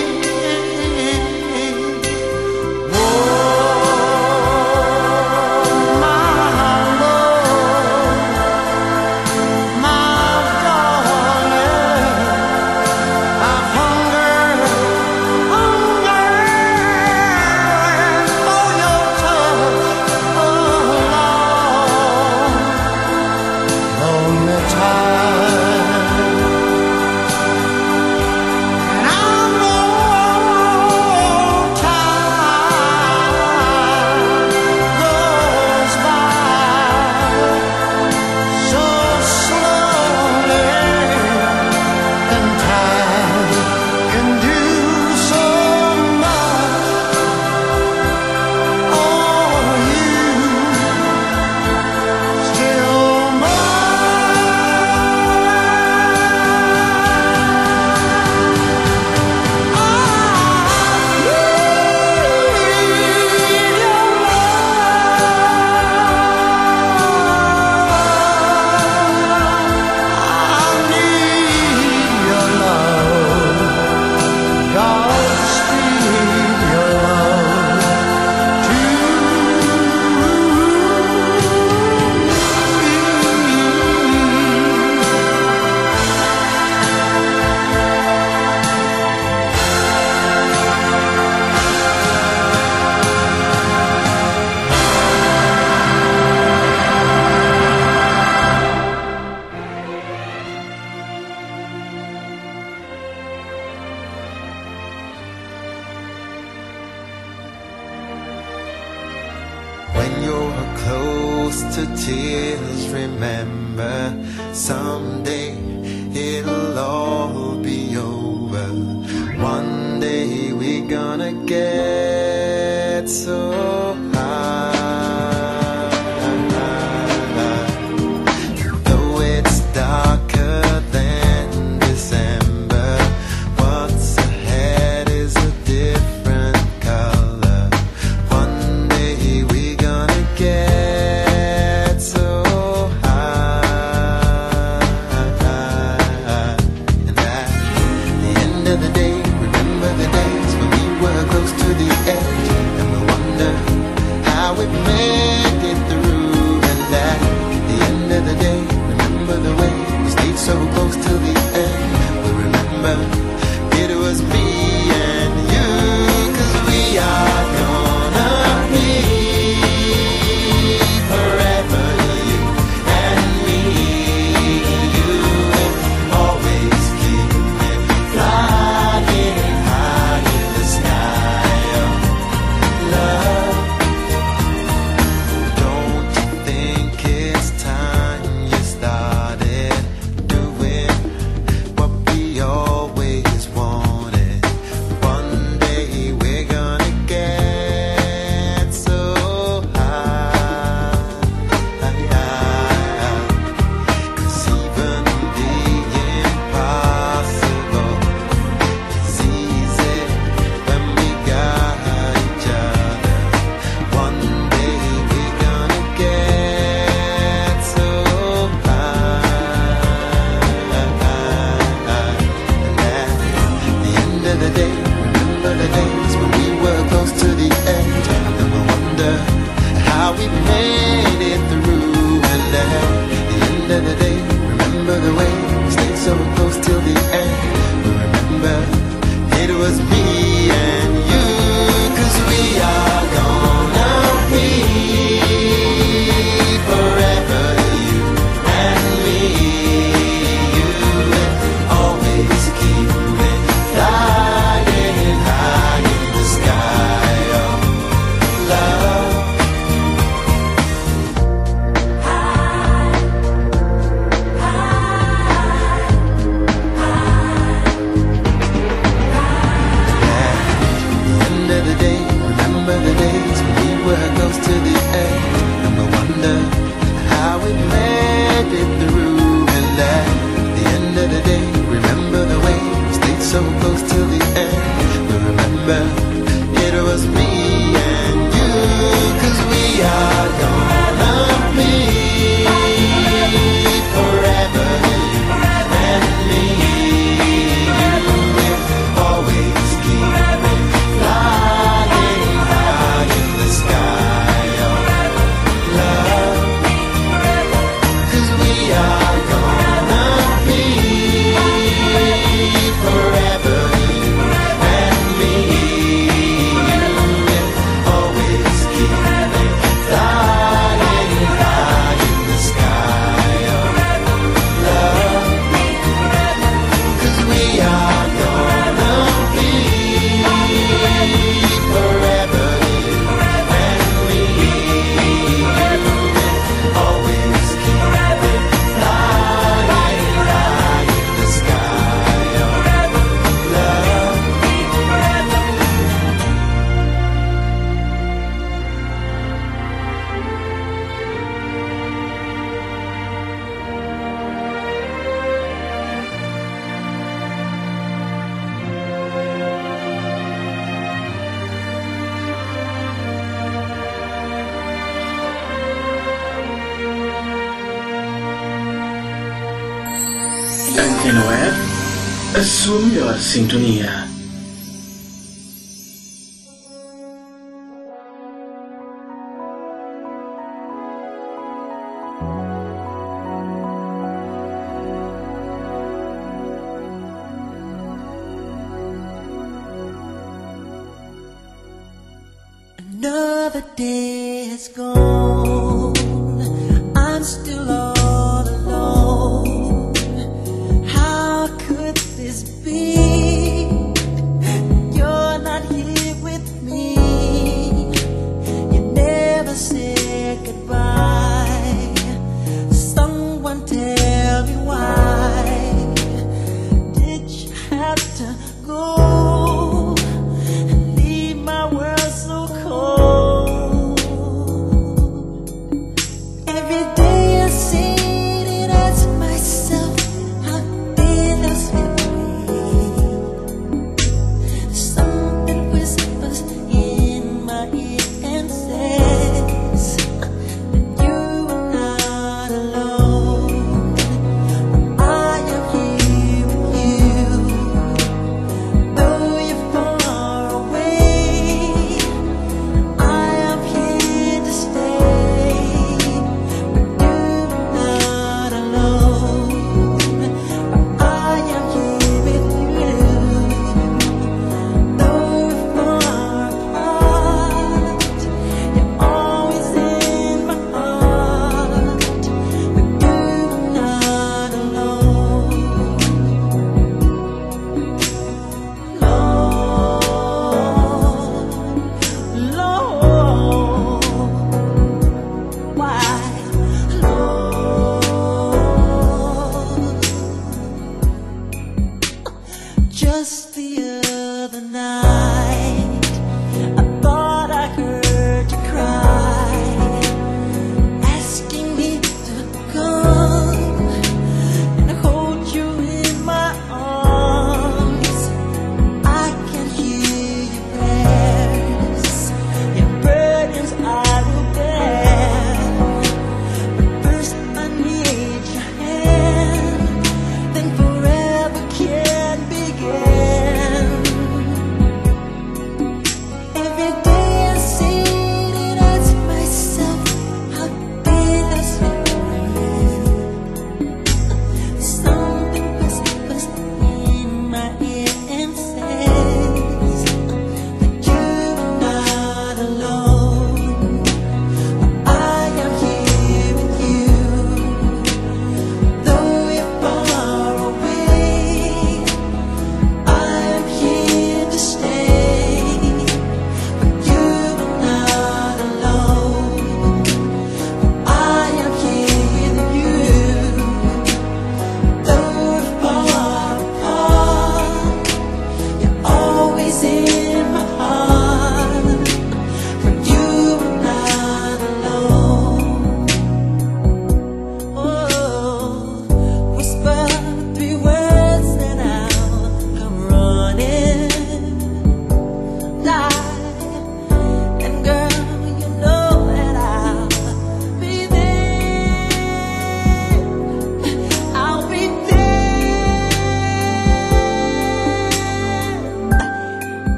Oh, my Lord, my darling, I've hungered, hungered for your touch. Oh, Lord, lonely time.
to tears, remember someday it'll all be over. One day we're gonna get so high. Though it's darker than December, what's ahead is a different color. One day we're gonna get so high.
Antena Web, a sua melhor sintonia.
Another day has gone, I'm still all alone. How could this be? You're not here with me. You never said goodbye. Someone tell me why did you have to go and leave my world so cold?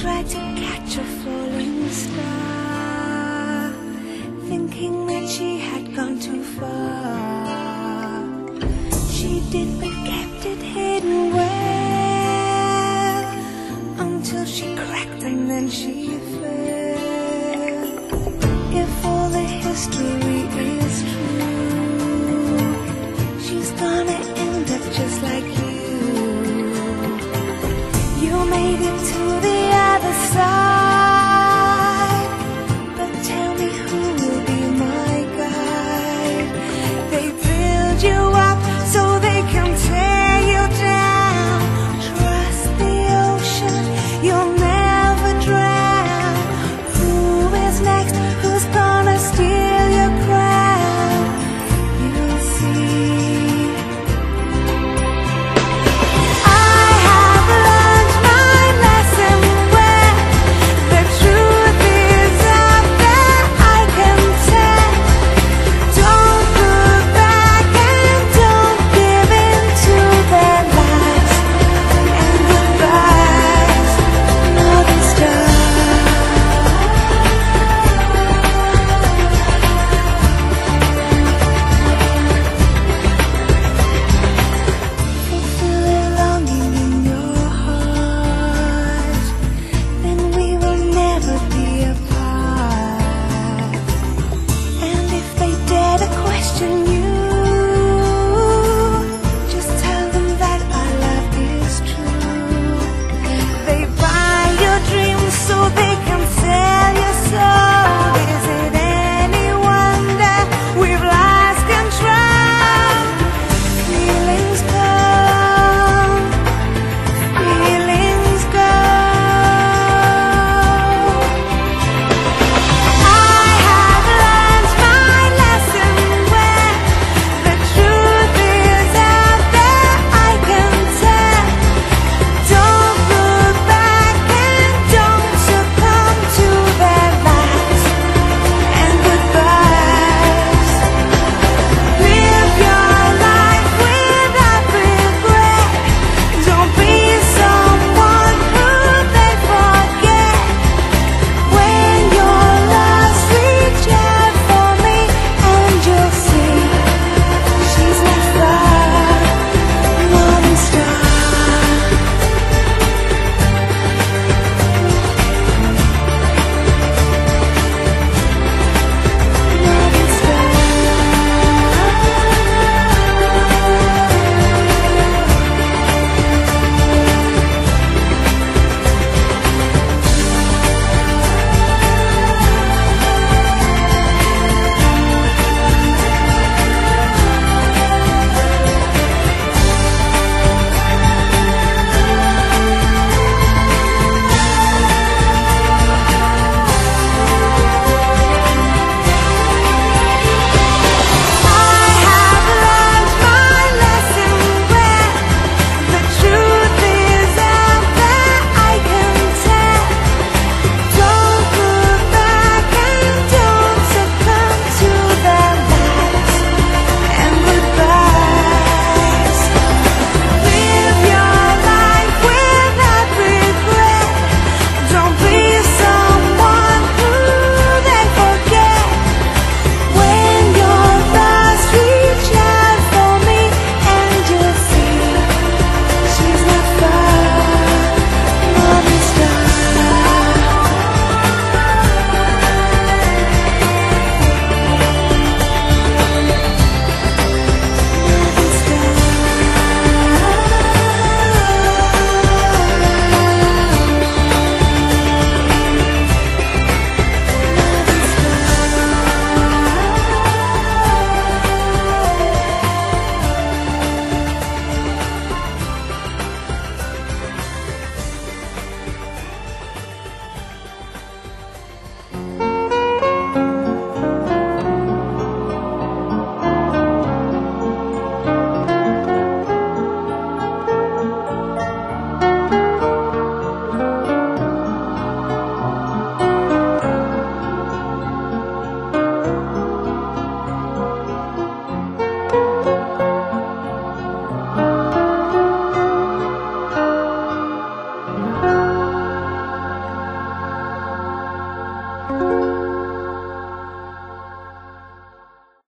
tried to catch a falling star, thinking that she had gone too far. She did but kept it hidden well, until she cracked and then she fell. If all the history is true, she's gonna end up just like you.